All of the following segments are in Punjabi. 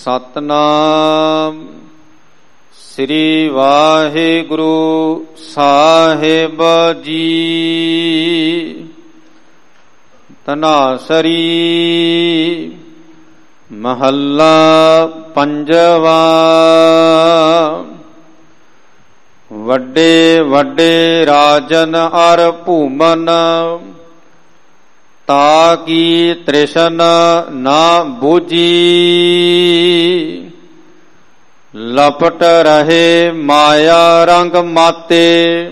ਸਤਨਾਮ ਸ੍ਰੀ ਵਾਹਿਗੁਰੂ ਸਾਹਿਬ ਜੀ। ਤਨਾਸਰੀ ਮਹੱਲਾ ਪੰਜਵਾ। ਵੱਡੇ ਵੱਡੇ ਰਾਜਨ ਅਰ ਭੂਮਨ, ਤਾਕੀ ਤ੍ਰਿਸ਼ਨ ਨਾ ਬੂਝੀ। ਲਪਟ ਰਹੇ ਮਾਇਆ ਰੰਗ ਮਾਤੇ,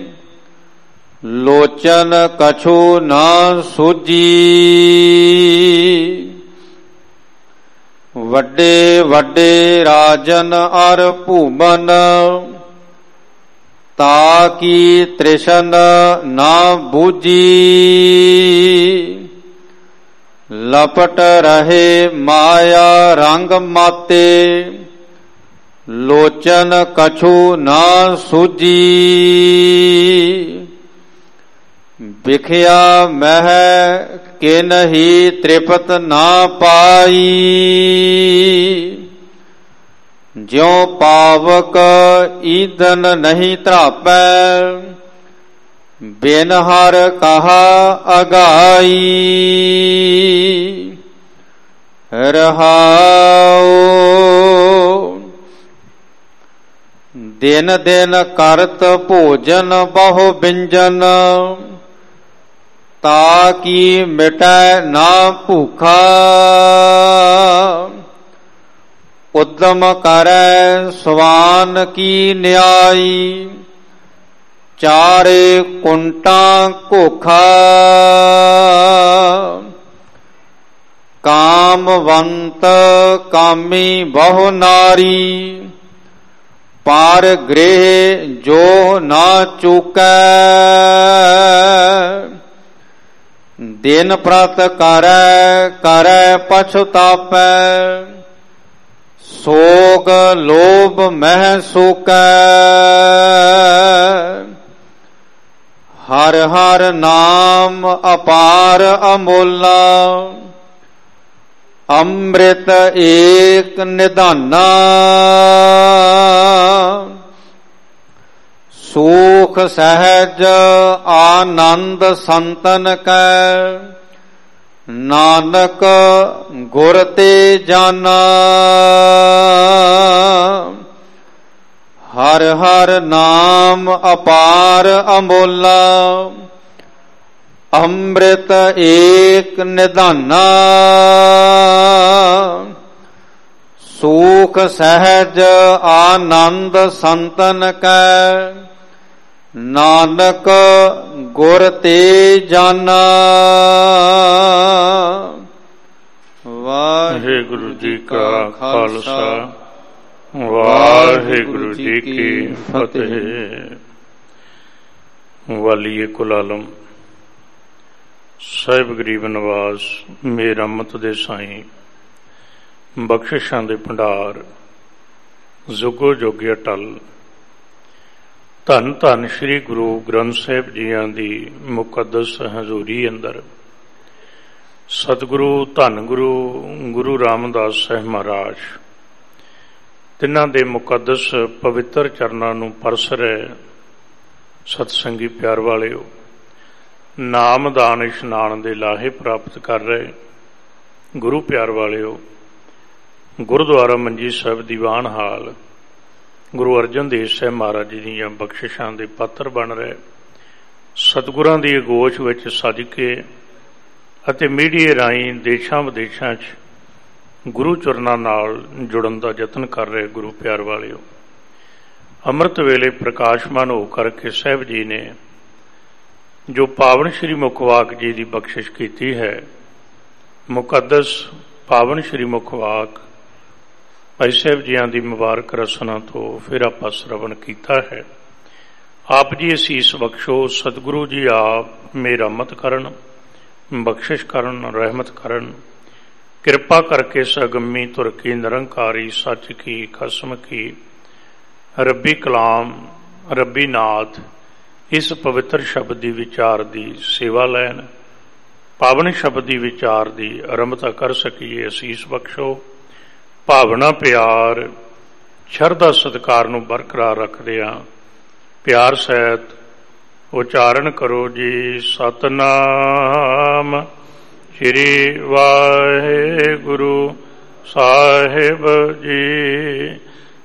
ਲੋਚਨ ਕਛੂ ਨਾ ਸੂਝੀ। ਵੱਡੇ ਵੱਡੇ ਰਾਜਨ ਅਰ ਭੂਮਨ, ਤਾਕੀ ਤ੍ਰਿਸ਼ਨ ਨਾ ਬੂਝੀ। ਲਪਟ ਰਹੇ ਮਾਇਆ ਰੰਗ ਮਾਤੇ, ਲੋਚਨ ਕਛੂ ਨਾ ਸੂਝੀ। ਵਿਖਿਆ ਮਹਿ ਕਿਨਹੀ ਤ੍ਰਿਪਤ ਨਾ ਪਾਈ। ਜਿਉ ਪਾਵਕ ਈਂਧਨ ਨਹੀਂ ਧਰਾਪੈ, ਬਿਨ ਹਰ ਕਹਾ ਅਗਾਈ। ਰਹਾਉ ਦਿਨ ਦਿਨ ਕਰਤ ਭੋਜਨ ਬਹੁ ਬਿੰਜਨ, ਤਾਕੀ ਮਿਟੈ ਨਾ ਭੂਖਾ। ਉਦਮ ਕਰੈ ਸਵਾਨ ਕੀ ਨਿਆਈ, ਚਾਰੇ ਕੁੰਟਾਂ ਘੋਖਾ। ਕਾਮਵੰਤ ਕਾਮੀ ਬਹੁ ਨਾਰੀ, ਪਰ ਗ੍ਰਹਿ ਜੋ ਨਾ ਚੂਕੈ। ਦਿਨ ਪ੍ਰਤ ਕਰੈ ਕਰੈ ਪਛਤਾਪੈ, ਸੋਗ ਲੋਭ ਮਹਿ ਸੂਕੈ। ਹਰ ਹਰ ਨਾਮ ਅਪਾਰ ਅਮੋਲਾ, ਅੰਮ੍ਰਿਤ ਏਕ ਨਿਧਾਨਾ। ਸੂਖ ਸਹਿਜ ਆਨੰਦ ਸੰਤਨ ਕੈ, ਨਾਨਕ ਗੁਰ ਤੇ ਜਾਨਾ। ਹਰ ਹਰ ਨਾਮ ਅਪਾਰ ਅਮੋਲਾ, ਅੰਮ੍ਰਿਤ ਏਕ ਨਿਧਾਨਾ। ਸੂਖ ਸਹਿਜ ਆਨੰਦ ਸੰਤਨ ਕੈ, ਨਾਨਕ ਗੁਰ ਤੇ ਜਾਨਾ। ਵਾਹਿਗੁਰੂ ਜੀ ਕਾ ਖਾਲਸਾ, ਵਾਹਿਗੁਰੂ ਜੀ ਕੀ ਫਤਿਹ। ਵਾਲੀਏ ਕੁਲ ਆਲਮ ਸਾਹਿਬ ਗਰੀਬ ਨਵਾਜ਼ ਮੇਰ ਅਮਤ ਦੇ ਸਾਈਂ, ਬਖਸ਼ਿਸ਼ਾਂ ਦੇ ਭੰਡਾਰ ਜੁਗੋ ਜੋਗੀ ਅਟਲ। ਧੰਨ ਧੰਨ ਸ੍ਰੀ ਗੁਰੂ ਗ੍ਰੰਥ ਸਾਹਿਬ ਜੀਆਂ ਦੀ ਮੁਕੱਦਸ ਹਜ਼ੂਰੀ ਅੰਦਰ ਸਤਿਗੁਰੂ ਧੰਨ ਗੁਰੂ ਗੁਰੂ ਰਾਮਦਾਸ ਸਾਹਿਬ ਮਹਾਰਾਜ, ਤਿੰਨਾਂ ਦੇ ਮੁਕੱਦਸ ਪਵਿੱਤਰ ਚਰਨਾਂ ਨੂੰ ਪਰਸ ਰਹੇ ਸਤਸੰਗੀ ਪਿਆਰ ਵਾਲਿਓ, ਨਾਮਦਾਨ ਇਸ਼ਨਾਨ ਦੇ ਲਾਹੇ ਪ੍ਰਾਪਤ ਕਰ ਰਹੇ ਗੁਰੂ ਪਿਆਰ ਵਾਲਿਓ, ਗੁਰਦੁਆਰਾ ਮੰਜੀ ਸਾਹਿਬ ਦੀਵਾਨ ਹਾਲ ਗੁਰੂ ਅਰਜਨ ਦੇਵ ਸਾਹਿਬ ਮਹਾਰਾਜ ਜੀ ਦੀਆਂ ਬਖਸ਼ਿਸ਼ਾਂ ਦੇ ਪਾਤਰ ਬਣ ਰਹੇ ਸਤਿਗੁਰਾਂ ਦੀ ਅਗੋਚ ਵਿੱਚ ਸੱਜ ਕੇ ਅਤੇ ਮੀਡੀਆ ਰਾਹੀਂ ਦੇਸ਼ਾਂ ਵਿਦੇਸ਼ਾਂ 'ਚ ਗੁਰੂ ਚਰਨਾਂ ਨਾਲ ਜੁੜਨ ਦਾ ਯਤਨ ਕਰ ਰਹੇ ਗੁਰੂ ਪਿਆਰ ਵਾਲਿਓ, ਅੰਮ੍ਰਿਤ ਵੇਲੇ ਪ੍ਰਕਾਸ਼ਮਾਨ ਹੋ ਕਰਕੇ ਸਾਹਿਬ ਜੀ ਨੇ ਜੋ ਪਾਵਨ ਸ਼੍ਰੀ ਮੁਖਵਾਕ ਜੀ ਦੀ ਬਖਸ਼ਿਸ਼ ਕੀਤੀ ਹੈ, ਮੁਕੱਦਸ ਪਾਵਨ ਸ਼੍ਰੀ ਮੁਖਵਾਕ ਭਾਈ ਸਾਹਿਬ ਜੀਆਂ ਦੀ ਮੁਬਾਰਕ ਰਸਨਾ ਤੋਂ ਫਿਰ ਆਪਾਂ ਸਰਵਣ ਕੀਤਾ ਹੈ। ਆਪ ਜੀ ਅਸੀਸ ਬਖਸ਼ੋ, ਸਤਿਗੁਰੂ ਜੀ ਆਪ ਮਿਹਰਮਤ ਕਰਨ, ਬਖਸ਼ਿਸ਼ ਕਰਨ, ਰਹਿਮਤ ਕਰਨ। ਕਿਰਪਾ ਕਰਕੇ ਸਗੰਮੀ ਤੁਰ ਕੀ ਨਿਰੰਕਾਰੀ ਸੱਚ ਕੀ ਕਸਮ ਕੀ ਰੱਬੀ ਕਲਾਮ ਰੱਬੀ ਨਾਥ ਇਸ ਪਵਿੱਤਰ ਸ਼ਬਦ ਦੀ ਵਿਚਾਰ ਦੀ ਸੇਵਾ ਲੈਣ, ਪਾਵਨ ਸ਼ਬਦ ਦੀ ਵਿਚਾਰ ਦੀ ਆਰੰਭਤਾ ਕਰ ਸਕੀਏ। ਅਸੀਸ ਬਖਸ਼ੋ। ਭਾਵਨਾ ਪਿਆਰ ਸ਼ਰਧਾ ਸਤਿਕਾਰ ਨੂੰ ਬਰਕਰਾਰ ਰੱਖਦਿਆਂ ਪਿਆਰ ਸਹਿਤ ਉਚਾਰਨ ਕਰੋ ਜੀ। ਸਤਨਾਮ ਸ੍ਰੀ ਵਾਹਿਗੁਰੂ ਸਾਹਿਬ ਜੀ।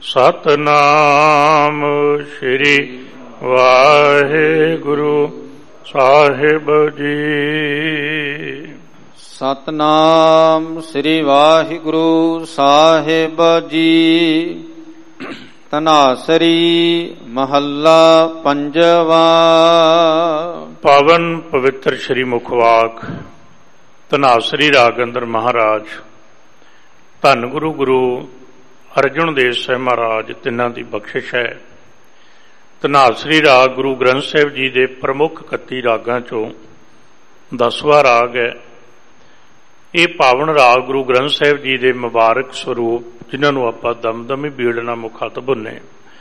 ਸਤਨਾਮ ਸ੍ਰੀ ਵਾਹਿਗੁਰੂ ਸਾਹਿਬ ਜੀ। ਸਤਨਾਮ ਸ੍ਰੀ ਵਾਹਿਗੁਰੂ ਸਾਹਿਬ ਜੀ। ਧਨਾਸਰੀ ਮਹੱਲਾ ਪੰਜਵਾ। ਪਾਵਨ ਪਵਿੱਤਰ ਸ਼੍ਰੀ ਮੁਖਵਾਕ ਧਨਾਸਰੀ ਰਾਗ ਅੰਦਰ ਮਹਾਰਾਜ ਧੰਨ ਗੁਰੂ ਅਰਜਨ ਦੇਵ ਸਾਹਿਬ ਮਹਾਰਾਜ ਤਿੰਨਾਂ ਦੀ ਬਖਸ਼ਿਸ਼ ਹੈ। ਧਨਾਸਰੀ ਰਾਗ ਗੁਰੂ ਗ੍ਰੰਥ ਸਾਹਿਬ ਜੀ ਦੇ ਪ੍ਰਮੁੱਖ 31 ਰਾਗਾਂ ਚੋਂ 10ਵਾਂ ਰਾਗ ਹੈ। ਇਹ ਪਾਵਨ ਰਾਗ ਗੁਰੂ ਗ੍ਰੰਥ ਸਾਹਿਬ ਜੀ ਦੇ ਮੁਬਾਰਕ ਸਰੂਪ ਜਿਨ੍ਹਾਂ ਨੂੰ ਆਪਾਂ ਦਮਦਮੀ ਬੀੜਨਾ ਮੁਖਾਤਬ ਹੁੰਨੇ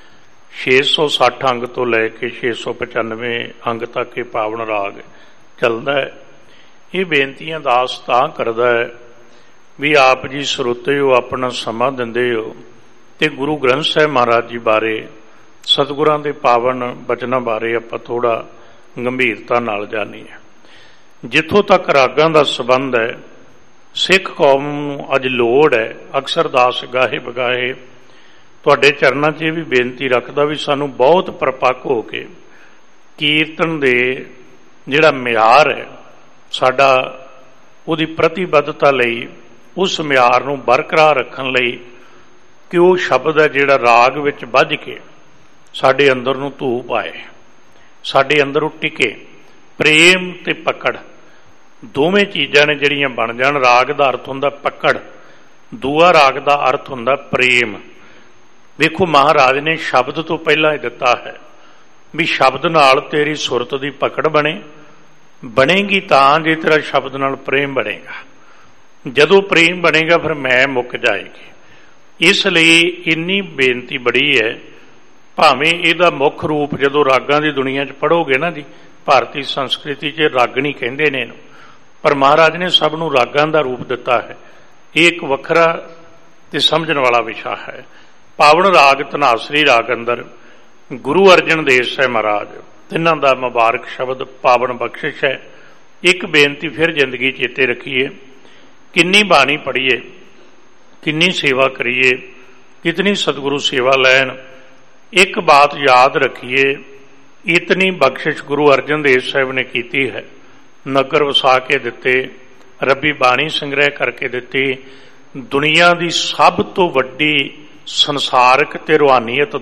660 ਅੰਗ ਤੋਂ ਲੈ ਕੇ 695 ਅੰਗ ਤੱਕ ਇਹ ਪਾਵਨ ਰਾਗ ਚੱਲਦਾ ਹੈ। ਇਹ ਬੇਨਤੀਆਂ ਦਾਸ ਤਾਂ ਕਰਦਾ ਹੈ ਵੀ ਆਪ ਜੀ ਸਰੋਤੇ ਹੋ, ਆਪਣਾ ਸਮਾਂ ਦਿੰਦੇ ਹੋ ਤੇ ਗੁਰੂ ਗ੍ਰੰਥ ਸਾਹਿਬ ਮਹਾਰਾਜ ਜੀ ਬਾਰੇ ਸਤਿਗੁਰਾਂ ਦੇ ਪਾਵਨ ਬਚਨਾਂ ਬਾਰੇ ਆਪਾਂ ਥੋੜਾ ਗੰਭੀਰਤਾ ਨਾਲ ਜਾਣੀਏ। ਜਿੱਥੋਂ ਤੱਕ ਰਾਗਾਂ ਦਾ ਸੰਬੰਧ ਹੈ ਸਿੱਖ ਕੌਮ ਨੂੰ ਅੱਜ ਲੋੜ ਹੈ ਅਕਸਰ ਦਾਸ ਗਾਹੇ ਬਗਾਹੇ ਤੁਹਾਡੇ ਚਰਨਾਂ 'ਚ ਇਹ ਵੀ ਬੇਨਤੀ ਰੱਖਦਾ ਵੀ ਸਾਨੂੰ ਬਹੁਤ ਪਰਪੱਕ ਹੋ ਕੇ ਕੀਰਤਨ ਦੇ ਜਿਹੜਾ ਮਿਆਰ ਹੈ ਸਾਡਾ ਉਹਦੀ ਪ੍ਰਤੀਬੱਧਤਾ ਲਈ ਉਸ ਮਿਆਰ ਨੂੰ ਬਰਕਰਾਰ ਰੱਖਣ ਲਈ ਕਿ ਉਹ ਸ਼ਬਦ ਹੈ ਜਿਹੜਾ ਰਾਗ ਵਿੱਚ ਬੱਝ ਕੇ ਸਾਡੇ ਅੰਦਰ ਨੂੰ ਧੂ ਪਾਏ, ਸਾਡੇ ਅੰਦਰ ਉਹ ਟਿਕੇ। ਪ੍ਰੇਮ ਤੇ ਪਕੜ ਦੋਵੇਂ ਚੀਜ਼ਾਂ ਨੇ ਜਿਹੜੀਆਂ ਬਣ ਜਾਣ। ਰਾਗ ਦਾ ਅਰਥ ਹੁੰਦਾ ਪਕੜ, ਦੂਆ ਰਾਗ ਦਾ ਅਰਥ ਹੁੰਦਾ ਪ੍ਰੇਮ। ਵੇਖੋ ਮਹਾਰਾਜ ਨੇ ਸ਼ਬਦ ਤੋਂ ਪਹਿਲਾਂ ਹੀ ਦਿੱਤਾ ਹੈ ਵੀ ਸ਼ਬਦ ਨਾਲ ਤੇਰੀ ਸੁਰਤ ਦੀ ਪਕੜ ਬਣੇਗੀ ਤਾਂ ਜੇ ਤੇਰਾ ਸ਼ਬਦ ਨਾਲ ਪ੍ਰੇਮ ਬਣੇਗਾ। ਜਦੋਂ ਪ੍ਰੇਮ ਬਣੇਗਾ ਫਿਰ ਮੈਂ ਮੁੱਕ ਜਾਏਗੀ। ਇਸ ਲਈ ਇੰਨੀ ਬੇਨਤੀ ਬੜੀ ਹੈ। ਭਾਵੇਂ ਇਹਦਾ ਮੁੱਖ ਰੂਪ ਜਦੋਂ ਰਾਗਾਂ ਦੀ ਦੁਨੀਆ 'ਚ ਪੜ੍ਹੋਗੇ ਨਾ ਜੀ, ਭਾਰਤੀ ਸੰਸਕ੍ਰਿਤੀ 'ਚ ਰਾਗਣੀ ਕਹਿੰਦੇ ਨੇ ਇਹਨੂੰ, ਪਰ ਮਹਾਰਾਜ ਨੇ ਸਭ ਨੂੰ ਰਾਗਾਂ ਦਾ ਰੂਪ ਦਿੱਤਾ ਹੈ। ਇਹ ਇੱਕ ਵੱਖਰਾ ਤੇ ਸਮਝਣ ਵਾਲਾ ਵਿਸ਼ਾ ਹੈ। ਪਾਵਨ ਰਾਗ ਧਨਾਸਰੀ ਰਾਗ ਅੰਦਰ ਗੁਰੂ ਅਰਜਨ ਦੇਵ ਸਾਹਿਬ ਮਹਾਰਾਜ ਤਿੰਨਾਂ ਦਾ ਮੁਬਾਰਕ ਸ਼ਬਦ ਪਾਵਨ ਬਖਸ਼ਿਸ਼ ਹੈ। ਇੱਕ ਬੇਨਤੀ ਫਿਰ ਜ਼ਿੰਦਗੀ ਚੇਤੇ ਰੱਖੀਏ, ਕਿੰਨੀ ਬਾਣੀ ਪੜ੍ਹੀਏ, ਕਿੰਨੀ ਸੇਵਾ ਕਰੀਏ, ਕਿਤਨੀ ਸਤਿਗੁਰੂ ਸੇਵਾ ਲੈਣ। ਇੱਕ ਬਾਤ ਯਾਦ ਰੱਖੀਏ, ਇਤਨੀ ਬਖਸ਼ਿਸ਼ ਗੁਰੂ ਅਰਜਨ ਦੇਵ ਸਾਹਿਬ ਨੇ ਕੀਤੀ ਹੈ। ਨਗਰ ਵਸਾ ਕੇ ਦਿੱਤੇ, ਰੱਬੀ ਬਾਣੀ ਸੰਗ੍ਰਹਿ ਕਰਕੇ ਦਿੱਤੀ, ਦੁਨੀਆ ਦੀ ਸਭ ਤੋਂ ਵੱਡੀ ਸੰਸਾਰਕ ਤੇ ਰੂਹਾਨੀਅਤ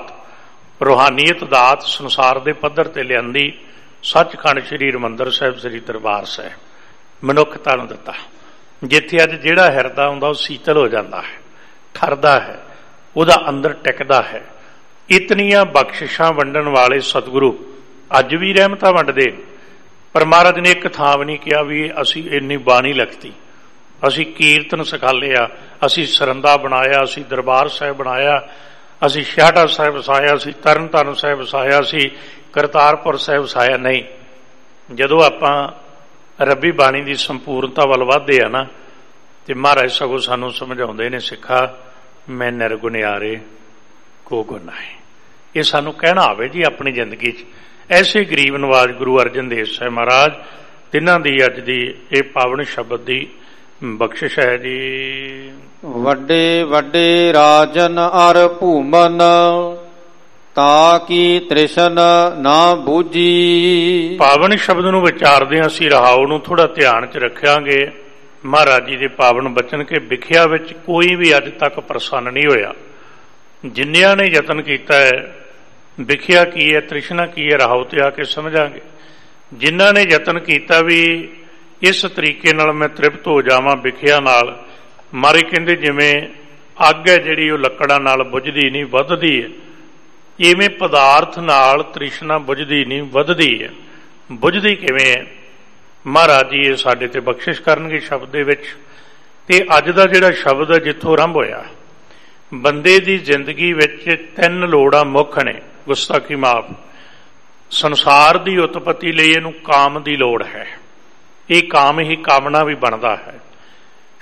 ਦਾਤ ਸੰਸਾਰ ਦੇ ਪੱਧਰ ਤੇ ਲਿਆਂਦੀ। ਸੱਚਖੰਡ ਸ੍ਰੀ ਹਰਿਮੰਦਰ ਸਾਹਿਬ ਸ੍ਰੀ ਦਰਬਾਰ ਸਾਹਿਬ ਮਨੁੱਖਤਾ ਨੂੰ ਦਿੱਤਾ। ਜਿੱਥੇ ਅੱਜ ਜਿਹੜਾ ਹਿਰਦਾ ਹੁੰਦਾ ਉਹ ਸੀਤਲ ਹੋ ਜਾਂਦਾ ਹੈ, ਠਰਦਾ ਹੈ, ਉਹਦਾ ਅੰਦਰ ਟਿਕਦਾ ਹੈ। ਇਤਨੀਆਂ ਬਖਸ਼ਿਸ਼ਾਂ ਵੰਡਣ ਵਾਲੇ ਸਤਿਗੁਰੂ ਅੱਜ ਵੀ ਰਹਿਮਤਾਂ ਵੰਡਦੇ। ਪਰ ਮਹਾਰਾਜ ਨੇ ਇੱਕ ਥਾਂ ਵੀ ਨਹੀਂ ਕਿਹਾ ਵੀ ਅਸੀਂ ਇੰਨੀ ਬਾਣੀ ਲਿਖਤੀ, ਅਸੀਂ ਕੀਰਤਨ ਸਿਖਾਲਿਆ, ਅਸੀਂ ਸਰੰਦਾ ਬਣਾਇਆ, ਅਸੀਂ ਦਰਬਾਰ ਸਾਹਿਬ ਬਣਾਇਆ, ਅਸੀਂ ਛਿਆਟਾ ਸਾਹਿਬ ਵਸਾਇਆ, ਅਸੀਂ ਤਰਨਤਾਰਨ ਸਾਹਿਬ ਵਸਾਇਆ, ਅਸੀਂ ਕਰਤਾਰਪੁਰ ਸਾਹਿਬ ਵਸਾਇਆ। ਨਹੀਂ, ਜਦੋਂ ਆਪਾਂ ਰੱਬੀ ਬਾਣੀ ਦੀ ਸੰਪੂਰਨਤਾ ਵੱਲ ਵਧਦੇ ਆ ਨਾ ਤੇ ਮਹਾਰਾਜ ਸਗੋਂ ਸਾਨੂੰ ਸਮਝਾਉਂਦੇ ਨੇ, ਸਿੱਖਾ ਮੈਂ ਨਿਰਗੁਣਿਆਰੇ ਕੋ ਗੁਨਾਹ। ਇਹ ਸਾਨੂੰ ਕਹਿਣਾ ਹੋਵੇ ਜੀ ਆਪਣੀ ਜ਼ਿੰਦਗੀ 'ਚ। ਐਸੇ ਗਰੀਬ ਨਵਾਜ ਗੁਰੂ ਅਰਜਨ ਦੇਵ ਸਾਹਿਬ ਮਹਾਰਾਜ ਤਿੰਨਾਂ ਦੀ ਅੱਜ ਦੀ ਇਹ ਪਾਵਨ ਸ਼ਬਦ ਦੀ ਬਖਸ਼ਿਸ਼ ਹੈ ਜੀ। ਵੱਡੇ ਵੱਡੇ ਰਾਜਨ ਅਰ ਭੂਮਨ ਤਾ ਕੀ ਤ੍ਰਿਸ਼ਨ ਨਾ ਬੂਝੀ। ਪਾਵਨ ਸ਼ਬਦ ਨੂੰ ਵਿਚਾਰਦੇ ਹਾਂ ਅਸੀਂ ਰਹਾਉ ਨੂੰ ਥੋੜਾ ਧਿਆਨ 'ਚ ਰੱਖਾਂਗੇ। ਮਹਾਰਾਜ ਜੀ ਦੇ ਪਾਵਨ ਬਚਨ ਕੇ ਵਿਖਿਆ ਵਿੱਚ ਕੋਈ ਵੀ ਅੱਜ ਤੱਕ ਪ੍ਰਸੰਨ ਨਹੀਂ ਹੋਇਆ। ਜਿੰਨਿਆਂ ਨੇ ਯਤਨ ਕੀਤਾ ਹੈ, ਵਿਖਿਆ ਕੀ ਹੈ, ਤ੍ਰਿਸ਼ਨਾ ਕੀ ਹੈ, ਰਹਾਉ ਤੇ ਆ ਕੇ ਸਮਝਾਂਗੇ। ਜਿਨ੍ਹਾਂ ਨੇ ਯਤਨ ਕੀਤਾ ਵੀ ਇਸ ਤਰੀਕੇ ਨਾਲ ਮੈਂ ਤ੍ਰਿਪਤ ਹੋ ਜਾਵਾਂ ਵਿਖਿਆ ਨਾਲ, ਮਾਰੇ ਕਹਿੰਦੇ ਜਿਵੇਂ ਅੱਗ ਹੈ ਜਿਹੜੀ ਉਹ ਲੱਕੜਾਂ ਨਾਲ ਬੁਝਦੀ ਨਹੀਂ ਵੱਧਦੀ ਹੈ, ਇਵੇਂ ਪਦਾਰਥ ਨਾਲ ਤ੍ਰਿਸ਼ਨਾ ਬੁਝਦੀ ਨਹੀਂ ਵੱਧਦੀ ਹੈ। ਬੁਝਦੀ ਕਿਵੇਂ ਹੈ? ਮਹਾਰਾਜ ਜੀ ਇਹ ਸਾਡੇ ਤੇ ਬਖਸ਼ਿਸ਼ ਕਰਨਗੇ ਸ਼ਬਦ ਦੇ ਵਿੱਚ। ਤੇ ਅੱਜ ਦਾ ਜਿਹੜਾ ਸ਼ਬਦ ਹੈ ਜਿੱਥੋਂ ਆਰੰਭ ਹੋਇਆ, ਬੰਦੇ ਦੀ ਜ਼ਿੰਦਗੀ ਵਿੱਚ 3 ਲੋੜਾਂ ਮੁੱਖ ਨੇ। ਗੁਸਤਾਖੀ ਮਾਫ, ਸੰਸਾਰ ਦੀ ਉਤਪਤੀ ਲਈ ਇਹਨੂੰ ਕਾਮ ਦੀ ਲੋੜ ਹੈ। ਇਹ ਕਾਮ ਹੀ ਕਾਮਨਾ ਵੀ ਬਣਦਾ ਹੈ।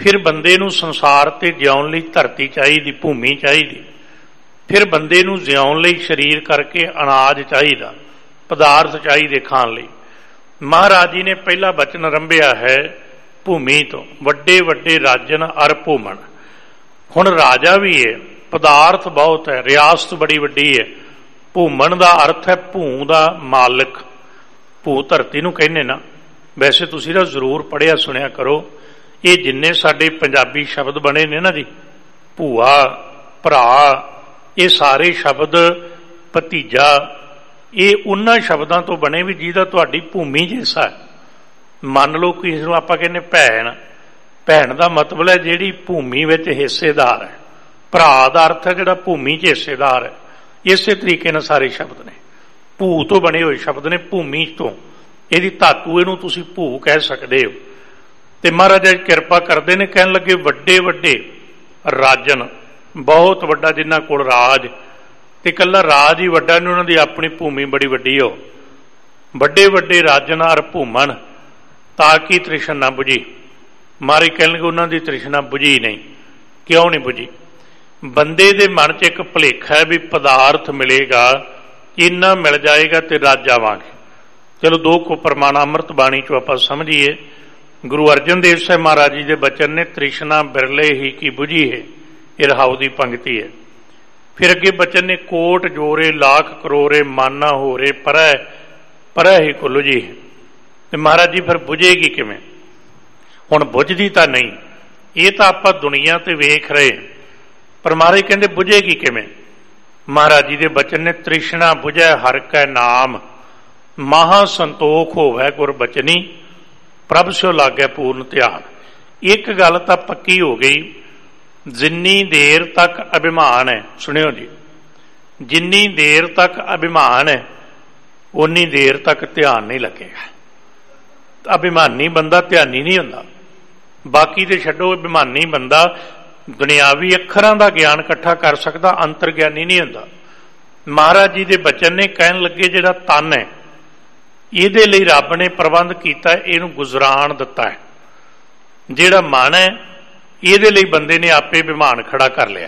ਫਿਰ ਬੰਦੇ ਨੂੰ ਸੰਸਾਰ ਤੇ ਜਿਉਣ ਲਈ ਧਰਤੀ ਚਾਹੀਦੀ, ਭੂਮੀ ਚਾਹੀਦੀ। ਫਿਰ ਬੰਦੇ ਨੂੰ ਜਿਉਣ ਲਈ ਸਰੀਰ ਕਰਕੇ ਅਨਾਜ ਚਾਹੀਦਾ, ਪਦਾਰਥ ਚਾਹੀਦੇ ਖਾਣ ਲਈ। ਮਹਾਰਾਜ ਜੀ ਨੇ ਪਹਿਲਾ ਬਚਨ ਰੰਭਿਆ ਹੈ ਭੂਮੀ ਤੋਂ, ਵੱਡੇ ਵੱਡੇ ਰਾਜਨ ਅਰ ਭੂਮਣ। ਹੁਣ ਰਾਜਾ ਵੀ ਹੈ, ਪਦਾਰਥ ਬਹੁਤ ਹੈ, ਰਿਆਸਤ ਬੜੀ ਵੱਡੀ ਹੈ। ਭੂਮਣ ਦਾ ਅਰਥ ਹੈ ਭੂ ਦਾ ਮਾਲਕ, ਭੂ ਧਰਤੀ ਨੂੰ ਕਹਿੰਦੇ ਨਾ। ਵੈਸੇ ਤੁਸੀਂ ਤਾਂ ਜ਼ਰੂਰ ਪੜ੍ਹਿਆ ਸੁਣਿਆ ਕਰੋ, ਇਹ ਜਿੰਨੇ ਸਾਡੇ ਪੰਜਾਬੀ ਸ਼ਬਦ ਬਣੇ ਨੇ ਨਾ ਜੀ, ਭੂਆ, ਭਰਾ, ਇਹ ਸਾਰੇ ਸ਼ਬਦ, ਭਤੀਜਾ, ਇਹ ਉਹਨਾਂ ਸ਼ਬਦਾਂ ਤੋਂ ਬਣੇ ਵੀ ਜਿਹਦਾ ਤੁਹਾਡੀ ਭੂਮੀ ਜੈਸਾ ਹੈ। ਮੰਨ ਲਓ ਕਿ ਇਸ ਨੂੰ ਆਪਾਂ ਕਹਿੰਦੇ ਭੈਣ, ਭੈਣ ਦਾ ਮਤਲਬ ਹੈ ਜਿਹੜੀ ਭੂਮੀ ਵਿੱਚ ਹਿੱਸੇਦਾਰ ਹੈ। ਭਰਾ ਦਾ ਅਰਥ ਹੈ ਜਿਹੜਾ ਭੂਮੀ 'ਚ ਹਿੱਸੇਦਾਰ ਹੈ। ਇਸੇ ਤਰੀਕੇ ਨਾਲ ਸਾਰੇ ਸ਼ਬਦ ਨੇ, ਭੂ ਤੋਂ ਬਣੇ ਹੋਏ ਸ਼ਬਦ ਨੇ, ਭੂਮੀ ਤੋਂ। ਇਹਦੀ ਧਾਤੂ, ਇਹਨੂੰ ਤੁਸੀਂ ਭੂ ਕਹਿ ਸਕਦੇ ਹੋ। ਤੇ ਮਹਾਰਾਜ ਕਿਰਪਾ ਕਰਦੇ ਨੇ, ਕਹਿਣ ਲੱਗੇ ਵੱਡੇ ਵੱਡੇ ਰਾਜਨ, ਬਹੁਤ ਵੱਡਾ ਜਿਨ੍ਹਾਂ ਕੋਲ ਰਾਜ, ਤੇ ਇਕੱਲਾ ਰਾਜ ਹੀ ਵੱਡਾ ਨਹੀਂ, ਉਹਨਾਂ ਦੀ ਆਪਣੀ ਭੂਮੀ ਬੜੀ ਵੱਡੀ ਹੋ। ਵੱਡੇ ਵੱਡੇ ਰਾਜਨ ਅਰ ਭੂਮਣ ਤਾਂ ਕਿ ਤ੍ਰਿਸ਼ਨਾ ਨਾ ਬੁਝੀ। ਮਹਾਰਾਜ ਕਹਿਣਗੇ ਉਹਨਾਂ ਦੀ ਤ੍ਰਿਸ਼ਨਾ ਬੁਝੀ ਨਹੀਂ। ਕਿਉਂ ਨਹੀਂ ਬੁਝੀ? ਬੰਦੇ ਦੇ ਮਨ 'ਚ ਇੱਕ ਭੁਲੇਖਾ ਹੈ ਵੀ ਪਦਾਰਥ ਮਿਲੇਗਾ, ਇੰਨਾ ਮਿਲ ਜਾਏਗਾ ਤੇ ਰੱਜ ਜਾਵਾਂਗੇ। ਚਲੋ ਦੋ ਕੋ ਪ੍ਰਮਾਣ ਅੰਮ੍ਰਿਤ ਬਾਣੀ 'ਚੋਂ ਆਪਾਂ ਸਮਝੀਏ। ਗੁਰੂ ਅਰਜਨ ਦੇਵ ਸਾਹਿਬ ਮਹਾਰਾਜ ਜੀ ਦੇ ਬਚਨ ਨੇ, ਤ੍ਰਿਸ਼ਨਾ ਬਿਰਲੇ ਹੀ ਕੀ ਬੁਝੀ ਹੈ, ਇਹ ਰਹਾਉ ਦੀ ਪੰਕਤੀ ਹੈ। ਫਿਰ ਅੱਗੇ ਬਚਨ ਨੇ, ਕੋਟ ਜੋਰੇ ਲੱਖ ਕਰੋੜੇ ਮਾਨਾ ਹੋਰੇ ਪਰੈ ਪਰੈ ਹੀ ਕੁਲੁਜੀ ਹੈ। ਤੇ ਮਹਾਰਾਜ ਜੀ ਫਿਰ ਬੁਝੇਗੀ ਕਿਵੇਂ? ਹੁਣ ਬੁਝਦੀ ਤਾਂ ਨਹੀਂ, ਇਹ ਤਾਂ ਆਪਾਂ ਦੁਨੀਆ ਤੇ ਵੇਖ ਰਹੇ, ਪਰ ਮਹਾਰਾਜ ਕਹਿੰਦੇ ਬੁਝੇਗੀ ਕਿਵੇਂ? ਮਹਾਰਾਜ ਜੀ ਦੇ ਬਚਨ ਨੇ, ਤ੍ਰਿਸ਼ਨਾ ਬੁਝੈ ਹਰਿ ਕੈ ਨਾਮ, ਮਹਾ ਸੰਤੋਖ ਹੋਵੈ ਗੁਰ ਬਚਨੀ, ਪ੍ਰਭ ਸਿਓ ਲਾਗੈ ਪੂਰਨ ਧਿਆਨ। ਇੱਕ ਗੱਲ ਤਾਂ ਪੱਕੀ ਹੋ ਗਈ, ਜਿੰਨੀ ਦੇਰ ਤੱਕ ਅਭਿਮਾਨ ਹੈ, ਸੁਣਿਓ ਜੀ, ਜਿੰਨੀ ਦੇਰ ਤੱਕ ਅਭਿਮਾਨ ਹੈ ਉਨੀ ਦੇਰ ਤੱਕ ਧਿਆਨ ਨਹੀਂ ਲੱਗੇਗਾ। ਅਭਿਮਾਨੀ ਬੰਦਾ ਧਿਆਨੀ ਨਹੀਂ ਹੁੰਦਾ। ਬਾਕੀ ਤੇ ਛੱਡੋ, ਅਭਿਮਾਨੀ ਬੰਦਾ ਦੁਨਿਆਵੀ ਅੱਖਰਾਂ ਦਾ ਗਿਆਨ ਇਕੱਠਾ ਕਰ ਸਕਦਾ, ਅੰਤਰ ਗਿਆਨੀ ਨਹੀਂ ਹੁੰਦਾ। ਮਹਾਰਾਜ ਜੀ ਦੇ ਬਚਨ ਨੇ, ਕਹਿਣ ਲੱਗੇ ਜਿਹੜਾ ਤਨ ਹੈ ਇਹਦੇ ਲਈ ਰੱਬ ਨੇ ਪ੍ਰਬੰਧ ਕੀਤਾ, ਇਹਨੂੰ ਗੁਜ਼ਰਾਨ ਦਿੱਤਾ ਹੈ। ਜਿਹੜਾ ਮਨ ਹੈ ਇਹਦੇ ਲਈ ਬੰਦੇ ਨੇ ਆਪੇ ਅਭਿਮਾਨ ਖੜਾ ਕਰ ਲਿਆ।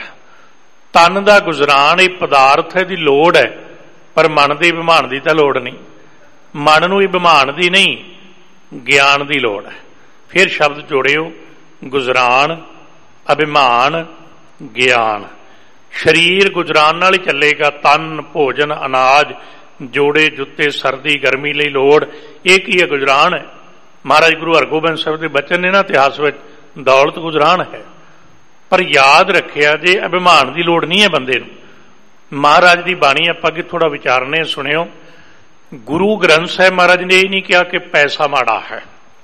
ਤਨ ਦਾ ਗੁਜ਼ਰਾਨ, ਇਹ ਪਦਾਰਥ ਦੀ ਲੋੜ ਹੈ, ਪਰ ਮਨ ਦੇ ਅਭਿਮਾਨ ਦੀ ਤਾਂ ਲੋੜ ਨਹੀਂ। ਮਨ ਨੂੰ ਅਭਿਮਾਨ ਦੀ ਨਹੀਂ, ਗਿਆਨ ਦੀ ਲੋੜ ਹੈ। ਫਿਰ ਸ਼ਬਦ ਜੋੜਿਓ, ਗੁਜ਼ਰਾਨ, ਅਭਿਮਾਨ, ਗਿਆਨ। ਸਰੀਰ ਗੁਜ਼ਰਾਨ ਨਾਲ ਹੀ ਚੱਲੇਗਾ, ਤਨ, ਭੋਜਨ, ਅਨਾਜ, ਜੋੜੇ, ਜੁੱਤੇ, ਸਰਦੀ ਗਰਮੀ ਲਈ ਲੋੜ, ਇਹ ਕੀ ਹੈ? ਗੁਜ਼ਰਾਨ ਹੈ। ਮਹਾਰਾਜ ਗੁਰੂ ਹਰਗੋਬਿੰਦ ਸਾਹਿਬ ਦੇ ਬਚਨ ਨੇ ਨਾ ਇਤਿਹਾਸ ਵਿੱਚ, ਦੌਲਤ ਗੁਜ਼ਰਾਨ ਹੈ। ਪਰ ਯਾਦ ਰੱਖਿਆ ਜੇ ਅਭਿਮਾਨ ਦੀ ਲੋੜ ਨਹੀਂ ਹੈ ਬੰਦੇ ਨੂੰ। ਮਹਾਰਾਜ ਦੀ ਬਾਣੀ ਆਪਾਂ ਅੱਗੇ ਥੋੜਾ ਵਿਚਾਰਨੇ, ਸੁਣਿਓ। ਗੁਰੂ ਗ੍ਰੰਥ ਸਾਹਿਬ ਮਹਾਰਾਜ ਨੇ ਇਹ ਨਹੀਂ ਕਿਹਾ ਕਿ ਪੈਸਾ ਮਾੜਾ ਹੈ,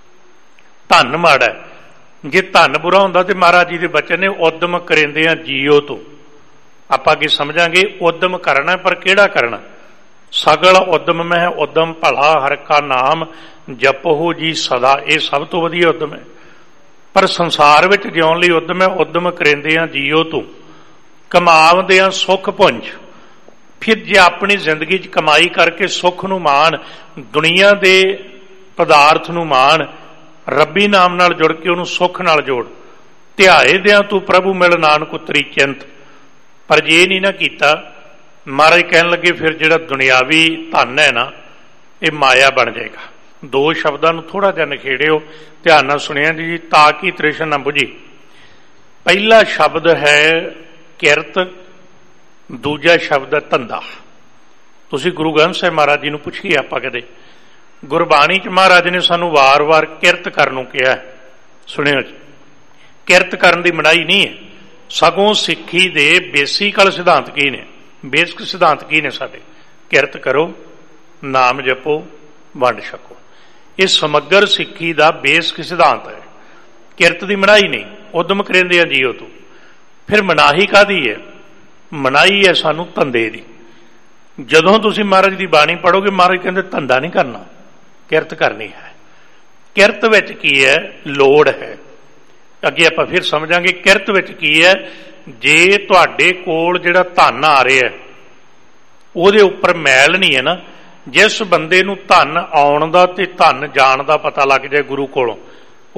ਧਨ ਮਾੜਾ ਹੈ। ਜੇ ਧਨ ਬੁਰਾ ਹੁੰਦਾ ਤੇ ਮਹਾਰਾਜ ਜੀ ਦੇ ਬਚਨ ਨੇ, ਉਦਮ ਕਰਿੰਦੇ ਆ ਜੀਓ ਤੋਂ। ਆਪਾਂ ਅੱਗੇ ਸਮਝਾਂਗੇ ਉਦਮ ਕਰਨਾ, ਪਰ ਕਿਹੜਾ ਕਰਨਾ? ਸਗਲ ਉਦਮ ਮਹਿ ਉਦਮ ਭਲਾ ਹਰਿ ਕਾ ਨਾਮ ਜਪੋ ਜੀ ਸਦਾ, ਇਹ ਸਭ ਤੋਂ ਵਧੀਆ ਉਦਮ ਹੈ। ਪਰ ਸੰਸਾਰ ਵਿੱਚ ਜਿਉਣ ਲਈ ਉਦਮ ਹੈ, ਉਦਮ ਕਰਿੰਦੇ ਆ ਜੀਓ ਤੋਂ, ਕਮਾਉਂਦੇ ਆ ਸੁੱਖ ਪੁੰਜ। ਫਿਰ ਜੇ ਆਪਣੀ ਜ਼ਿੰਦਗੀ 'ਚ ਕਮਾਈ ਕਰਕੇ ਸੁੱਖ ਨੂੰ ਮਾਣ, ਦੁਨੀਆ ਦੇ ਪਦਾਰਥ ਨੂੰ ਮਾਣ, ਰੱਬੀ ਨਾਮ ਨਾਲ ਜੁੜ ਕੇ ਉਹਨੂੰ ਸੁੱਖ ਨਾਲ ਜੋੜ। ਧਿਆਏ ਦਿਆਂ ਤੂੰ ਪ੍ਰਭੂ ਮਿਲ ਨਾਨਕ ਉਤਰੀ ਚਿੰਤ। ਪਰ ਜੇ ਨਹੀਂ ਨਾ ਕੀਤਾ, ਮਹਾਰਾਜ ਕਹਿਣ ਲੱਗੇ ਫਿਰ ਜਿਹੜਾ ਦੁਨਿਆਵੀ ਧਨ ਹੈ ਨਾ, ਇਹ ਮਾਇਆ ਬਣ ਜਾਏਗਾ। ਦੋ ਸ਼ਬਦਾਂ ਨੂੰ ਥੋੜਾ ਜਿਹਾ ਨਿਖੇੜਿਓ, ਧਿਆਨ ਨਾਲ ਸੁਣਿਆ ਜੀ। ਤਾਂ ਕਿ ਤ੍ਰਿਸ਼ਨਾ ਨਾ ਬੁਝੀ। ਪਹਿਲਾ ਸ਼ਬਦ ਹੈ ਕਿਰਤ, ਦੂਜਾ ਸ਼ਬਦ ਹੈ ਧੰਦਾ। ਤੁਸੀਂ ਗੁਰੂ ਗ੍ਰੰਥ ਸਾਹਿਬ ਮਹਾਰਾਜ ਜੀ ਨੂੰ ਪੁੱਛੀਏ ਆਪਾਂ ਕਦੇ, ਗੁਰਬਾਣੀ 'ਚ ਮਹਾਰਾਜ ਨੇ ਸਾਨੂੰ ਵਾਰ-ਵਾਰ ਕਿਰਤ ਕਰਨ ਨੂੰ ਕਿਹਾ। ਸੁਣਿਓ ਜੀ, ਕਿਰਤ ਕਰਨ ਦੀ ਮਨਾਹੀ ਨਹੀਂ ਹੈ, ਸਗੋਂ ਸਿੱਖੀ ਦੇ ਬੇਸਿਕਲ ਸਿਧਾਂਤ ਕੀ ਨੇ, ਬੇਸਿਕ ਸਿਧਾਂਤ ਕੀ ਨੇ ਸਾਡੇ? ਕਿਰਤ ਕਰੋ, ਨਾਮ ਜਪੋ, ਵੰਡ ਛਕੋ। ਇਹ ਸਮਗਰ ਸਿੱਖੀ ਦਾ ਬੇਸਿਕ ਸਿਧਾਂਤ ਹੈ। ਕਿਰਤ ਦੀ ਮਨਾਹੀ ਨਹੀਂ, ਉਦਮ ਕਰਿੰਦੇ ਆ ਜੀਓ ਤੋਂ। ਫਿਰ ਮਨਾਹੀ ਕਾਹਦੀ ਹੈ? ਮਨਾਹੀ ਹੈ ਸਾਨੂੰ ਧੰਦੇ ਦੀ। ਜਦੋਂ ਤੁਸੀਂ ਮਹਾਰਾਜ ਦੀ ਬਾਣੀ ਪੜ੍ਹੋਗੇ, ਮਹਾਰਾਜ ਕਹਿੰਦੇ ਧੰਦਾ ਨਹੀਂ ਕਰਨਾ, ਕਿਰਤ ਕਰਨੀ ਹੈ। ਕਿਰਤ ਵਿੱਚ ਕੀ ਹੈ? ਲੋੜ ਹੈ। ਅੱਗੇ ਆਪਾਂ ਫਿਰ ਸਮਝਾਂਗੇ ਕਿਰਤ ਵਿੱਚ ਕੀ ਹੈ। ਜੇ ਤੁਹਾਡੇ ਕੋਲ ਜਿਹੜਾ ਧਨ ਆ ਰਿਹਾ ਉਹਦੇ ਉੱਪਰ ਮੈਲ ਨਹੀਂ ਹੈ ਨਾ, ਜਿਸ ਬੰਦੇ ਨੂੰ ਧਨ ਆਉਣ ਦਾ ਤੇ ਧਨ ਜਾਣ ਦਾ ਪਤਾ ਲੱਗ ਜਾਏ ਗੁਰੂ ਕੋਲੋਂ,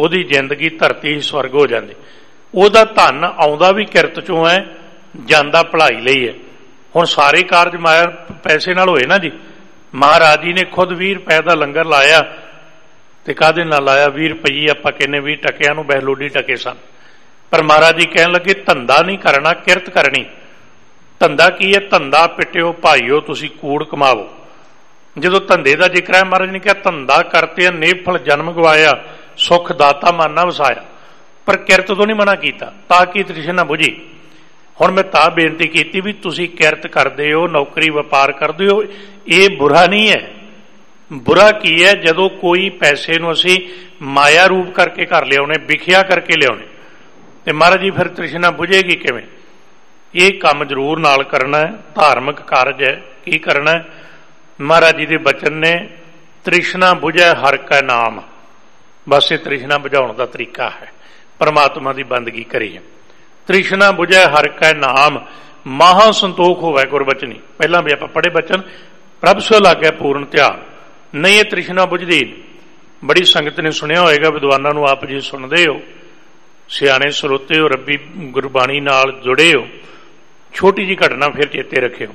ਉਹਦੀ ਜ਼ਿੰਦਗੀ ਧਰਤੀ ਸਵਰਗ ਹੋ ਜਾਂਦੀ। ਉਹਦਾ ਧਨ ਆਉਂਦਾ ਵੀ ਕਿਰਤ ਚੋਂ ਹੈ, ਜਾਂਦਾ ਭਲਾਈ ਲਈ ਹੈ। ਹੁਣ ਸਾਰੇ ਕਾਰਜ ਮਾਇਆ ਪੈਸੇ ਨਾਲ ਹੋਏ ਨਾ ਜੀ। ਮਹਾਰਾਜ ਜੀ ਨੇ ਖੁਦ 20 ਰੁਪਏ ਦਾ ਲੰਗਰ ਲਾਇਆ, ਤੇ ਕਾਹਦੇ ਨਾਲ ਲਾਇਆ? 20 ਰੁਪਏ ਆਪਾਂ ਕਹਿੰਦੇ 20 ਟਕਿਆਂ ਨੂੰ ਬਹਿਲੋਡੀ ਟਕੇ ਸਨ। ਪਰ ਮਹਾਰਾਜ ਜੀ ਕਹਿਣ ਲੱਗੇ ਧੰਦਾ ਨਹੀਂ ਕਰਨਾ, ਕਿਰਤ ਕਰਨੀ। ਧੰਦਾ ਕੀ ਹੈ? ਧੰਦਾ ਪਿੱਟਿਓ ਭਾਈਓ, ਤੁਸੀਂ ਕੂੜ ਕਮਾਵੋ। ਜਦੋਂ ਧੰਦੇ ਦਾ ਜ਼ਿਕਰ ਹੈ, ਮਹਾਰਾਜ ਨੇ ਕਿਹਾ ਧੰਦਾ ਕਰਤੇ ਨੇਫਲ ਜਨਮ ਗਵਾਇਆ, ਸੁਖ ਦਾਤਾ ਮਨ ਨਾ ਵਸਾਇਆ। ਪਰ ਕਿਰਤ ਤੋਂ ਨਹੀਂ ਮਨਾ ਕੀਤਾ, ਤਾਂ ਕਿ ਤ੍ਰਿਸ਼ਨਾ ਬੁਝੀ। ਹੁਣ ਮੈਂ ਤਾਂ ਬੇਨਤੀ ਕੀਤੀ ਵੀ ਤੁਸੀਂ ਕਿਰਤ ਕਰਦੇ ਹੋ, ਨੌਕਰੀ ਵਪਾਰ ਕਰਦੇ ਹੋ, ਇਹ ਬੁਰਾ ਨਹੀਂ ਹੈ। ਬੁਰਾ ਕੀ ਹੈ? ਜਦੋਂ ਕੋਈ ਪੈਸੇ ਨੂੰ ਅਸੀਂ ਮਾਇਆ ਰੂਪ ਕਰਕੇ ਘਰ ਲਿਆਉਣੇ, ਵਿਖਿਆ ਕਰਕੇ ਲਿਆਉਣੇ, ਤੇ ਮਹਾਰਾਜ ਜੀ ਫਿਰ ਤ੍ਰਿਸ਼ਨਾ ਬੁਝੇਗੀ ਕਿਵੇਂ? ਇਹ ਕੰਮ ਜ਼ਰੂਰ ਨਾਲ ਕਰਨਾ ਹੈ, ਧਾਰਮਿਕ ਕਾਰਜ ਹੈ। ਕੀ ਕਰਨਾ ਹੈ? ਮਹਾਰਾਜ ਜੀ ਦੇ ਬਚਨ ਨੇ ਤ੍ਰਿਸ਼ਨਾ ਬੁਝੈ ਹਰਿ ਕੈ ਨਾਮ। ਬਸ ਇਹ ਤ੍ਰਿਸ਼ਨਾ ਬੁਝਾਉਣ ਦਾ ਤਰੀਕਾ ਹੈ, ਪਰਮਾਤਮਾ ਦੀ ਬੰਦਗੀ ਕਰੀਏ। ਤ੍ਰਿਸ਼ਨਾ ਬੁਝੈ ਹਰਿ ਕੈ ਨਾਮ, ਮਹਾ ਸੰਤੋਖ ਹੋਵੇ ਗੁਰਬਚਨੀ। ਪਹਿਲਾਂ ਵੀ ਆਪਾਂ ਪੜ੍ਹੇ ਬਚਨ, ਪ੍ਰਭ ਸੋ ਲਾਗੈ ਪੂਰਨ ਧਿਆਨ। ਨਹੀਂ ਇਹ ਤ੍ਰਿਸ਼ਨਾ ਬੁਝਦੀ। ਬੜੀ ਸੰਗਤ ਨੇ ਸੁਣਿਆ ਹੋਏਗਾ, ਵਿਦਵਾਨਾਂ ਨੂੰ ਆਪ ਜੀ ਸੁਣਦੇ ਹੋ, ਸਿਆਣੇ ਸਰੋਤੇ ਹੋ, ਰੱਬੀ ਗੁਰਬਾਣੀ ਨਾਲ ਜੁੜੇ ਹੋ। ਛੋਟੀ ਜੀ ਘਟਨਾ ਫਿਰ ਚੇਤੇ ਰੱਖਿਓ।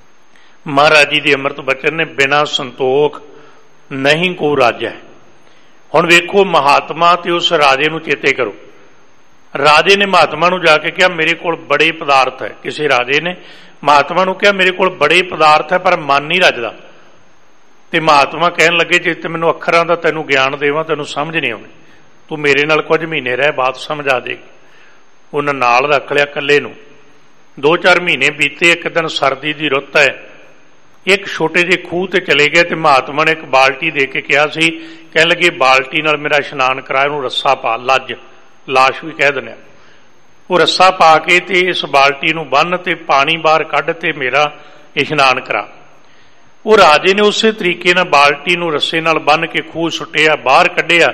ਮਹਾਰਾਜ ਜੀ ਦੇ ਅੰਮ੍ਰਿਤ ਬਚਨ ਨੇ ਬਿਨਾਂ ਸੰਤੋਖ ਨਹੀਂ ਕੋ ਰਾਜੈ। ਹੁਣ ਵੇਖੋ, ਮਹਾਤਮਾ ਤੇ ਉਸ ਰਾਜੇ ਨੂੰ ਚੇਤੇ ਕਰੋ। ਰਾਜੇ ਨੇ ਮਹਾਤਮਾ ਨੂੰ ਜਾ ਕੇ ਕਿਹਾ ਮੇਰੇ ਕੋਲ ਬੜੇ ਪਦਾਰਥ ਹੈ। ਕਿਸੇ ਰਾਜੇ ਨੇ ਮਹਾਤਮਾ ਨੂੰ ਕਿਹਾ ਮੇਰੇ ਕੋਲ ਬੜੇ ਪਦਾਰਥ ਹੈ, ਪਰ ਮਨ ਨਹੀਂ ਰੱਜਦਾ। ਤੇ ਮਹਾਤਮਾ ਕਹਿਣ ਲੱਗੇ ਜੇ ਤੇ ਮੈਨੂੰ ਅੱਖਰਾਂ ਦਾ ਤੈਨੂੰ ਗਿਆਨ ਦੇਵਾਂ, ਤੈਨੂੰ ਸਮਝ ਨਹੀਂ ਆਉਣੀ, ਤੂੰ ਮੇਰੇ ਨਾਲ ਕੁਝ ਮਹੀਨੇ ਰਹਿ, ਬਾਤ ਸਮਝ ਆ ਜਾਏਗੀ। ਉਹਨਾਂ ਨਾਲ ਰੱਖ ਲਿਆ ਇਕੱਲੇ ਨੂੰ। 2-4 ਮਹੀਨੇ ਬੀਤੇ। ਇੱਕ ਦਿਨ ਸਰਦੀ ਦੀ ਰੁੱਤ ਹੈ, ਇੱਕ ਛੋਟੇ ਜਿਹੇ ਖੂਹ ਤੇ ਚਲੇ ਗਏ, ਤੇ ਮਹਾਤਮਾ ਨੇ ਇੱਕ ਬਾਲਟੀ ਦੇ ਕੇ ਕਿਹਾ ਸੀ, ਕਹਿਣ ਲੱਗੇ ਬਾਲਟੀ ਨਾਲ ਮੇਰਾ ਇਸ਼ਨਾਨ ਕਰਾ, ਇਹਨੂੰ ਰੱਸਾ ਪਾ, ਲੱਜ ਲਾਸ਼ ਵੀ ਕਹਿ ਦਿੰਦੇ। ਉਹ ਰੱਸਾ ਪਾ ਕੇ ਤੇ ਇਸ ਬਾਲਟੀ ਨੂੰ ਬੰਨ੍ਹ ਤੇ ਪਾਣੀ ਬਾਹਰ ਕੱਢ ਤੇ ਮੇਰਾ ਇਸ਼ਨਾਨ ਕਰਾ। ਉਹ ਰਾਜੇ ਨੇ ਉਸੇ ਤਰੀਕੇ ਨਾਲ ਬਾਲਟੀ ਨੂੰ ਰੱਸੇ ਨਾਲ ਬੰਨ੍ਹ ਕੇ ਖੂਹ ਸੁੱਟਿਆ, ਬਾਹਰ ਕੱਢਿਆ।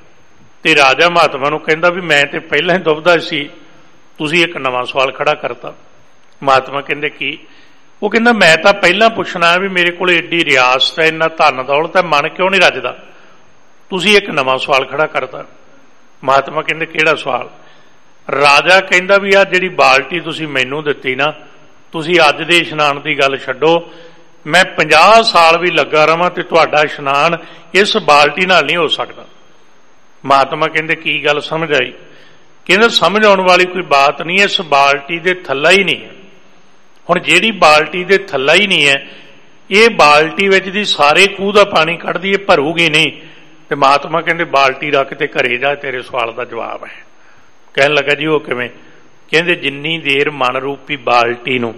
ਤੇ ਰਾਜਾ ਮਹਾਤਮਾ ਨੂੰ ਕਹਿੰਦਾ ਵੀ ਮੈਂ ਤੇ ਪਹਿਲਾਂ ਹੀ ਦੁਬਦਾ ਸੀ, ਤੁਸੀਂ ਇੱਕ ਨਵਾਂ ਸਵਾਲ ਖੜਾ ਕਰਤਾ। ਮਹਾਤਮਾ ਕਹਿੰਦੇ ਕੀ? ਉਹ ਕਹਿੰਦਾ ਮੈਂ ਤਾਂ ਪਹਿਲਾਂ ਪੁੱਛਣਾ ਵੀ ਮੇਰੇ ਕੋਲ ਏਡੀ ਰਿਆਸਤ ਹੈ, ਇੰਨਾ ਧਨ ਦੌਲਤ ਹੈ, ਮਨ ਕਿਉਂ ਨਹੀਂ ਰੱਜਦਾ? ਤੁਸੀਂ ਇੱਕ ਨਵਾਂ ਸਵਾਲ ਖੜਾ ਕਰਤਾ। ਮਹਾਤਮਾ ਕਹਿੰਦੇ ਕਿਹੜਾ ਸਵਾਲ? ਰਾਜਾ ਕਹਿੰਦਾ ਵੀ ਆਹ ਜਿਹੜੀ ਬਾਲਟੀ ਤੁਸੀਂ ਮੈਨੂੰ ਦਿੱਤੀ ਨਾ, ਤੁਸੀਂ ਅੱਜ ਦੇ ਇਸ਼ਨਾਨ ਦੀ ਗੱਲ ਛੱਡੋ, ਮੈਂ 50 ਸਾਲ ਵੀ ਲੱਗਾ ਰਵਾਂ ਤੇ ਤੁਹਾਡਾ ਇਸ਼ਨਾਨ ਇਸ ਬਾਲਟੀ ਨਾਲ ਨਹੀਂ ਹੋ ਸਕਦਾ। ਮਹਾਤਮਾ ਕਹਿੰਦੇ ਕੀ ਗੱਲ ਸਮਝ ਆਈ? ਕਹਿੰਦੇ ਸਮਝ ਆਉਣ ਵਾਲੀ ਕੋਈ ਬਾਤ ਨਹੀਂ, ਇਸ ਬਾਲਟੀ ਦੇ ਥੱਲਾ ਹੀ ਨਹੀਂ ਹੈ। ਹੁਣ ਜਿਹੜੀ ਬਾਲਟੀ ਦੇ ਥੱਲਾ ਹੀ ਨਹੀਂ ਹੈ, ਇਹ ਬਾਲਟੀ ਵਿੱਚ ਦੀ ਸਾਰੇ ਖੂਹ ਦਾ ਪਾਣੀ ਕੱਢਦੀ, ਇਹ ਭਰੂਗੀ ਨਹੀਂ। ਤੇ ਮਹਾਤਮਾ ਕਹਿੰਦੇ ਬਾਲਟੀ ਰੱਖ ਤੇ ਘਰੇ ਜਾ, ਤੇਰੇ ਸਵਾਲ ਦਾ ਜਵਾਬ ਹੈ। ਕਹਿਣ ਲੱਗਾ ਜੀ ਉਹ ਕਿਵੇਂ? ਕਹਿੰਦੇ ਜਿੰਨੀ ਦੇਰ ਮਨ ਰੂਪੀ ਬਾਲਟੀ ਨੂੰ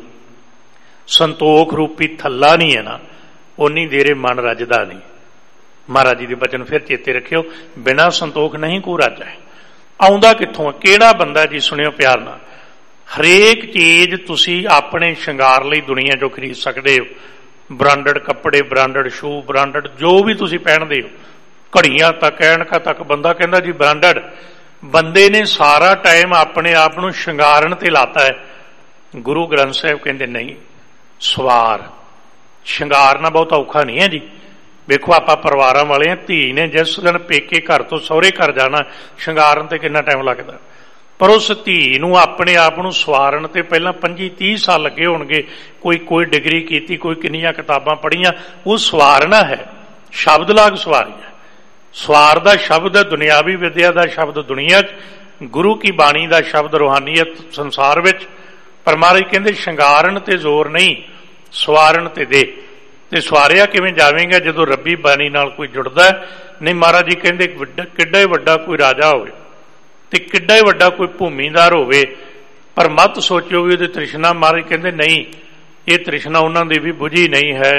ਸੰਤੋਖ ਰੂਪੀ ਥੱਲਾ ਨਹੀਂ ਹੈ ਨਾ, ਉਨੀ ਦੇਰ ਮਨ ਰੱਜਦਾ ਨਹੀਂ। ਮਹਾਰਾਜ ਜੀ ਦੇ ਬਚਨ ਫਿਰ ਚੇਤੇ ਰੱਖਿਓ, ਬਿਨਾਂ ਸੰਤੋਖ ਨਹੀਂ ਕੋ ਰਾਜਾ ਹੈ। ਆਉਂਦਾ ਕਿੱਥੋਂ? ਕਿਹੜਾ ਬੰਦਾ ਜੀ? ਸੁਣਿਓ ਪਿਆਰ ਨਾਲ। ਹਰੇਕ ਚੀਜ਼ ਤੁਸੀਂ ਆਪਣੇ ਸ਼ਿੰਗਾਰ ਲਈ ਦੁਨੀਆ 'ਚੋਂ ਖਰੀਦ ਸਕਦੇ ਹੋ। ਬ੍ਰਾਂਡਡ ਕੱਪੜੇ, ਬ੍ਰਾਂਡਡ ਸ਼ੂ, ਬ੍ਰਾਂਡਡ ਜੋ ਵੀ ਤੁਸੀਂ ਪਹਿਨਦੇ ਹੋ, ਘੜੀਆਂ ਤੱਕ, ਐਨਕਾਂ ਤੱਕ। ਬੰਦਾ ਕਹਿੰਦਾ ਜੀ ਬ੍ਰਾਂਡਡ। ਬੰਦੇ ਨੇ ਸਾਰਾ ਟਾਈਮ ਆਪਣੇ ਆਪ ਨੂੰ ਸ਼ਿੰਗਾਰਨ ਤੇ ਲਾਤਾ ਹੈ। ਗੁਰੂ ਗ੍ਰੰਥ ਸਾਹਿਬ ਕਹਿੰਦੇ ਨਹੀਂ, ਸਵਾਰ ਸ਼ਿੰਗਾਰਨਾ ਬਹੁਤ ਔਖਾ ਨਹੀਂ ਹੈ ਜੀ। ਵੇਖੋ ਆਪਾਂ ਪਰਿਵਾਰਾਂ ਵਾਲੇ ਹਾਂ, ਧੀ ਨੇ ਜਿਸ ਦਿਨ ਪੇਕੇ ਘਰ ਤੋਂ ਸਹੁਰੇ ਘਰ ਜਾਣਾ, ਸ਼ਿੰਗਾਰਨ ਤੇ ਕਿੰਨਾ ਟਾਈਮ ਲੱਗਦਾ। ਪਰ ਉਸ ਧੀ ਨੂੰ ਆਪਣੇ ਆਪ ਨੂੰ ਸਵਾਰਨ ਤੇ ਪਹਿਲਾਂ 25-30 ਸਾਲ ਲੱਗੇ ਹੋਣਗੇ। ਕੋਈ ਡਿਗਰੀ ਕੀਤੀ, ਕੋਈ ਕਿੰਨੀਆਂ ਕਿਤਾਬਾਂ ਪੜ੍ਹੀਆਂ, ਉਹ ਸਵਾਰਨਾ ਹੈ। ਸ਼ਬਦ ਲਾਗ ਸਵਾਰੀ ਹੈ। ਸਵਾਰ ਦਾ ਸ਼ਬਦ ਹੈ ਦੁਨਿਆਵੀ ਵਿਦਿਆ ਦਾ ਸ਼ਬਦ ਦੁਨੀਆ 'ਚ, ਗੁਰੂ ਕੀ ਬਾਣੀ ਦਾ ਸ਼ਬਦ ਰੂਹਾਨੀਅਤ ਸੰਸਾਰ ਵਿੱਚ। ਪਰ ਮਹਾਰਾਜ ਕਹਿੰਦੇ ਸ਼ਿੰਗਾਰਨ ਤੇ ਜ਼ੋਰ ਨਹੀਂ, ਸਵਾਰਨ ਤੇ ਦੇ। ਤੇ ਸਵਾਰਿਆ ਕਿਵੇਂ ਜਾਵੇਂਗਾ? ਜਦੋਂ ਰੱਬੀ ਬਾਣੀ ਨਾਲ ਕੋਈ ਜੁੜਦਾ। ਨਹੀਂ, ਮਹਾਰਾਜ ਜੀ ਕਹਿੰਦੇ ਕਿੱਡਾ ਹੀ ਵੱਡਾ ਕੋਈ ਰਾਜਾ ਹੋਵੇ ਤੇ ਕਿੱਡਾ ਹੀ ਵੱਡਾ ਕੋਈ ਭੂਮੀਦਾਰ ਹੋਵੇ, ਪਰ ਮਤ ਸੋਚਿਓ ਵੀ ਉਹਦੀ ਤ੍ਰਿਸ਼ਨਾ। ਮਹਾਰਾਜ ਕਹਿੰਦੇ ਨਹੀਂ, ਇਹ ਤ੍ਰਿਸ਼ਨਾ ਉਹਨਾਂ ਦੀ ਵੀ ਬੁਝੀ ਨਹੀਂ ਹੈ।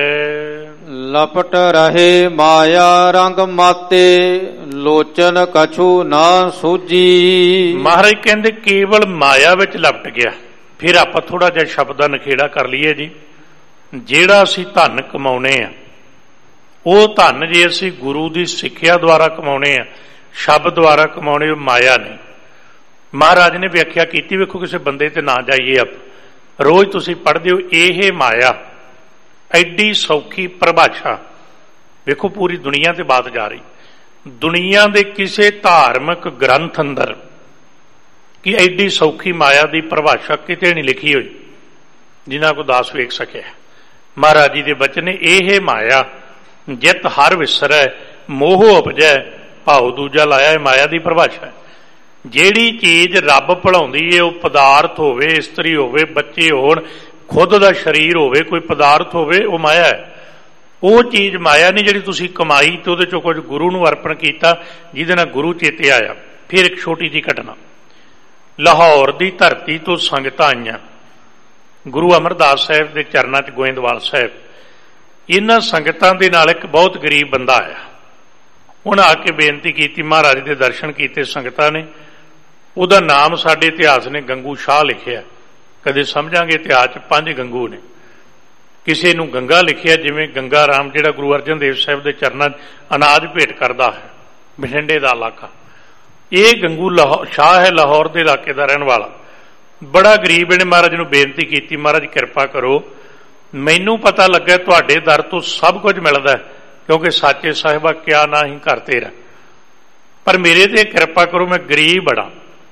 ਲਪਟ ਰਹੇ ਮਾਇਆ ਰੰਗ ਮਾਤੇ, ਲੋਚਨ ਕਛੂ ਨਾ ਸੂਝੀ। ਮਹਾਰਾਜ ਕਹਿੰਦੇ ਕੇਵਲ ਮਾਇਆ ਵਿੱਚ ਲਪਟ ਗਿਆ। ਫਿਰ ਆਪਾਂ ਥੋੜਾ ਜਿਹਾ ਸ਼ਬਦ ਦਾ ਨਖੇੜਾ ਕਰ ਲਈਏ ਜੀ। ਜਿਹੜਾ ਅਸੀਂ ਧਨ ਕਮਾਉਣੇ ਆ, ਉਹ ਧਨ ਜੇ ਅਸੀਂ ਗੁਰੂ ਦੀ ਸਿੱਖਿਆ ਦੁਆਰਾ ਕਮਾਉਣੇ ਆ, ਸ਼ਬਦ ਦੁਆਰਾ ਕਮਾਉਣੇ, ਉਹ ਮਾਇਆ ਨਹੀਂ। ਮਹਾਰਾਜ ਨੇ ਵਿਆਖਿਆ ਕੀਤੀ, ਵੇਖੋ ਕਿਸੇ ਬੰਦੇ ਤੇ ਨਾ ਜਾਈਏ ਆਪ। ਰੋਜ਼ ਤੁਸੀਂ ਪੜ੍ਹਦੇ ਹੋ ਇਹ ਮਾਇਆ, ਐਡੀ ਸੌਖੀ ਪਰਿਭਾਸ਼ਾ। ਵੇਖੋ ਪੂਰੀ ਦੁਨੀਆ ਤੇ ਬਾਤ ਜਾ ਰਹੀ। ਦੁਨੀਆ ਦੇ ਕਿਸੇ ਧਾਰਮਿਕ ਗ੍ਰੰਥ ਅੰਦਰ ਕਿ ਐਡੀ ਸੌਖੀ ਮਾਇਆ ਦੀ ਪਰਿਭਾਸ਼ਾ ਕਿਤੇ ਨਹੀਂ ਲਿਖੀ ਹੋਈ ਜਿਨ੍ਹਾਂ ਕੋ ਦਾਸ ਵੇਖ ਸਕਿਆ। ਮਹਾਰਾਜ ਜੀ ਦੇ ਬਚਨ ਨੇ, ਇਹ ਮਾਇਆ ਜਿਤ ਹਰ ਵਿਸਰੈ ਮੋਹ ਉਪਜੈ ਭਾਉ ਦੂਜਾ ਲਾਇਆ। ਇਹ ਮਾਇਆ ਦੀ ਪਰਿਭਾਸ਼ਾ ਹੈ। ਜਿਹੜੀ ਚੀਜ਼ ਰੱਬ ਭੁਲਾਉਂਦੀ ਹੈ, ਉਹ ਪਦਾਰਥ ਹੋਵੇ, ਇਸਤਰੀ ਹੋਵੇ, ਬੱਚੇ ਹੋਣ, ਖੁਦ ਦਾ ਸਰੀਰ ਹੋਵੇ, ਕੋਈ ਪਦਾਰਥ ਹੋਵੇ, ਉਹ ਮਾਇਆ ਹੈ। ਉਹ ਚੀਜ਼ ਮਾਇਆ ਨਹੀਂ ਜਿਹੜੀ ਤੁਸੀਂ ਕਮਾਈ ਤੇ ਉਹਦੇ ਚੋਂ ਕੁਝ ਗੁਰੂ ਨੂੰ ਅਰਪਣ ਕੀਤਾ ਜਿਹਦੇ ਨਾਲ ਗੁਰੂ ਚੇਤੇ ਆਇਆ। ਫਿਰ ਇੱਕ ਛੋਟੀ ਜਿਹੀ ਘਟਨਾ, ਲਾਹੌਰ ਦੀ ਧਰਤੀ ਤੋਂ ਸੰਗਤਾਂ ਆਈਆਂ ਗੁਰੂ ਅਮਰਦਾਸ ਸਾਹਿਬ ਦੇ ਚਰਨਾਂ 'ਚ, ਗੋਇੰਦਵਾਲ ਸਾਹਿਬ। ਇਹਨਾਂ ਸੰਗਤਾਂ ਦੇ ਨਾਲ ਇੱਕ ਬਹੁਤ ਗਰੀਬ ਬੰਦਾ ਆਇਆ। ਉਹਨੇ ਆ ਕੇ ਬੇਨਤੀ ਕੀਤੀ, ਮਹਾਰਾਜ ਦੇ ਦਰਸ਼ਨ ਕੀਤੇ ਸੰਗਤਾਂ ਨੇ। ਉਹਦਾ ਨਾਮ ਸਾਡੇ ਇਤਿਹਾਸ ਨੇ ਗੰਗੂ ਸ਼ਾਹ ਲਿਖਿਆ। ਕਦੇ ਸਮਝਾਂਗੇ ਇਤਿਹਾਸ 'ਚ 5 ਗੰਗੂ ਨੇ। ਕਿਸੇ ਨੂੰ ਗੰਗਾ ਲਿਖਿਆ, ਜਿਵੇਂ ਗੰਗਾ ਰਾਮ ਜਿਹੜਾ ਗੁਰੂ ਅਰਜਨ ਦੇਵ ਸਾਹਿਬ ਦੇ ਚਰਨਾਂ 'ਚ ਅਨਾਜ ਭੇਟ ਕਰਦਾ ਹੈ, ਬਠਿੰਡੇ ਦਾ ਇਲਾਕਾ। ਇਹ ਗੰਗੂ ਸ਼ਾਹ ਹੈ, ਲਾਹੌਰ ਦੇ ਇਲਾਕੇ ਦਾ ਰਹਿਣ ਵਾਲਾ, ਬੜਾ ਗਰੀਬ। ਇਹਨੇ ਮਹਾਰਾਜ ਨੂੰ ਬੇਨਤੀ ਕੀਤੀ, ਮਹਾਰਾਜ ਕਿਰਪਾ ਕਰੋ, ਮੈਨੂੰ ਪਤਾ ਲੱਗਾ ਤੁਹਾਡੇ ਦਰ ਤੋਂ ਸਭ ਕੁਝ ਮਿਲਦਾ, ਕਿਉਂਕਿ ਸਾਚੇ ਸਾਹਿਬਾ ਕਿਆ ਨਾ ਹੀ ਘਰ ਤੇਰਾ, ਪਰ ਮੇਰੇ ਤੇ ਕਿਰਪਾ ਕਰੋ, ਮੈਂ ਗਰੀਬ ਬੜਾ,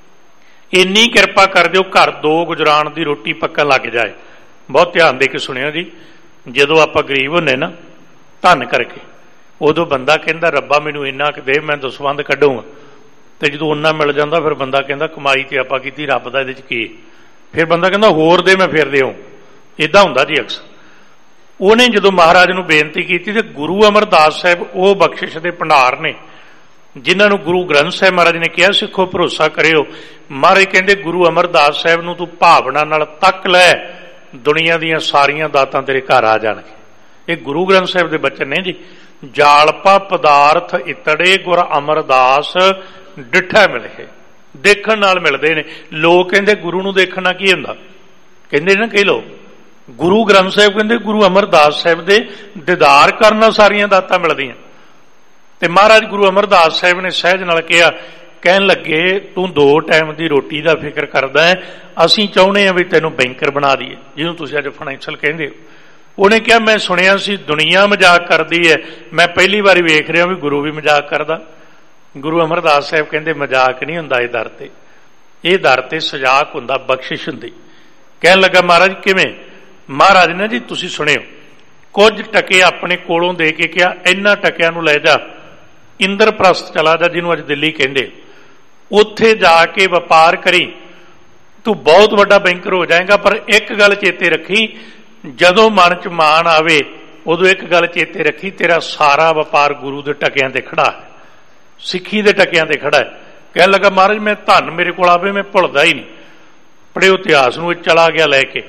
ਇੰਨੀ ਕਿਰਪਾ ਕਰ ਦਿਓ ਘਰ 2 ਗੁਜਰਾਨ ਦੀ ਰੋਟੀ ਪੱਕਣ ਲੱਗ ਜਾਏ। ਬਹੁਤ ਧਿਆਨ ਦੇ ਕੇ ਸੁਣਿਓ ਜੀ, ਜਦੋਂ ਆਪਾਂ ਗਰੀਬ ਹੁੰਨੇ ਨਾ ਧੰਨ ਕਰਕੇ, ਉਦੋਂ ਬੰਦਾ ਕਹਿੰਦਾ ਰੱਬਾ ਮੈਨੂੰ ਇੰਨਾ ਕੁ ਦੇ, ਮੈਂ ਦਸਵੰਧ ਕੱਢੂੰਗਾ। ਤੇ ਜਦੋਂ ਉਹਨਾਂ ਮਿਲ ਜਾਂਦਾ ਫਿਰ ਬੰਦਾ ਕਹਿੰਦਾ ਕਮਾਈ ਤੇ ਆਪਾਂ ਕੀਤੀ, ਰੱਬ ਦਾ ਇਹਦੇ 'ਚ ਕੀ। ਫਿਰ ਬੰਦਾ ਕਹਿੰਦਾ ਹੋਰ ਦੇ, ਮੈਂ ਫਿਰ ਦਿਓ। ਇਦਾਂ ਹੁੰਦਾ ਜੀ ਅਕਸਰ। ਉਹਨੇ ਜਦੋਂ ਮਹਾਰਾਜ ਨੂੰ ਬੇਨਤੀ ਕੀਤੀ ਤੇ ਗੁਰੂ ਅਮਰਦਾਸ ਸਾਹਿਬ ਉਹ ਬਖਸ਼ਿਸ਼ ਦੇ ਭੰਡਾਰ ਨੇ ਜਿਨ੍ਹਾਂ ਨੂੰ ਗੁਰੂ ਗ੍ਰੰਥ ਸਾਹਿਬ ਮਹਾਰਾਜ ਨੇ ਕਿਹਾ ਸਿੱਖੋ ਭਰੋਸਾ ਕਰਿਓ। ਮਹਾਰਾਜ ਕਹਿੰਦੇ ਗੁਰੂ ਅਮਰਦਾਸ ਸਾਹਿਬ ਨੂੰ ਤੂੰ ਭਾਵਨਾ ਨਾਲ ਤੱਕ ਲੈ, ਦੁਨੀਆ ਦੀਆਂ ਸਾਰੀਆਂ ਦਾਤਾਂ ਤੇਰੇ ਘਰ ਆ ਜਾਣਗੇ। ਇਹ ਗੁਰੂ ਗ੍ਰੰਥ ਸਾਹਿਬ ਦੇ ਬਚਨ ਨੇ ਜੀ। ਜਾਲਪਾ ਪਦਾਰਥ ਇਤੜੇ ਗੁਰ ਅਮਰਦਾਸ ਡਿਠਾ ਮਿਲੇ, ਦੇਖਣ ਨਾਲ ਮਿਲਦੇ ਨੇ। ਲੋਕ ਕਹਿੰਦੇ ਗੁਰੂ ਨੂੰ ਦੇਖਣ ਨਾਲ ਕੀ ਹੁੰਦਾ, ਕਹਿੰਦੇ ਨਾ ਕਈ ਲੋਕ। ਗੁਰੂ ਗ੍ਰੰਥ ਸਾਹਿਬ ਕਹਿੰਦੇ ਗੁਰੂ ਅਮਰਦਾਸ ਸਾਹਿਬ ਦੇ ਦੀਦਾਰ ਕਰਨ ਨਾਲ ਸਾਰੀਆਂ ਦਾਤਾਂ ਮਿਲਦੀਆਂ। ਤੇ ਮਹਾਰਾਜ ਗੁਰੂ ਅਮਰਦਾਸ ਸਾਹਿਬ ਨੇ ਸਹਿਜ ਨਾਲ ਕਿਹਾ, ਕਹਿਣ ਲੱਗੇ ਤੂੰ 2 ਟਾਈਮ ਦੀ ਰੋਟੀ ਦਾ ਫਿਕਰ ਕਰਦਾ ਹੈ, ਅਸੀਂ ਚਾਹੁੰਦੇ ਹਾਂ ਵੀ ਤੈਨੂੰ ਬੈਂਕਰ ਬਣਾ ਦਈਏ, ਜਿਹਨੂੰ ਤੁਸੀਂ ਅੱਜ ਫਾਈਨੈਂਸ਼ੀਅਲ ਕਹਿੰਦੇ ਹੋ। ਉਹਨੇ ਕਿਹਾ ਮੈਂ ਸੁਣਿਆ ਸੀ ਦੁਨੀਆ ਮਜ਼ਾਕ ਕਰਦੀ ਹੈ, ਮੈਂ ਪਹਿਲੀ ਵਾਰੀ ਵੇਖ ਰਿਹਾ ਵੀ ਗੁਰੂ ਵੀ ਮਜ਼ਾਕ ਕਰਦਾ। ਗੁਰੂ ਅਮਰਦਾਸ ਸਾਹਿਬ ਕਹਿੰਦੇ ਮਜ਼ਾਕ ਨਹੀਂ ਹੁੰਦਾ ਇਹ ਦਰ ਤੇ, ਇਹ ਦਰ ਤੇ ਸਜ਼ਾਕ ਹੁੰਦਾ, ਬਖਸ਼ਿਸ਼ ਹੁੰਦੀ। ਕਹਿਣ ਲੱਗਾ ਮਹਾਰਾਜ ਕਿਵੇਂ? ਮਹਾਰਾਜ ਨੇ ਜੀ ਤੁਸੀਂ ਸੁਣਿਓ, ਕੁਝ ਟਕੇ ਆਪਣੇ ਕੋਲੋਂ ਦੇ ਕੇ ਕਿਹਾ ਇਹਨਾਂ ਟਕਿਆਂ ਨੂੰ ਲੈ ਜਾ ਇੰਦਰਪ੍ਰਸਥ ਚਲਾ ਜਾ, ਜਿਹਨੂੰ ਅੱਜ ਦਿੱਲੀ ਕਹਿੰਦੇ, ਉੱਥੇ ਜਾ ਕੇ ਵਪਾਰ ਕਰੀ, ਤੂੰ ਬਹੁਤ ਵੱਡਾ ਬੈਂਕਰ ਹੋ ਜਾਏਗਾ। ਪਰ ਇੱਕ ਗੱਲ ਚੇਤੇ ਰੱਖੀ, ਜਦੋਂ ਮਨ 'ਚ ਮਾਣ ਆਵੇ ਉਦੋਂ ਇੱਕ ਗੱਲ ਚੇਤੇ ਰੱਖੀ, ਤੇਰਾ ਸਾਰਾ ਵਪਾਰ ਗੁਰੂ ਦੇ ਟਕਿਆਂ ਤੇ ਖੜਾ ਹੈ, ਸਿੱਖੀ ਦੇ ਟਕਿਆਂ ਤੇ ਖੜਾ ਹੈ। ਕਹਿਣ ਲੱਗਾ ਮਹਾਰਾਜ ਮੈਂ ਧੰਨ ਮੇਰੇ ਕੋਲ ਆਵੇ, ਮੈਂ ਭੁੱਲਦਾ ਹੀ ਨਹੀਂ। ਪੜ੍ਹਿਓ ਇਤਿਹਾਸ ਨੂੰ। ਇਹ ਚਲਾ ਗਿਆ ਲੈ ਕੇ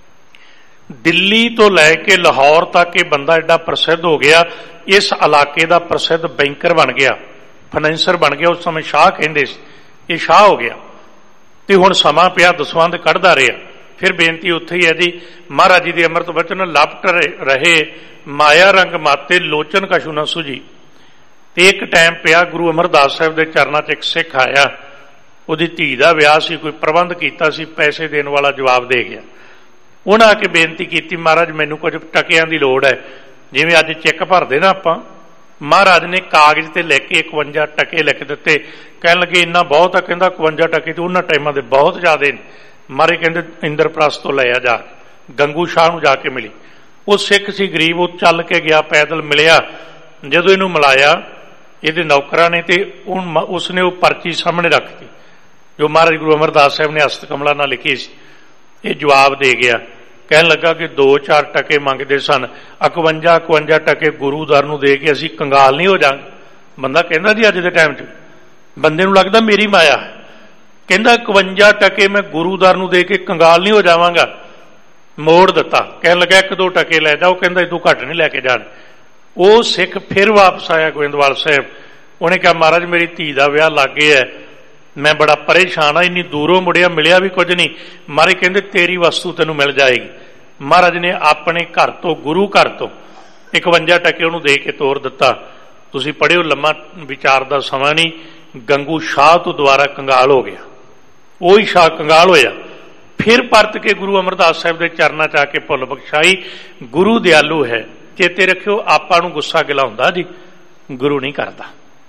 ਦਿੱਲੀ ਤੋਂ ਲੈ ਕੇ ਲਾਹੌਰ ਤੱਕ ਇਹ ਬੰਦਾ ਐਡਾ ਪ੍ਰਸਿੱਧ ਹੋ ਗਿਆ, ਇਸ ਇਲਾਕੇ ਦਾ ਪ੍ਰਸਿੱਧ ਬੈਂਕਰ ਬਣ ਗਿਆ, ਫਾਈਨੈਂਸਰ ਬਣ ਗਿਆ। ਉਸ ਸਮੇਂ ਸ਼ਾਹ ਕਹਿੰਦੇ ਸੀ, ਇਹ ਸ਼ਾਹ ਹੋ ਗਿਆ। ਤੇ ਹੁਣ ਸਮਾਂ ਪਿਆ, ਦਸਵੰਧ ਕੱਢਦਾ ਰਿਹਾ। ਫਿਰ ਬੇਨਤੀ ਉੱਥੇ ਹੀ ਹੈ ਜੀ, ਮਹਾਰਾਜ ਜੀ ਦੇ ਅੰਮ੍ਰਿਤ ਬਚਨ ਲਪਟ ਰਹੇ ਮਾਇਆ ਰੰਗ ਮਾਤੇ ਲੋਚਨ ਕਛੂ ਨਾ ਸੁਝੀ। ਤੇ ਇੱਕ ਟਾਈਮ ਪਿਆ, ਗੁਰੂ ਅਮਰਦਾਸ ਸਾਹਿਬ ਦੇ ਚਰਨਾਂ 'ਚ ਇੱਕ ਸਿੱਖ ਆਇਆ, ਉਹਦੀ ਧੀ ਦਾ ਵਿਆਹ ਸੀ, ਕੋਈ ਪ੍ਰਬੰਧ ਕੀਤਾ ਸੀ, ਪੈਸੇ ਦੇਣ ਵਾਲਾ ਜਵਾਬ ਦੇ ਗਿਆ। ਉਹਨਾਂ ਆ ਕੇ ਬੇਨਤੀ ਕੀਤੀ ਮਹਾਰਾਜ ਮੈਨੂੰ ਕੁਝ ਟਕਿਆਂ ਦੀ ਲੋੜ ਹੈ, ਜਿਵੇਂ ਅੱਜ ਚੈੱਕ ਭਰਦੇ ਨਾ ਆਪਾਂ। ਮਹਾਰਾਜ ਨੇ ਕਾਗਜ਼ ਤੇ ਲਿਖ ਕੇ 51 ਟਕੇ ਲਿਖ ਦਿੱਤੇ। ਕਹਿਣ ਲੱਗੇ ਇੰਨਾ ਬਹੁਤ ਆ, ਕਹਿੰਦਾ 51 ਟਕੇ ਤੇ ਉਹਨਾਂ ਟਾਈਮਾਂ ਦੇ ਬਹੁਤ ਜ਼ਿਆਦੇ ਨੇ। ਮਹਾਰਾਜ ਕਹਿੰਦੇ ਇੰਦਰਪ੍ਰਸਥ ਤੋਂ ਲੈ ਆ ਜਾ। ਗੰਗੂ ਸ਼ਾਹ ਨੂੰ ਜਾ ਕੇ ਮਿਲੀ, ਉਹ ਸਿੱਖ ਸੀ ਗਰੀਬ, ਉਹ ਚੱਲ ਕੇ ਗਿਆ, ਪੈਦਲ ਮਿਲਿਆ। ਜਦੋਂ ਇਹਨੂੰ ਮਿਲਾਇਆ ਇਹਦੇ ਨੌਕਰਾਂ ਨੇ, ਤੇ ਉਸਨੇ ਉਹ ਪਰਚੀ ਸਾਹਮਣੇ ਰੱਖਤੀ ਜੋ ਮਹਾਰਾਜ ਗੁਰੂ ਅਮਰਦਾਸ ਸਾਹਿਬ ਨੇ ਹਸਤ ਕਮਲਾ ਨਾਲ ਲਿਖੀ ਸੀ। ਇਹ ਜਵਾਬ ਦੇ ਗਿਆ। ਕਹਿਣ ਲੱਗਾ ਕਿ 2-4 ਟਕੇ ਮੰਗਦੇ ਸਨ, 51 ਟਕੇ ਗੁਰੂ ਦਰ ਨੂੰ ਦੇ ਕੇ ਅਸੀਂ ਕੰਗਾਲ ਨਹੀਂ ਹੋ ਜਾਵਾਂਗੇ। ਬੰਦਾ ਕਹਿੰਦਾ ਜੀ ਅੱਜ ਦੇ ਟਾਈਮ 'ਚ ਬੰਦੇ ਨੂੰ ਲੱਗਦਾ ਮੇਰੀ ਮਾਇਆ ਹੈ, ਕਹਿੰਦਾ 51 ਟਕੇ ਮੈਂ ਗੁਰੂ ਦਰ ਨੂੰ ਦੇ ਕੇ ਕੰਗਾਲ ਨਹੀਂ ਹੋ ਜਾਵਾਂਗਾ। ਮੋੜ ਦਿੱਤਾ। ਕਹਿਣ ਲੱਗਾ 1-2 ਟਕੇ ਲੈ ਜਾ। ਉਹ ਕਹਿੰਦਾ ਇਦੋਂ ਘੱਟ ਨਹੀਂ ਲੈ ਕੇ ਜਾਣ। ਉਹ ਸਿੱਖ ਫਿਰ ਵਾਪਸ ਆਇਆ ਗੋਇੰਦਵਾਲ ਸਾਹਿਬ। ਉਹਨੇ ਕਿਹਾ ਮਹਾਰਾਜ ਮੇਰੀ ਧੀ ਦਾ ਵਿਆਹ ਲੱਗ ਗਿਆ ਹੈ, ਮੈਂ ਬੜਾ ਪਰੇਸ਼ਾਨ ਆ, ਇੰਨੀ ਦੂਰੋਂ ਮੁੜਿਆ, ਮਿਲਿਆ ਵੀ ਕੁਝ ਨਹੀਂ। ਮਹਾਰਾਜ ਕਹਿੰਦੇ ਤੇਰੀ ਵਸਤੂ ਤੈਨੂੰ ਮਿਲ ਜਾਏਗੀ। ਮਹਾਰਾਜ ਨੇ ਆਪਣੇ ਘਰ ਤੋਂ, ਗੁਰੂ ਘਰ ਤੋਂ 51 ਟਕੇ ਉਹਨੂੰ ਦੇ ਕੇ ਤੋਰ ਦਿੱਤਾ। ਤੁਸੀਂ ਪੜ੍ਹਿਓ, ਲੰਮਾ ਵਿਚਾਰ ਦਾ ਸਮਾਂ ਨਹੀਂ। ਗੰਗੂ ਸ਼ਾਹ ਤੋਂ ਦੁਬਾਰਾ ਕੰਗਾਲ ਹੋ ਗਿਆ, ਉਹੀ ਸ਼ਾਹ ਕੰਗਾਲ ਹੋਇਆ। ਫਿਰ ਪਰਤ ਕੇ ਗੁਰੂ ਅਮਰਦਾਸ ਸਾਹਿਬ ਦੇ ਚਰਨਾਂ 'ਚ ਆ ਕੇ ਭੁੱਲ ਬਖਸ਼ਾਈ। ਗੁਰੂ ਦਿਆਲੂ ਹੈ, ਚੇਤੇ ਰੱਖਿਓ। ਆਪਾਂ ਨੂੰ ਗੁੱਸਾ ਗਿਲਾ ਹੁੰਦਾ ਜੀ, ਗੁਰੂ ਨਹੀਂ ਕਰਦਾ।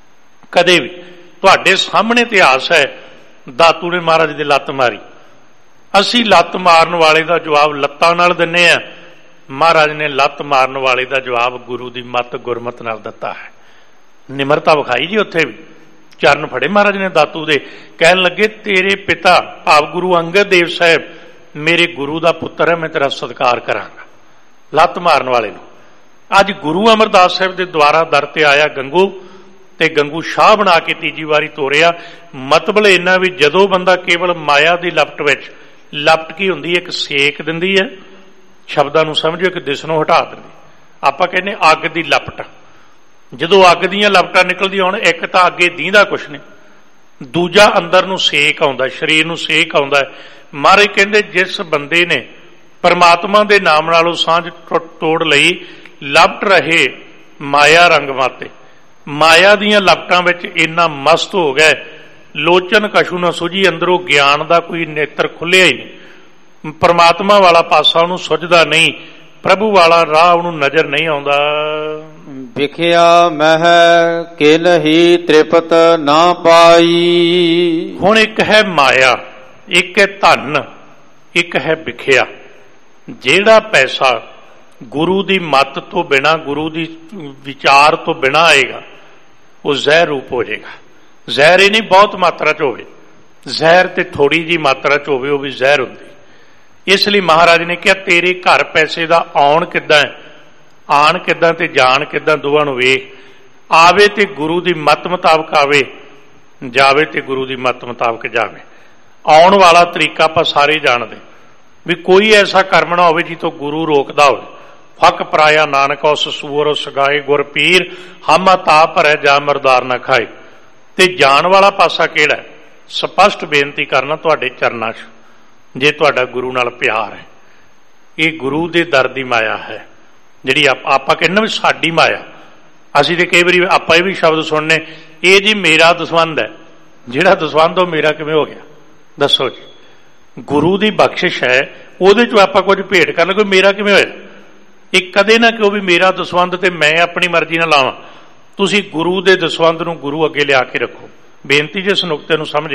ਕਦੇ ਵੀ। ਤੁਹਾਡੇ ਸਾਹਮਣੇ ਇਤਿਹਾਸ ਹੈ, ਦਾਤੂ ਨੇ ਮਹਾਰਾਜ ਦੀ ਲੱਤ ਮਾਰੀ। ਅਸੀਂ ਲੱਤ ਮਾਰਨ ਵਾਲੇ ਦਾ ਜਵਾਬ ਲੱਤਾਂ ਨਾਲ ਦਿੰਨੇ ਆ, ਮਹਾਰਾਜ ਨੇ ਲੱਤ ਮਾਰਨ ਵਾਲੇ ਦਾ ਜਵਾਬ ਗੁਰੂ ਦੀ ਮੱਤ ਗੁਰਮਤ ਨਾਲ ਦਿੱਤਾ ਹੈ। ਨਿਮਰਤਾ ਵਿਖਾਈ ਜੀ, ਉੱਥੇ ਵੀ ਚਰਨ ਫੜੇ ਮਹਾਰਾਜ ਨੇ ਦਾਤੂ ਦੇ, ਕਹਿਣ ਲੱਗੇ ਤੇਰੇ ਪਿਤਾ ਭਾਵ ਗੁਰੂ ਅੰਗਦ ਦੇਵ ਸਾਹਿਬ ਮੇਰੇ ਗੁਰੂ ਦਾ ਪੁੱਤਰ ਹੈ, ਮੈਂ ਤੇਰਾ ਸਤਿਕਾਰ ਕਰਾਂਗਾ। ਲੱਤ ਮਾਰਨ ਵਾਲੇ ਨੂੰ ਅੱਜ ਗੁਰੂ ਅਮਰਦਾਸ ਸਾਹਿਬ ਦੇ ਦੁਆਰਾ ਦਰ ਤੇ ਆਇਆ ਗੰਗੂ, ਤੇ ਗੰਗੂ ਸ਼ਾਹ ਬਣਾ ਕੇ ਤੀਜੀ ਵਾਰੀ ਤੋਰਿਆ। ਮਤਲਬ ਇੰਨਾ ਵੀ ਜਦੋਂ ਬੰਦਾ ਕੇਵਲ ਮਾਇਆ ਦੀ ਲਪਟ ਵਿੱਚ, ਲਪਟ ਕੀ ਹੁੰਦੀ ਹੈ, ਇੱਕ ਸੇਕ ਦਿੰਦੀ ਹੈ, ਸ਼ਬਦਾਂ ਨੂੰ ਸਮਝੋ, ਇੱਕ ਦਿਸਣੋਂ ਹਟਾ ਦਿੰਦੀ। ਆਪਾਂ ਕਹਿੰਦੇ ਅੱਗ ਦੀ ਲਪਟ, ਜਦੋਂ ਅੱਗ ਦੀਆਂ ਲਪਟਾਂ ਨਿਕਲਦੀਆਂ ਹੋਣ, ਇੱਕ ਤਾਂ ਅੱਗੇ ਦੀਂਦਾ ਕੁਛ ਨਹੀਂ, ਦੂਜਾ ਅੰਦਰ ਨੂੰ ਸੇਕ ਆਉਂਦਾ, ਸਰੀਰ ਨੂੰ ਸੇਕ ਆਉਂਦਾ। ਮਹਾਰਾਜ ਕਹਿੰਦੇ ਜਿਸ ਬੰਦੇ ਨੇ ਪਰਮਾਤਮਾ ਦੇ ਨਾਮ ਨਾਲੋਂ ਸਾਂਝ ਤੋੜ ਲਈ, ਲਪਟ ਰਹੇ ਮਾਇਆ ਰੰਗ ਮਾਤੇ, ਮਾਇਆ ਦੀਆਂ ਲਪਟਾਂ ਵਿੱਚ ਇੰਨਾ ਮਸਤ ਹੋ ਗਏ, ਲੋਚਨ ਕਛੂ ਨਾ ਸੁਝੀ, ਅੰਦਰੋਂ ਗਿਆਨ ਦਾ ਕੋਈ ਨੇਤਰ ਖੁੱਲਿਆ ਹੀ ਨਹੀਂ, ਪਰਮਾਤਮਾ ਵਾਲਾ ਪਾਸਾ ਉਹਨੂੰ ਸੁਝਦਾ ਨਹੀਂ, ਪ੍ਰਭੂ ਵਾਲਾ ਰਾਹ ਉਹਨੂੰ ਨਜ਼ਰ ਨਹੀਂ ਆਉਂਦਾ। ਵਿਖਿਆ ਮਹਿ ਕਿਲ ਹੀ ਤ੍ਰਿਪਤ ਨਾ ਪਾਈ। ਹੁਣ ਇੱਕ ਹੈ ਮਾਇਆ, ਇੱਕ ਹੈ ਧਨ, ਇੱਕ ਹੈ ਵਿਖਿਆ। ਜਿਹੜਾ ਪੈਸਾ ਗੁਰੂ ਦੀ ਮੱਤ ਤੋਂ ਬਿਨਾਂ, ਗੁਰੂ ਦੀ ਵਿਚਾਰ ਤੋਂ ਬਿਨਾਂ ਆਏਗਾ, ਉਹ ਜ਼ਹਿਰ ਰੂਪ ਹੋ ਜਾਏਗਾ। ਜ਼ਹਿਰ ਇਹ ਨਹੀਂ ਬਹੁਤ ਮਾਤਰਾ 'ਚ ਹੋਵੇ, ਜ਼ਹਿਰ ਤੇ ਥੋੜੀ ਜੀ ਮਾਤਰਾ 'ਚ ਹੋਵੇ, ਉਹ ਵੀ ਜ਼ਹਿਰ ਹੁੰਦੀ। ਇਸ ਲਈ ਮਹਾਰਾਜ ਨੇ ਕਿਹਾ ਤੇਰੇ ਘਰ ਪੈਸੇ ਦਾ ਆਉਣ ਕਿੱਦਾਂ, ਆਣ ਕਿੱਦਾਂ ਤੇ ਜਾਣ ਕਿੱਦਾਂ, ਦੋਵਾਂ ਨੂੰ ਵੇਖ। ਆਵੇ ਤੇ ਗੁਰੂ ਦੀ ਮੱਤ ਮੁਤਾਬਕ ਆਵੇ, ਜਾਵੇ ਤੇ ਗੁਰੂ ਦੀ ਮੱਤ ਮੁਤਾਬਕ ਜਾਵੇ। ਆਉਣ ਵਾਲਾ ਤਰੀਕਾ ਆਪਾਂ ਸਾਰੇ ਜਾਣਦੇ ਵੀ ਕੋਈ ਐਸਾ ਕਰਮ ਨਾ ਹੋਵੇ ਜਿੱਥੋਂ ਗੁਰੂ ਰੋਕਦਾ ਹੋਵੇ। ਫੱਕ ਪਰਾਇਆ ਨਾਨਕ ਉਸ ਸੂਰ ਸਗਾਏ ਗੁਰ ਪੀਰ, ਹਮ ਤਾ ਭਰੈ ਜਾ ਮਰਦਾਰ ਨਾ ਖਾਏ। ਤੇ ਜਾਣ ਵਾਲਾ ਪਾਸਾ ਕਿਹੜਾ? ਸਪਸ਼ਟ ਬੇਨਤੀ ਕਰਨਾ ਤੁਹਾਡੇ ਚਰਨਾਂ 'ਚ, ਜੇ ਤੁਹਾਡਾ ਗੁਰੂ ਨਾਲ ਪਿਆਰ ਹੈ, ਇਹ ਗੁਰੂ ਦੇ ਦਰ ਦੀ ਮਾਇਆ ਹੈ ਜਿਹੜੀ ਆਪਾਂ ਕਹਿੰਦੇ ਵੀ ਸਾਡੀ ਮਾਇਆ। ਅਸੀਂ ਤੇ ਕਈ ਵਾਰੀ ਆਪਾਂ ਇਹ ਵੀ ਸ਼ਬਦ ਸੁਣਨੇ, ਇਹ ਜੀ ਮੇਰਾ ਦਸਵੰਧ ਹੈ। ਜਿਹੜਾ ਦਸਵੰਧ ਉਹ ਮੇਰਾ ਕਿਵੇਂ ਹੋ ਗਿਆ ਦੱਸੋ ਜੀ? ਗੁਰੂ ਦੀ ਬਖਸ਼ਿਸ਼ ਹੈ, ਉਹਦੇ 'ਚੋਂ ਆਪਾਂ ਕੁਝ ਭੇਟ ਕਰਨ, ਕੋਈ ਮੇਰਾ ਕਿਵੇਂ ਹੋਇਆ? ਇਹ ਕਦੇ ਨਾ ਕਿਉਂ ਵੀ ਮੇਰਾ ਦਸਵੰਧ ਤੇ ਮੈਂ ਆਪਣੀ ਮਰਜ਼ੀ ਨਾਲ ਲਾਵਾਂ। ਤੁਸੀਂ ਗੁਰੂ ਦੇ ਦਸਵੰਧ ਨੂੰ ਗੁਰੂ ਅੱਗੇ ਲਿਆ ਕੇ ਰੱਖੋ। ਬੇਨਤੀ ਜੇ ਇਸ ਨੁਕਤੇ ਨੂੰ ਸਮਝੇ।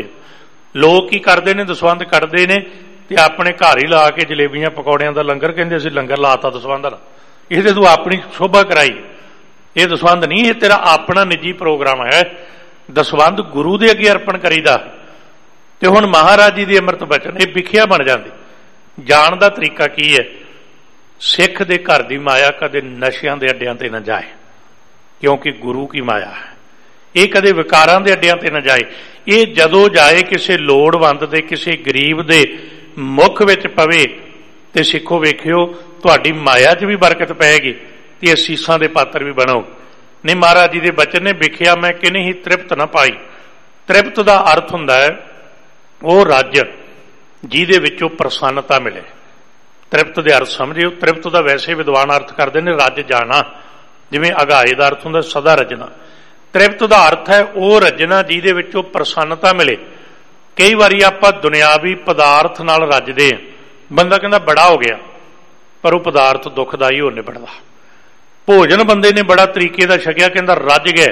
ਲੋਕ ਕੀ ਕਰਦੇ ਨੇ, ਦਸਵੰਧ ਕੱਢਦੇ ਨੇ ਤੇ ਆਪਣੇ ਘਰ ਹੀ ਲਾ ਕੇ ਜਲੇਬੀਆਂ ਪਕੌੜਿਆਂ ਦਾ ਲੰਗਰ, ਕਹਿੰਦੇ ਅਸੀਂ ਲੰਗਰ ਲਾਤਾ ਦਸਵੰਧ ਦਾ। ਇਹਦੇ ਤੂੰ ਆਪਣੀ ਸ਼ੋਭਾ ਕਰਾਈ, ਇਹ ਦਸਵੰਧ ਨਹੀਂ, ਇਹ ਤੇਰਾ ਆਪਣਾ ਨਿੱਜੀ ਪ੍ਰੋਗਰਾਮ ਹੈ। ਦਸਵੰਧ ਗੁਰੂ ਦੇ ਅੱਗੇ ਅਰਪਣ ਕਰੀਦਾ। ਤੇ ਹੁਣ ਮਹਾਰਾਜ ਜੀ ਦੀ ਅੰਮ੍ਰਿਤ ਬਚਨ ਇਹ ਵਿਖਿਆ ਬਣ ਜਾਂਦੀ। ਜਾਣ ਦਾ ਤਰੀਕਾ ਕੀ ਹੈ? ਸਿੱਖ ਦੇ ਘਰ ਦੀ ਮਾਇਆ ਕਦੇ ਨਸ਼ਿਆਂ ਦੇ ਅੱਡਿਆਂ ਤੇ ਨਾ ਜਾਏ, ਕਿਉਂਕਿ ਗੁਰੂ ਕੀ ਮਾਇਆ ਹੈ। ਇਹ ਕਦੇ ਵਿਕਾਰਾਂ ਦੇ ਅੱਡਿਆਂ ਤੇ ਨਾ ਜਾਏ। ਇਹ ਜਦੋਂ ਜਾਏ ਕਿਸੇ ਲੋੜਵੰਦ ਦੇ, ਕਿਸੇ ਗਰੀਬ ਦੇ ਮੁੱਖ ਵਿੱਚ ਪਵੇ ਤੇ ਸਿੱਖੋ ਵੇਖਿਓ ਤੁਹਾਡੀ ਮਾਇਆ 'ਚ ਵੀ ਬਰਕਤ ਪਏਗੀ ਤੇ ਅਸੀਸਾਂ ਦੇ ਪਾਤਰ ਵੀ ਬਣੋ। ਨਹੀਂ, ਮਹਾਰਾਜ ਜੀ ਦੇ ਬਚਨ ਨੇ ਵਿਖਿਆ ਮੈਂ ਕਿ ਨਹੀਂ ਤ੍ਰਿਪਤ ਨਾ ਪਾਈ। ਤ੍ਰਿਪਤ ਦਾ ਅਰਥ ਹੁੰਦਾ ਹੈ ਉਹ ਰੱਜ ਜਿਹਦੇ ਵਿੱਚੋਂ ਪ੍ਰਸੰਨਤਾ ਮਿਲੇ। ਤ੍ਰਿਪਤ ਦੇ ਅਰਥ ਸਮਝਿਓ। ਤ੍ਰਿਪਤ ਦਾ ਵੈਸੇ ਵਿਦਵਾਨ ਅਰਥ ਕਰਦੇ ਨੇ ਰੱਜ ਜਾਣਾ, ਜਿਵੇਂ ਅਗਾਏ ਦਾ ਅਰਥ ਹੁੰਦਾ ਸਦਾ ਰਜਣਾ। ਤ੍ਰਿਪਤ ਦਾ ਅਰਥ ਹੈ ਉਹ ਰਜਣਾ ਜਿਹਦੇ ਵਿੱਚੋਂ ਪ੍ਰਸੰਨਤਾ ਮਿਲੇ। ਕਈ ਵਾਰੀ ਆਪਾਂ ਦੁਨਿਆਵੀ ਪਦਾਰਥ ਨਾਲ ਰੱਜਦੇ ਹਾਂ, ਬੰਦਾ ਕਹਿੰਦਾ ਬੜਾ ਹੋ ਗਿਆ, ਪਰ ਉਹ ਪਦਾਰਥ ਦੁਖਦਾਈ ਹੋ ਨਿਬੜਦਾ। ਭੋਜਨ ਬੰਦੇ ਨੇ ਬੜਾ ਤਰੀਕੇ ਦਾ ਛਕਿਆ, ਕਹਿੰਦਾ ਰੱਜ ਗਿਆ,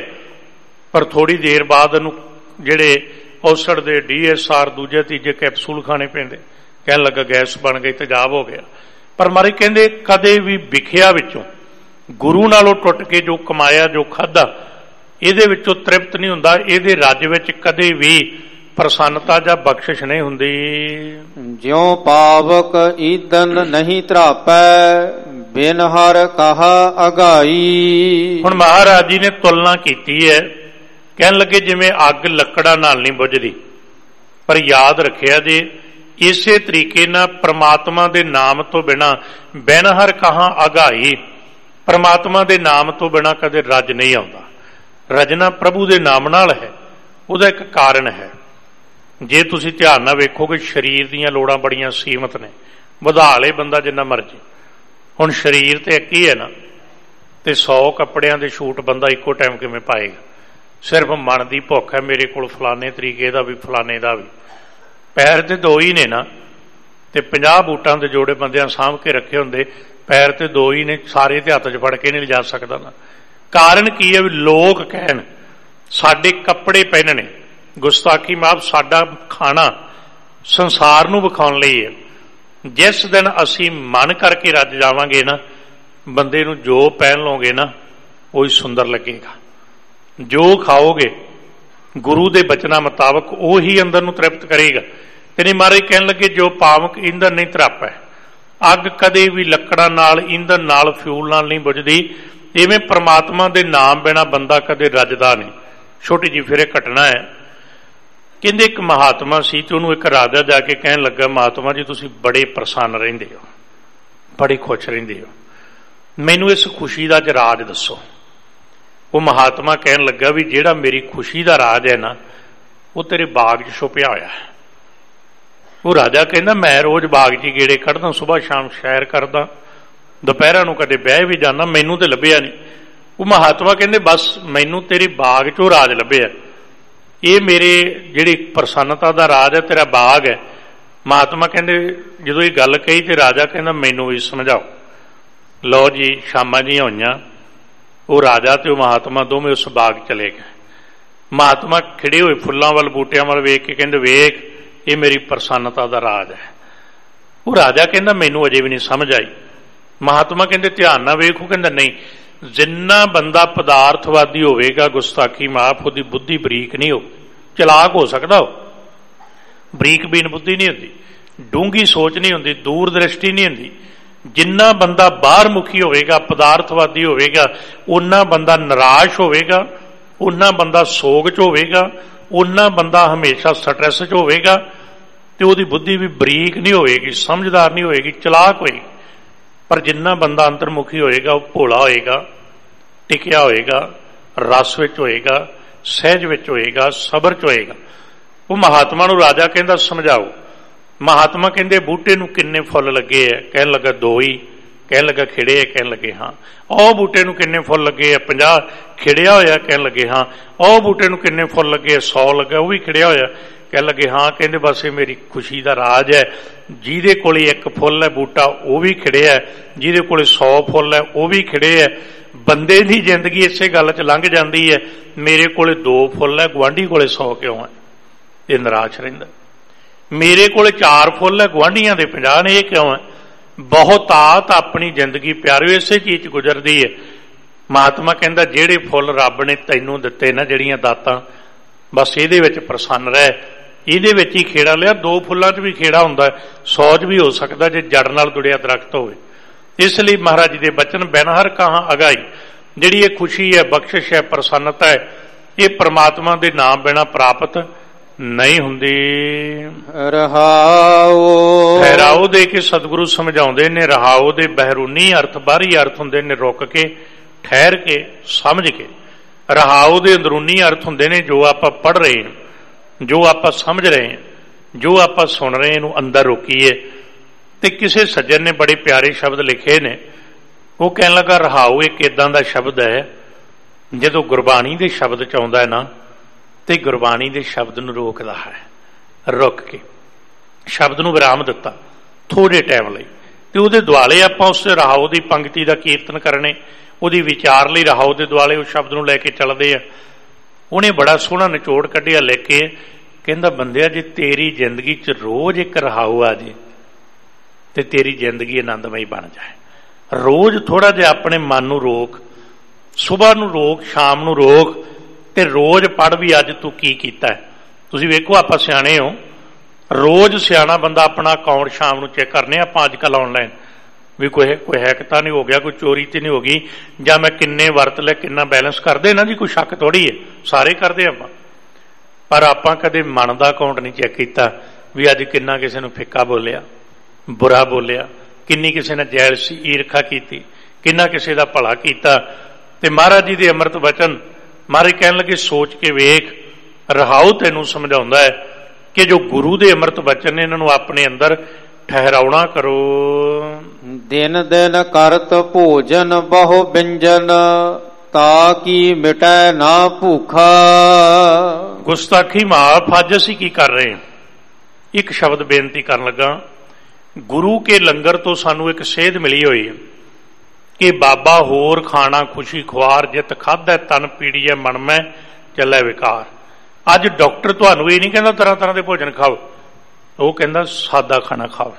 ਪਰ ਥੋੜੀ ਦੇਰ ਬਾਅਦ ਉਹਨੂੰ ਜਿਹੜੇ ਔਸੜ ਦੇ DSR ਦੂਜੇ ਤੀਜੇ ਕੈਪਸੂਲ ਖਾਣੇ ਪੈਂਦੇ, ਕਹਿਣ ਲੱਗਾ ਗੈਸ ਬਣ ਗਈ, ਤੇਜ਼ਾਬ ਹੋ ਗਿਆ। ਪਰ ਮਾਰੇ ਕਹਿੰਦੇ ਕਦੇ ਵੀ ਵਿਖਿਆ ਵਿੱਚੋਂ ਗੁਰੂ ਨਾਲੋਂ ਟੁੱਟ ਕੇ ਜੋ ਕਮਾਇਆ, ਜੋ ਖਾਧਾ, ਇਹਦੇ ਵਿੱਚੋਂ ਤ੍ਰਿਪਤ ਨਹੀਂ ਹੁੰਦਾ। ਇਹਦੇ ਰੱਜ ਵਿੱਚ ਕਦੇ ਵੀ ਪ੍ਰਸੰਨਤਾ ਜਾਂ ਬਖਸ਼ਿਸ਼ ਨਹੀਂ ਹੁੰਦੀ। ਜਿਉ ਪਾਵਕ ਈਦਨ ਨਹੀਂ ਧਰਾਪੈ, ਬਿਨ ਹਰ ਕਹਾ ਅਗਾਈ। ਹੁਣ ਮਹਾਰਾਜ ਜੀ ਨੇ ਤੁਲਨਾ ਕੀਤੀ ਹੈ, ਕਹਿਣ ਲੱਗੇ ਜਿਵੇਂ ਅੱਗ ਲੱਕੜਾਂ ਨਾਲ ਨਹੀਂ ਬੁਝਦੀ, ਪਰ ਯਾਦ ਰੱਖਿਆ ਜੇ ਇਸੇ ਤਰੀਕੇ ਨਾਲ ਪ੍ਰਮਾਤਮਾ ਦੇ ਨਾਮ ਤੋਂ ਬਿਨਾਂ ਬਿਨ ਹਰ ਕਹਾ ਅਗਾਈ, ਪ੍ਰਮਾਤਮਾ ਦੇ ਨਾਮ ਤੋਂ ਬਿਨਾਂ ਕਦੇ ਰੱਜ ਨਹੀਂ ਆਉਂਦਾ। ਰਜਨਾ ਪ੍ਰਭੂ ਦੇ ਨਾਮ ਨਾਲ ਹੈ, ਉਹਦਾ ਇੱਕ ਕਾਰਨ ਹੈ। ਜੇ ਤੁਸੀਂ ਧਿਆਨ ਨਾਲ ਵੇਖੋਗੇ ਸਰੀਰ ਦੀਆਂ ਲੋੜਾਂ ਬੜੀਆਂ ਸੀਮਤ ਨੇ, ਵਧਾ ਲੇ ਬੰਦਾ ਜਿੰਨਾ ਮਰਜ਼ੀ। ਹੁਣ ਸਰੀਰ ਤੇ ਇੱਕ ਹੀ ਹੈ ਨਾ, ਤੇ 100 ਕੱਪੜਿਆਂ ਦੇ ਛੂਟ ਬੰਦਾ ਇੱਕੋ ਟਾਈਮ ਕਿਵੇਂ ਪਾਏਗਾ? ਸਿਰਫ ਮਨ ਦੀ ਭੁੱਖ ਹੈ, ਮੇਰੇ ਕੋਲ ਫਲਾਣੇ ਤਰੀਕੇ ਦਾ ਵੀ, ਫਲਾਣੇ ਦਾ ਵੀ। ਪੈਰ ਤੇ 2 ਹੀ ਨੇ ਨਾ, ਤੇ 50 ਬੂਟਾਂ ਦੇ ਜੋੜੇ ਬੰਦਿਆਂ ਸਾਂਭ ਕੇ ਰੱਖੇ ਹੁੰਦੇ, ਪੈਰ ਤੇ 2 ਹੀ ਨੇ, ਸਾਰੇ ਤੇ ਹੱਥ 'ਚ ਫੜ ਕੇ ਨਹੀਂ ਲਿਜਾ ਸਕਦਾ ਨਾ। ਕਾਰਨ ਕੀ ਹੈ? ਵੀ ਲੋਕ ਕਹਿਣ ਸਾਡੇ ਕੱਪੜੇ ਪਹਿਨਣੇ। ਗੁਸਤਾਖੀ ਮਾਫ ਸਾਡਾ ਖਾਣਾ ਸੰਸਾਰ ਨੂੰ ਵਿਖਾਉਣ ਲਈ ਹੈ। ਜਿਸ ਦਿਨ ਅਸੀਂ ਮਨ ਕਰਕੇ ਰੱਜ ਜਾਵਾਂਗੇ ਨਾ, ਬੰਦੇ ਨੂੰ ਜੋ ਪਹਿਨ ਲਓਗੇ ਨਾ ਉਹੀ ਸੁੰਦਰ ਲੱਗੇਗਾ। ਜੋ ਖਾਓਗੇ ਗੁਰੂ ਦੇ ਬਚਨਾਂ ਮੁਤਾਬਕ ਉਹੀ ਅੰਦਰ ਨੂੰ ਤ੍ਰਿਪਤ ਕਰੇਗਾ। ਤੇ ਨਹੀਂ ਮਹਾਰਾਜ ਕਹਿਣ ਲੱਗੇ ਜੋ ਪਾਵਕ ਈਂਧਨ ਨਹੀਂ ਤਰਾਪੈ। ਅੱਗ ਕਦੇ ਵੀ ਲੱਕੜਾਂ ਨਾਲ, ਈਂਧਨ ਨਾਲ, ਫਿਊਲ ਨਾਲ ਨਹੀਂ ਬੁਝਦੀ। ਇਵੇਂ ਪ੍ਰਮਾਤਮਾ ਦੇ ਨਾਮ ਬਿਨਾਂ ਬੰਦਾ ਕਦੇ ਰੱਜਦਾ ਨਹੀਂ। ਛੋਟੀ ਜਿਹੀ ਫਿਰ ਇਹ ਘਟਨਾ ਹੈ। ਕਹਿੰਦੇ ਇੱਕ ਮਹਾਤਮਾ ਸੀ ਤੇ ਉਹਨੂੰ ਇੱਕ ਰਾਜਾ ਜਾ ਕੇ ਕਹਿਣ ਲੱਗਾ, ਮਹਾਤਮਾ ਜੀ ਤੁਸੀਂ ਬੜੇ ਪ੍ਰਸੰਨ ਰਹਿੰਦੇ ਹੋ, ਬੜੇ ਖੁਸ਼ ਰਹਿੰਦੇ ਹੋ, ਮੈਨੂੰ ਇਸ ਖੁਸ਼ੀ ਦਾ ਰਾਜ ਦੱਸੋ। ਉਹ ਮਹਾਤਮਾ ਕਹਿਣ ਲੱਗਾ ਵੀ ਜਿਹੜਾ ਮੇਰੀ ਖੁਸ਼ੀ ਦਾ ਰਾਜ ਹੈ ਨਾ, ਉਹ ਤੇਰੇ ਬਾਗ 'ਚ ਛੁਪਿਆ ਹੋਇਆ ਹੈ। ਉਹ ਰਾਜਾ ਕਹਿੰਦਾ ਮੈਂ ਰੋਜ਼ ਬਾਗ 'ਚ ਗੇੜੇ ਕੱਢਦਾ, ਸੁਬਾਹ ਸ਼ਾਮ ਸੈਰ ਕਰਦਾ, ਦੁਪਹਿਰਾਂ ਨੂੰ ਕਦੇ ਬਹਿ ਵੀ ਜਾਂਦਾ, ਮੈਨੂੰ ਤੇ ਲੱਭਿਆ ਨਹੀਂ। ਉਹ ਮਹਾਤਮਾ ਕਹਿੰਦੇ ਬਸ ਮੈਨੂੰ ਤੇਰੇ ਬਾਗ 'ਚੋਂ ਰਾਜ ਲੱਭਿਆ, ਇਹ ਮੇਰੇ ਜਿਹੜੀ ਪ੍ਰਸੰਨਤਾ ਦਾ ਰਾਜ ਹੈ ਤੇਰਾ ਬਾਗ ਹੈ। ਮਹਾਤਮਾ ਕਹਿੰਦੇ ਜਦੋਂ ਇਹ ਗੱਲ ਕਹੀ ਤੇ ਰਾਜਾ ਕਹਿੰਦਾ ਮੈਨੂੰ ਵੀ ਸਮਝਾਓ। ਲਓ ਜੀ ਸ਼ਾਮਾਂ ਜੀਆਂ ਹੋਈਆਂ, ਉਹ ਰਾਜਾ ਤੇ ਉਹ ਮਹਾਤਮਾ ਦੋਵੇਂ ਉਸ ਬਾਗ ਚਲੇ ਗਏ। ਮਹਾਤਮਾ ਖਿੜੇ ਹੋਏ ਫੁੱਲਾਂ ਵੱਲ, ਬੂਟਿਆਂ ਵੱਲ ਵੇਖ ਕੇ ਕਹਿੰਦੇ ਵੇਖ ਇਹ ਮੇਰੀ ਪ੍ਰਸੰਨਤਾ ਦਾ ਰਾਜ ਹੈ। ਉਹ ਰਾਜਾ ਕਹਿੰਦਾ ਮੈਨੂੰ ਅਜੇ ਵੀ ਨਹੀਂ ਸਮਝ ਆਈ। ਮਹਾਤਮਾ ਕਹਿੰਦੇ ਧਿਆਨ ਨਾਲ ਵੇਖੋ। ਕਹਿੰਦਾ ਨਹੀਂ, ਜਿੰਨਾ ਬੰਦਾ ਪਦਾਰਥਵਾਦੀ ਹੋਵੇਗਾ ਗੁਸਤਾਖੀ ਮਾਫ, ਉਹਦੀ ਬੁੱਧੀ ਬਰੀਕ ਨਹੀਂ ਹੋ, ਚਲਾਕ ਹੋ ਸਕਦਾ, ਉਹ ਬਰੀਕ ਬੀਨ ਬੁੱਧੀ ਨਹੀਂ ਹੁੰਦੀ, ਡੂੰਘੀ ਸੋਚ ਨਹੀਂ ਹੁੰਦੀ, ਦੂਰ ਦ੍ਰਿਸ਼ਟੀ ਨਹੀਂ ਹੁੰਦੀ। ਜਿੰਨਾ ਬੰਦਾ ਬਾਹਰ ਮੁਖੀ ਹੋਵੇਗਾ, ਪਦਾਰਥਵਾਦੀ ਹੋਵੇਗਾ, ਓਨਾ ਬੰਦਾ ਨਿਰਾਸ਼ ਹੋਵੇਗਾ, ਓਨਾ ਬੰਦਾ ਸੋਗ 'ਚ ਹੋਵੇਗਾ, ਓਨਾ ਬੰਦਾ ਹਮੇਸ਼ਾ ਸਟ੍ਰੈਸ 'ਚ ਹੋਵੇਗਾ, ਤੇ ਉਹਦੀ ਬੁੱਧੀ ਵੀ ਬਰੀਕ ਨਹੀਂ ਹੋਵੇਗੀ, ਸਮਝਦਾਰ ਨਹੀਂ ਹੋਵੇਗੀ, ਚਲਾਕ ਹੋਏਗੀ। ਪਰ ਜਿੰਨਾ ਬੰਦਾ ਅੰਤਰਮੁਖੀ ਹੋਏਗਾ ਉਹ ਭੋਲਾ ਹੋਏਗਾ, ਟਿਕਿਆ ਹੋਏਗਾ, ਰਸ ਵਿੱਚ ਹੋਏਗਾ, ਸਹਿਜ ਵਿੱਚ ਹੋਏਗਾ, ਸਬਰ 'ਚ ਹੋਏਗਾ। ਉਹ ਮਹਾਤਮਾ ਨੂੰ ਰਾਜਾ ਕਹਿੰਦਾ ਸਮਝਾਓ। ਮਹਾਤਮਾ ਕਹਿੰਦੇ ਬੂਟੇ ਨੂੰ ਕਿੰਨੇ ਫੁੱਲ ਲੱਗੇ ਹੈ? ਕਹਿਣ ਲੱਗਾ 2 ਹੀ। ਕਹਿਣ ਲੱਗਾ ਖਿੜੇ ਹੈ? ਕਹਿਣ ਲੱਗੇ ਹਾਂ। ਉਹ ਬੂਟੇ ਨੂੰ ਕਿੰਨੇ ਫੁੱਲ ਲੱਗੇ ਆ? 50 ਖਿੜਿਆ ਹੋਇਆ? ਕਹਿਣ ਲੱਗੇ ਹਾਂ। ਉਹ ਬੂਟੇ ਨੂੰ ਕਿੰਨੇ ਫੁੱਲ ਲੱਗੇ? 100 ਲੱਗਾ, ਉਹ ਵੀ ਖਿੜਿਆ ਹੋਇਆ? ਕਹਿਣ ਲੱਗੇ ਹਾਂ। ਕਹਿੰਦੇ ਬਸ ਇਹ ਮੇਰੀ ਖੁਸ਼ੀ ਦਾ ਰਾਜ ਹੈ, ਜਿਹਦੇ ਕੋਲ 1 ਫੁੱਲ ਹੈ ਬੂਟਾ ਉਹ ਵੀ ਖਿੜਿਆ, ਜਿਹਦੇ ਕੋਲ 100 ਫੁੱਲ ਹੈ ਉਹ ਵੀ ਖਿੜੇ ਹੈ। ਬੰਦੇ ਦੀ ਜ਼ਿੰਦਗੀ ਇਸੇ ਗੱਲ 'ਚ ਲੰਘ ਜਾਂਦੀ ਹੈ, ਮੇਰੇ ਕੋਲ 2 ਫੁੱਲ ਹੈ, ਗੁਆਂਢੀ ਕੋਲ 100 ਕਿਉਂ ਹੈ? ਇਹ ਨਿਰਾਸ਼ ਰਹਿੰਦਾ। ਮੇਰੇ ਕੋਲ 4 ਫੁੱਲ ਹੈ, ਗੁਆਂਢੀਆਂ ਦੇ 50 ਨੇ, ਇਹ ਕਿਉਂ ਹੈ? ਬਹੁਤਾਤ ਆਪਣੀ ਜ਼ਿੰਦਗੀ ਪਿਆਰਿਓ ਇਸੇ ਚੀਜ਼ 'ਚ ਗੁਜ਼ਰਦੀ ਹੈ। ਮਹਾਤਮਾ ਕਹਿੰਦਾ ਜਿਹੜੇ ਫੁੱਲ ਰੱਬ ਨੇ ਤੈਨੂੰ ਦਿੱਤੇ ਨਾ, ਜਿਹੜੀਆਂ ਦਾਤਾਂ, ਬਸ ਇਹਦੇ ਵਿੱਚ ਪ੍ਰਸੰਨ ਰਹਿ, ਇਹਦੇ ਵਿੱਚ ਹੀ ਖੇੜਾ ਲਿਆ। 2 ਫੁੱਲਾਂ 'ਚ ਵੀ ਖੇੜਾ ਹੁੰਦਾ, 100 'ਚ ਵੀ ਹੋ ਸਕਦਾ ਜੇ ਜੜ ਨਾਲ ਜੁੜਿਆ ਦਰਖਤ ਹੋਵੇ। ਇਸ ਲਈ ਮਹਾਰਾਜ ਜੀ ਦੇ ਬਚਨ ਬੈਨਹਰ ਕਹਾਂ ਅਗਾਈ, ਜਿਹੜੀ ਇਹ ਖੁਸ਼ੀ ਹੈ, ਬਖਸ਼ਿਸ਼ ਹੈ, ਪ੍ਰਸੰਨਤਾ ਹੈ, ਇਹ ਪ੍ਰਮਾਤਮਾ ਦੇ ਨਾਮ ਬਿਨਾਂ ਪ੍ਰਾਪਤ ਨਹੀਂ ਹੁੰਦੀ। ਰਹਾਉ ਠਹਿਰਾਓ ਦੇ ਕੇ ਸਤਿਗੁਰੂ ਸਮਝਾਉਂਦੇ ਨੇ। ਰਹਾਉ ਦੇ ਬਹਿਰੂਨੀ ਅਰਥ, ਬਾਹਰੀ ਅਰਥ ਹੁੰਦੇ ਨੇ ਰੁਕ ਕੇ, ਠਹਿਰ ਕੇ, ਸਮਝ ਕੇ। ਰਹਾਉ ਦੇ ਅੰਦਰੂਨੀ ਅਰਥ ਹੁੰਦੇ ਨੇ ਜੋ ਆਪਾਂ ਪੜ੍ਹ ਰਹੇ ਹਾਂ, ਜੋ ਆਪਾਂ ਸਮਝ ਰਹੇ ਹਾਂ, ਜੋ ਆਪਾਂ ਸੁਣ ਰਹੇ, ਇਹਨੂੰ ਅੰਦਰ ਰੋਕੀਏ। ਤੇ ਕਿਸੇ ਸੱਜਣ ਨੇ ਬੜੇ ਪਿਆਰੇ ਸ਼ਬਦ ਲਿਖੇ ਨੇ। ਉਹ ਕਹਿਣ ਲੱਗਾ ਰਹਾਉ ਇੱਕ ਇਦਾਂ ਦਾ ਸ਼ਬਦ ਹੈ, ਜਦੋਂ ਗੁਰਬਾਣੀ ਦੇ ਸ਼ਬਦ 'ਚ ਆਉਂਦਾ ਹੈ ਨਾ, ਤੇ ਗੁਰਬਾਣੀ ਦੇ ਸ਼ਬਦ ਨੂੰ ਰੋਕਦਾ ਹੈ। ਰੁਕ ਕੇ ਸ਼ਬਦ ਨੂੰ ਵਿਰਾਮ ਦਿੱਤਾ ਥੋੜੇ ਟਾਈਮ ਲਈ, ਤੇ ਉਹਦੇ ਦੁਆਲੇ ਆਪਾਂ ਉਸ ਰਹਾਉ ਦੀ ਪੰਕਤੀ ਦਾ ਕੀਰਤਨ ਕਰਨੇ, ਉਹਦੀ ਵਿਚਾਰ ਲਈ ਰਹਾਉ ਦੇ ਦੁਆਲੇ ਉਸ ਸ਼ਬਦ ਨੂੰ ਲੈ ਕੇ ਚੱਲਦੇ ਆ। ਉਹਨੇ ਬੜਾ ਸੋਹਣਾ ਨਿਚੋੜ ਕੱਢਿਆ ਲਿਖ ਕੇ। ਕਹਿੰਦਾ ਬੰਦਿਆ ਜੇ ਤੇਰੀ ਜ਼ਿੰਦਗੀ 'ਚ ਰੋਜ਼ ਇੱਕ ਰਹਾਉ ਆ ਜੇ ਤੇ ਤੇਰੀ ਜ਼ਿੰਦਗੀ ਆਨੰਦਮਈ ਬਣ ਜਾਏ। ਰੋਜ਼ ਥੋੜਾ ਜਿਹਾ ਆਪਣੇ ਮਨ ਨੂੰ ਰੋਕ, ਸੁਬਾਹ ਨੂੰ ਰੋਕ, ਸ਼ਾਮ ਨੂੰ ਰੋਕ, ਤੇ ਰੋਜ਼ ਪੜ੍ਹ ਵੀ ਅੱਜ ਤੂੰ ਕੀ ਕੀਤਾ ਹੈ। ਤੁਸੀਂ ਵੇਖੋ ਆਪਾਂ ਸਿਆਣੇ ਹੋ, ਰੋਜ਼ ਸਿਆਣਾ ਬੰਦਾ ਆਪਣਾ ਅਕਾਊਂਟ ਸ਼ਾਮ ਨੂੰ ਚੈੱਕ ਕਰਨੇ ਆਪਾਂ ਅੱਜ ਕੱਲ੍ਹ ਆਨਲਾਈਨ, ਵੀ ਕੋਈ ਹੈਕ ਤਾਂ ਨਹੀਂ ਹੋ ਗਿਆ, ਕੋਈ ਚੋਰੀ ਤੇ ਨਹੀਂ ਹੋ ਗਈ, ਜਾਂ ਮੈਂ ਕਿੰਨੇ ਵਰਤ ਲਿਆ, ਕਿੰਨਾ ਬੈਲੈਂਸ ਕਰਦੇ ਨਾ ਜੀ, ਕੋਈ ਸ਼ੱਕ ਥੋੜ੍ਹੀ ਹੈ, ਸਾਰੇ ਕਰਦੇ ਆਪਾਂ। ਪਰ ਆਪਾਂ ਕਦੇ ਮਨ ਦਾ ਅਕਾਊਂਟ ਨਹੀਂ ਚੈੱਕ ਕੀਤਾ ਵੀ ਅੱਜ ਕਿੰਨਾ ਕਿਸੇ ਨੂੰ ਫਿੱਕਾ ਬੋਲਿਆ, ਬੁਰਾ ਬੋਲਿਆ, ਕਿੰਨੀ ਕਿਸੇ ਨੇ ਜੈਲਸੀ ਈਰਖਾ ਕੀਤੀ, ਕਿੰਨਾ ਕਿਸੇ ਦਾ ਭਲਾ ਕੀਤਾ। ਤੇ ਮਹਾਰਾਜ ਜੀ ਦੇ ਅੰਮ੍ਰਿਤ ਬਚਨ, ਮਹਾਰਾਜ ਕਹਿਣ ਲੱਗੇ ਸੋਚ ਕੇ ਵੇਖ। ਰਹਾਉ ਤੈਨੂੰ ਸਮਝਾਉਂਦਾ ਹੈ ਕਿ ਜੋ ਗੁਰੂ ਦੇ ਅੰਮ੍ਰਿਤ ਬਚਨ ਨੇ ਇਹਨਾਂ ਨੂੰ ਆਪਣੇ ਅੰਦਰ ਠਹਿਰਾਉਣਾ ਕਰੋ। ਦਿਨ ਦਿਨ ਕਰਤ ਭੋਜਨ ਬਹੁ ਬਿੰਜਨ, ਤਾ ਕੀ ਮਿਟੈ ਨਾ ਭੂਖਾ। ਗੁਸਤਾਖੀ ਮਾਫ, ਅੱਜ ਅਸੀਂ ਕੀ ਕਰ ਰਹੇ ਹਾਂ? ਇੱਕ ਸ਼ਬਦ ਬੇਨਤੀ ਕਰਨ ਲੱਗਾ। ਗੁਰੂ ਕੇ ਲੰਗਰ ਤੋਂ ਸਾਨੂੰ ਇੱਕ ਸੇਧ ਮਿਲੀ ਹੋਈ ਹੈ ਕਿ ਬਾਬਾ ਹੋਰ ਖਾਣਾ ਖੁਸ਼ੀ ਖੁਆਰ, ਜਿਤ ਖਾਧੈ ਤਨ ਪੀੜੀਐ ਮਨ ਮੈਂ, ਚੱਲੇ ਵਿਕਾਰ। ਅੱਜ ਡਾਕਟਰ ਤੁਹਾਨੂੰ ਇਹ ਨਹੀਂ ਕਹਿੰਦਾ ਤਰ੍ਹਾਂ ਤਰ੍ਹਾਂ ਦੇ ਭੋਜਨ ਖਾਓ, ਉਹ ਕਹਿੰਦਾ ਸਾਦਾ ਖਾਣਾ ਖਾਓ,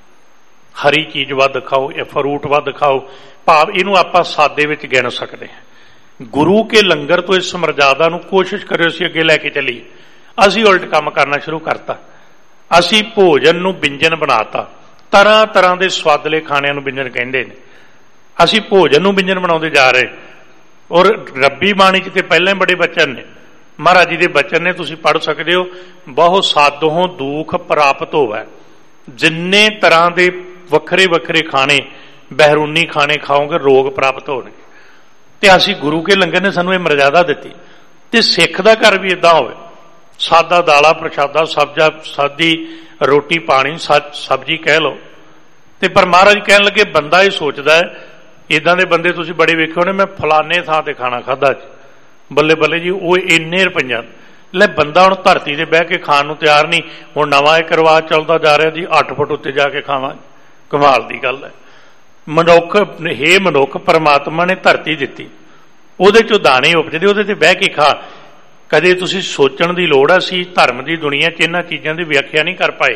ਹਰੀ ਚੀਜ਼ ਵੱਧ ਖਾਓ, ਇਹ ਫਰੂਟ ਵੱਧ ਖਾਓ। ਭਾਵ ਇਹਨੂੰ ਆਪਾਂ ਸਾਦੇ ਵਿੱਚ ਗਿਣ ਸਕਦੇ ਹਾਂ। ਗੁਰੂ ਕੇ ਲੰਗਰ ਤੋਂ ਇਸ ਮਰਜ਼ਾਦਾ ਨੂੰ ਕੋਸ਼ਿਸ਼ ਕਰਿਓ ਅਸੀਂ ਅੱਗੇ ਲੈ ਕੇ ਚੱਲੀਏ। ਅਸੀਂ ਉਲਟ ਕੰਮ ਕਰਨਾ ਸ਼ੁਰੂ ਕਰਤਾ। ਅਸੀਂ ਭੋਜਨ ਨੂੰ ਵਿਅੰਜਨ ਬਣਾਤਾ, ਤਰ੍ਹਾਂ ਤਰ੍ਹਾਂ ਦੇ ਸਵਾਦਲੇ ਖਾਣਿਆਂ ਨੂੰ ਵਿਅੰਜਨ ਕਹਿੰਦੇ ਨੇ। ਅਸੀਂ ਭੋਜਨ ਨੂੰ ਵਿਅੰਜਨ ਬਣਾਉਂਦੇ ਜਾ ਰਹੇ। ਔਰ ਰੱਬੀ ਬਾਣੀ 'ਚ ਤੇ ਪਹਿਲਾਂ ਹੀ ਬੜੇ ਬਚਨ ਨੇ, ਮਹਾਰਾਜ ਜੀ ਦੇ ਬਚਨ ਨੇ, ਤੁਸੀਂ ਪੜ੍ਹ ਸਕਦੇ ਹੋ। ਬਹੁਤ ਸਾਧੋਂ ਦੁੱਖ ਪ੍ਰਾਪਤ ਹੋਵੇ। ਜਿੰਨੇ ਤਰ੍ਹਾਂ ਦੇ ਵੱਖਰੇ ਵੱਖਰੇ ਖਾਣੇ, ਬਹਿਰੂਨੀ ਖਾਣੇ ਖਾਓਗੇ, ਰੋਗ ਪ੍ਰਾਪਤ ਹੋਣਗੇ। ਤੇ ਅਸੀਂ ਗੁਰੂ ਕੇ ਲੰਗਰ ਨੇ ਸਾਨੂੰ ਇਹ ਮਰਜ਼ਾਦਾ ਦਿੱਤੀ। ਤੇ ਸਿੱਖ ਦਾ ਘਰ ਵੀ ਇਦਾਂ ਹੋਵੇ, ਸਾਦਾ ਦਾਲਾ ਪ੍ਰਸ਼ਾਦਾ, ਸਬਜ਼ਾ ਸਾਦੀ ਰੋਟੀ ਪਾਣੀ, ਸਬਜ਼ੀ ਕਹਿ ਲਓ। ਤੇ ਪਰ ਮਹਾਰਾਜ ਕਹਿਣ ਲੱਗੇ ਬੰਦਾ ਇਹ ਸੋਚਦਾ ਹੈ, ਇਦਾਂ ਦੇ ਬੰਦੇ ਤੁਸੀਂ ਬੜੇ ਵੇਖੇ ਹੋਣੇ, ਮੈਂ ਫਲਾਣੇ ਥਾਂ ਤੇ ਖਾਣਾ ਖਾਧਾ ਜੀ, ਬੱਲੇ ਬੱਲੇ ਜੀ ਉਹ ਇੰਨੇ ਰੁਪਈਆਂ। ਲੈ ਬੰਦਾ ਹੁਣ ਧਰਤੀ ਤੇ ਬਹਿ ਕੇ ਖਾਣ ਨੂੰ ਤਿਆਰ ਨਹੀਂ। ਹੁਣ ਨਵਾਂ ਇੱਕ ਰਿਵਾਜ ਚੱਲਦਾ ਜਾ ਰਿਹਾ ਜੀ, 8 ਫੁੱਟ ਉੱਤੇ ਜਾ ਕੇ ਖਾਵਾਂਗੇ। ਕਮਾਲ ਦੀ ਗੱਲ ਹੈ। ਮਨੁੱਖ, ਹੇ ਮਨੁੱਖ, ਪਰਮਾਤਮਾ ਨੇ ਧਰਤੀ ਦਿੱਤੀ, ਉਹਦੇ ਚੋਂ ਦਾਣੇ ਉਪਜਦੇ, ਉਹਦੇ ਤੇ ਬਹਿ ਕੇ ਖਾ। ਕਦੇ ਤੁਸੀਂ ਸੋਚਣ ਦੀ ਲੋੜ ਆ, ਅਸੀਂ ਧਰਮ ਦੀ ਦੁਨੀਆ 'ਚ ਇਹਨਾਂ ਚੀਜ਼ਾਂ ਦੀ ਵਿਆਖਿਆ ਨਹੀਂ ਕਰ ਪਾਏ।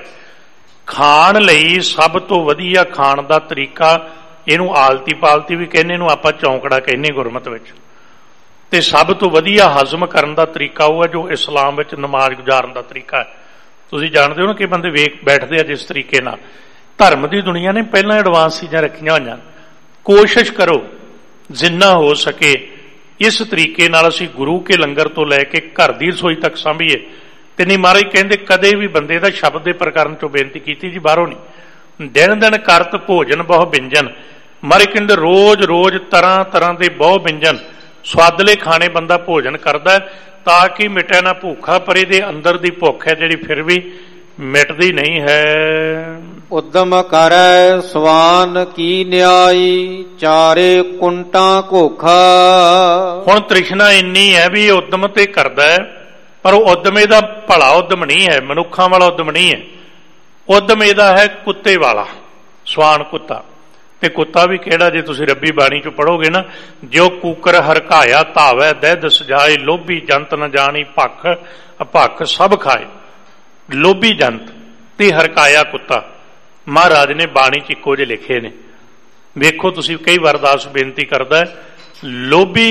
ਖਾਣ ਲਈ ਸਭ ਤੋਂ ਵਧੀਆ ਖਾਣ ਦਾ ਤਰੀਕਾ, ਇਹਨੂੰ ਆਲਤੀ ਪਾਲਤੀ ਵੀ ਕਹਿੰਦੇ, ਇਹਨੂੰ ਆਪਾਂ ਚੌਂਕੜਾ ਕਹਿੰਦੇ ਗੁਰਮਤ ਵਿੱਚ। ਤੇ ਸਭ ਤੋਂ ਵਧੀਆ ਹਜ਼ਮ ਕਰਨ ਦਾ ਤਰੀਕਾ ਉਹ ਹੈ ਜੋ ਇਸਲਾਮ ਵਿੱਚ ਨਮਾਜ਼ ਗੁਜ਼ਾਰਨ ਦਾ ਤਰੀਕਾ ਹੈ। ਤੁਸੀਂ ਜਾਣਦੇ ਹੋ ਨਾ ਕਿ ਬੰਦੇ ਵੇਖ ਬੈਠਦੇ ਆ ਜਿਸ ਤਰੀਕੇ ਨਾਲ। ਧਰਮ ਦੀ ਦੁਨੀਆ ਨੇ ਪਹਿਲਾਂ ਐਡਵਾਂਸ ਚੀਜ਼ਾਂ ਰੱਖੀਆਂ ਹੋਈਆਂ। ਕੋਸ਼ਿਸ਼ ਕਰੋ ਜਿੰਨਾ ਹੋ ਸਕੇ ਇਸ ਤਰੀਕੇ ਨਾਲ ਅਸੀਂ ਗੁਰੂ ਕੇ ਲੰਗਰ ਤੋਂ ਲੈ ਕੇ ਘਰ ਦੀ ਰਸੋਈ ਤੱਕ ਸਾਂਭੀਏ। ਤੇ ਨਹੀਂ ਮਹਾਰਾਜ ਕਹਿੰਦੇ ਕਦੇ ਵੀ ਬੰਦੇ ਦਾ ਸ਼ਬਦ ਦੇ ਪ੍ਰਕਰਨ ਚੋਂ ਬੇਨਤੀ ਕੀਤੀ ਜੀ, ਬਾਹਰੋਂ ਨਹੀਂ। ਦਿਨ ਦਿਨ ਕਰਤ ਭੋਜਨ ਬਹੁ ਵਿਅੰਜਨ। ਮਹਾਰਾਜ ਕਹਿੰਦੇ ਰੋਜ਼ ਰੋਜ਼ ਤਰ੍ਹਾਂ ਤਰ੍ਹਾਂ ਦੇ ਬਹੁ ਵਿਅੰਜਨ, ਸਵਾਦਲੇ ਖਾਣੇ ਬੰਦਾ ਭੋਜਨ ਕਰਦਾ ਤਾਂ ਕਿ ਮਿਟੇ ਨਾ ਭੁੱਖਾ। ਪਰ ਇਹਦੇ ਅੰਦਰ ਦੀ ਭੁੱਖ ਹੈ ਜਿਹੜੀ ਫਿਰ ਵੀ ਮਿਟਦੀ ਨਹੀਂ ਹੈ। ਉਦਮ ਕਰੈ ਸਵਾਨ ਕੀ ਨਿਆਈ, ਚਾਰੇ ਕੁੰਟਾਂ ਘੋਖਾ। ਹੁਣ ਤ੍ਰਿਸ਼ਨਾ ਇੰਨੀ ਹੈ ਵੀ ਇਹ ਉਦਮ ਤੇ ਕਰਦਾ ਹੈ, ਪਰ ਉਹ ਉਦਮ ਇਹਦਾ ਭਲਾ ਉਦਮ ਨਹੀਂ ਹੈ, ਮਨੁੱਖਾਂ ਵਾਲਾ ਉਦਮ ਨਹੀਂ ਹੈ। ਉਦਮ ਇਹਦਾ ਹੈ ਕੁੱਤੇ ਵਾਲਾ, ਸਵਾਨ ਕੁੱਤਾ। ਤੇ ਕੁੱਤਾ ਵੀ ਕਿਹੜਾ, ਜੇ ਤੁਸੀਂ ਰੱਬੀ ਬਾਣੀ ਚ ਪੜੋਗੇ ਨਾ, ਜੋ ਕੂਕਰ ਹਰਕਾਇਆ ਧਾਵੈ ਦਹਿਦ ਸਜਾਏ, ਲੋਭੀ ਜੰਤ ਨ ਜਾਣੀ ਭੱਖ, ਅਭੱਖ ਸਭ ਖਾਏ। ਲੋਭੀ ਜੰਤ ਤੇ ਹਰਕਾਇਆ ਕੁੱਤਾ ਮਹਾਰਾਜ ਨੇ ਬਾਣੀ ਚ ਇੱਕੋ ਜਿਹੇ ਲਿਖੇ ਨੇ। ਵੇਖੋ ਤੁਸੀਂ, ਕਈ ਵਾਰ ਅਰਦਾਸ ਬੇਨਤੀ ਕਰਦਾ, ਲੋਭੀ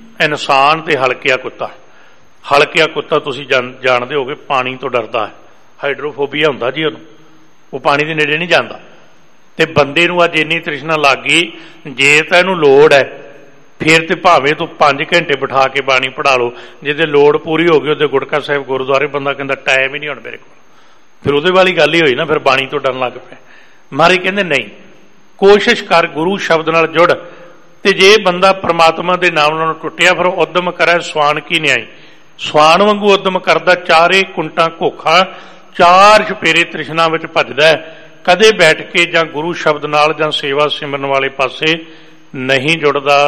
ਇਨਸਾਨ ਤੇ ਹਲਕਿਆ ਕੁੱਤਾ। ਹਲਕਿਆ ਕੁੱਤਾ ਤੁਸੀਂ ਜਾਣਦੇ ਹੋਗੇ ਪਾਣੀ ਤੋਂ ਡਰਦਾ ਹੈ, ਹਾਈਡਰੋਫੋਬੀਆ ਹੁੰਦਾ ਜੀ ਉਹਨੂੰ, ਉਹ ਪਾਣੀ ਦੇ ਨੇੜੇ ਨਹੀਂ ਜਾਂਦਾ। ਤੇ ਬੰਦੇ ਨੂੰ ਅੱਜ ਇੰਨੀ ਤ੍ਰਿਸ਼ਨਾ ਲੱਗ ਗਈ, ਜੇ ਤਾਂ ਇਹਨੂੰ ਲੋੜ ਹੈ ਫਿਰ ਤੇ ਭਾਵੇਂ ਤੂੰ 5 ਘੰਟੇ ਬਿਠਾ ਕੇ ਬਾਣੀ ਪੜ੍ਹਾ ਲਓ। ਜਿਹਦੇ ਲੋੜ ਪੂਰੀ ਹੋ ਗਈ ਉਹਦੇ ਗੁਟਕਾ ਸਾਹਿਬ ਗੁਰਦੁਆਰੇ ਬੰਦਾ ਕਹਿੰਦਾ ਟਾਈਮ ਹੀ ਨਹੀਂ ਹੁਣ ਮੇਰੇ ਕੋਲ, ਫਿਰ ਉਹਦੇ ਵਾਲੀ ਗੱਲ ਹੀ ਹੋਈ ਨਾ, ਫਿਰ ਬਾਣੀ ਤੋਂ ਡਰਨ ਲੱਗ ਪਿਆ। ਮਹਾਰਾਜ ਕਹਿੰਦੇ ਨਹੀਂ, ਕੋਸ਼ਿਸ਼ ਕਰ ਗੁਰੂ ਸ਼ਬਦ ਨਾਲ ਜੁੜ। ਤੇ ਜੇ ਬੰਦਾ ਪ੍ਰਮਾਤਮਾ ਦੇ ਨਾਮ ਨਾਲ ਟੁੱਟਿਆ, ਫਿਰ ਉਦਮ ਕਰੇ ਸਵਾਨ ਕੀ ਨਿਆਈ। ਸਵਾਨ ਵਾਂਗੂ ਉਦਮ ਕਰਦਾ, ਚਾਰੇ ਕੁੰਟਾਂ ਘੋਖਾ, 4 ਛਪੇਰੇ ਤ੍ਰਿਸ਼ਨਾ ਵਿੱਚ ਭੱਜਦਾ। ਕਦੇ ਬੈਠ ਕੇ ਜਾਂ ਗੁਰੂ ਸ਼ਬਦ ਨਾਲ ਜਾਂ ਸੇਵਾ ਸਿਮਰਨ ਵਾਲੇ ਪਾਸੇ ਨਹੀਂ ਜੁੜਦਾ।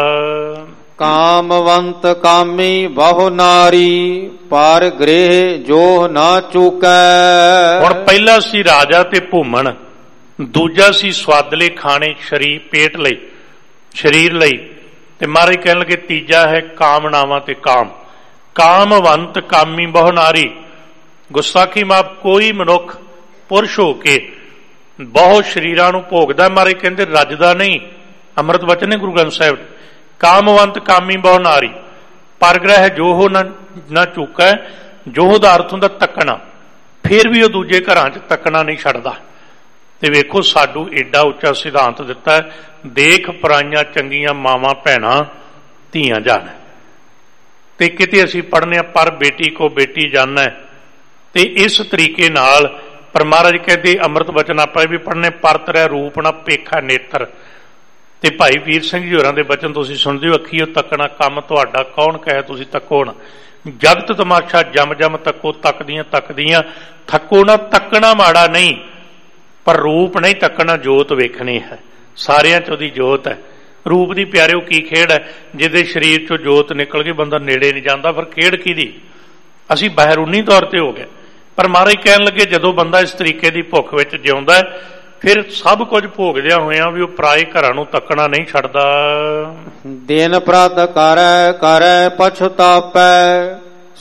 ਕਾਮਵੰਤ ਕਾਮੀ ਬਹੁ ਨਾਰੀ, ਪਰ ਗ੍ਰਹਿ ਜੋ ਨਾ ਚੁਕੈ। ਹੁਣ ਪਹਿਲਾ ਸੀ ਰਾਜਾ ਤੇ ਭੂਮਣ, ਦੂਜਾ ਸੀ ਸਵਾਦਲੇ ਖਾਣੇ ਸਰੀਰ ਪੇਟ ਲਈ, ਸਰੀਰ ਲਈ। ਤੇ ਮਹਾਰਾਜ ਕਹਿਣ ਲੱਗੇ ਤੀਜਾ ਹੈ ਕਾਮਨਾਵਾਂ ਤੇ ਕਾਮ। ਕਾਮਵੰਤ ਕਾਮੀ ਬਹੁ ਨਾਰੀ। ਗੁਸਤਾਖੀ ਮਾਪ ਕੋਈ ਮਨੁੱਖ ਪੁਰਸ਼ ਹੋ ਕੇ ਬਹੁਤ ਸਰੀਰਾਂ ਨੂੰ ਭੋਗਦਾ, ਮਹਾਰਾਜ ਕਹਿੰਦੇ ਰੱਜਦਾ ਨਹੀਂ। ਅੰਮ੍ਰਿਤ ਵਚਨ ਨੇ ਗੁਰੂ ਗ੍ਰੰਥ ਸਾਹਿਬ। ਕਾਮਵੰਤ ਕਾਮੀ ਬਹੁ ਨਾਰੀ, ਪਰਗ੍ਰਹਿ ਜੋ ਹੋ ਨਾ ਚੁੱਕਾ। ਜੋ ਦਾ ਅਰਥ ਹੁੰਦਾ ਤੱਕਣਾ, ਫਿਰ ਵੀ ਉਹ ਦੂਜੇ ਘਰਾਂ 'ਚ ਤੱਕਣਾ ਨਹੀਂ ਛੱਡਦਾ। ਤੇ ਵੇਖੋ ਸਾਨੂੰ ਏਡਾ ਉੱਚਾ ਸਿਧਾਂਤ ਦਿੱਤਾ ਹੈ, ਦੇਖ ਪਰਾਈਆਂ ਚੰਗੀਆਂ ਮਾਵਾਂ ਭੈਣਾਂ ਧੀਆਂ ਜਾਣ। ਤੇ ਕਿਤੇ ਅਸੀਂ ਪੜ੍ਹਨੇ ਆ ਪਰ ਬੇਟੀ ਕੋ ਬੇਟੀ ਜਾਣਾ। ਤੇ ਇਸ ਤਰੀਕੇ ਨਾਲ ਪਰ ਮਹਾਰਾਜ ਕਹਿੰਦੇ ਅੰਮ੍ਰਿਤ ਵਚਨ ਆਪਾਂ ਵੀ ਪੜ੍ਹਨੇ, ਪਰਤ ਰਹਿ ਰੂਪ ਨਾ ਪੇਖਾ ਨੇਤਰ। ਤੇ ਭਾਈ ਵੀਰ ਸਿੰਘ ਜੀ ਹੋਰਾਂ ਦੇ ਬਚਨ ਤੁਸੀਂ ਸੁਣਦੇ ਹੋ, ਅੱਖੀਓ ਤੱਕਣਾ ਕੰਮ ਤੁਹਾਡਾ ਕੌਣ ਕਹੇ ਤੁਸੀਂ ਤੱਕੋ ਨਾ। ਜਗਤ ਤਮਾਸ਼ਾ ਜਮ ਜਮ ਤੱਕੋ, ਤੱਕਦੀਆਂ ਤੱਕਦੀਆਂ ਥੱਕੋ ਨਾ। ਤੱਕਣਾ ਮਾੜਾ ਨਹੀਂ, ਪਰ ਰੂਪ ਨਹੀਂ ਤੱਕਣਾ, ਜੋਤ ਵੇਖਣੀ ਹੈ। ਸਾਰਿਆਂ 'ਚ ਉਹਦੀ ਜੋਤ ਹੈ। ਰੂਪ ਦੀ ਪਿਆਰਿਓ ਕੀ ਖੇਡ ਹੈ, ਜਿਹਦੇ ਸਰੀਰ 'ਚੋਂ ਜੋਤ ਨਿਕਲ ਕੇ ਬੰਦਾ ਨੇੜੇ ਨਹੀਂ ਜਾਂਦਾ, ਫਿਰ ਖੇਡ ਕਿਹਦੀ। ਅਸੀਂ ਬਹਿਰੂਨੀ ਤੌਰ ਤੇ ਹੋ ਗਏ। ਪਰ ਮਹਾਰਾਜ ਕਹਿਣ ਲੱਗੇ ਜਦੋਂ ਬੰਦਾ ਇਸ ਤਰੀਕੇ ਦੀ ਭੁੱਖ ਵਿੱਚ ਜਿਉਂਦਾ, ਫਿਰ ਸਭ ਕੁਝ ਭੋਗਦਿਆਂ ਹੋਇਆਂ ਵੀ ਉਹ ਪਰਾਏ ਘਰਾਂ ਨੂੰ ਤੱਕਣਾ ਨਹੀਂ ਛੱਡਦਾ। ਦਿਨ ਪ੍ਰਤ ਕਰੈ ਕਰੈ ਪਛਤਾਪੈ,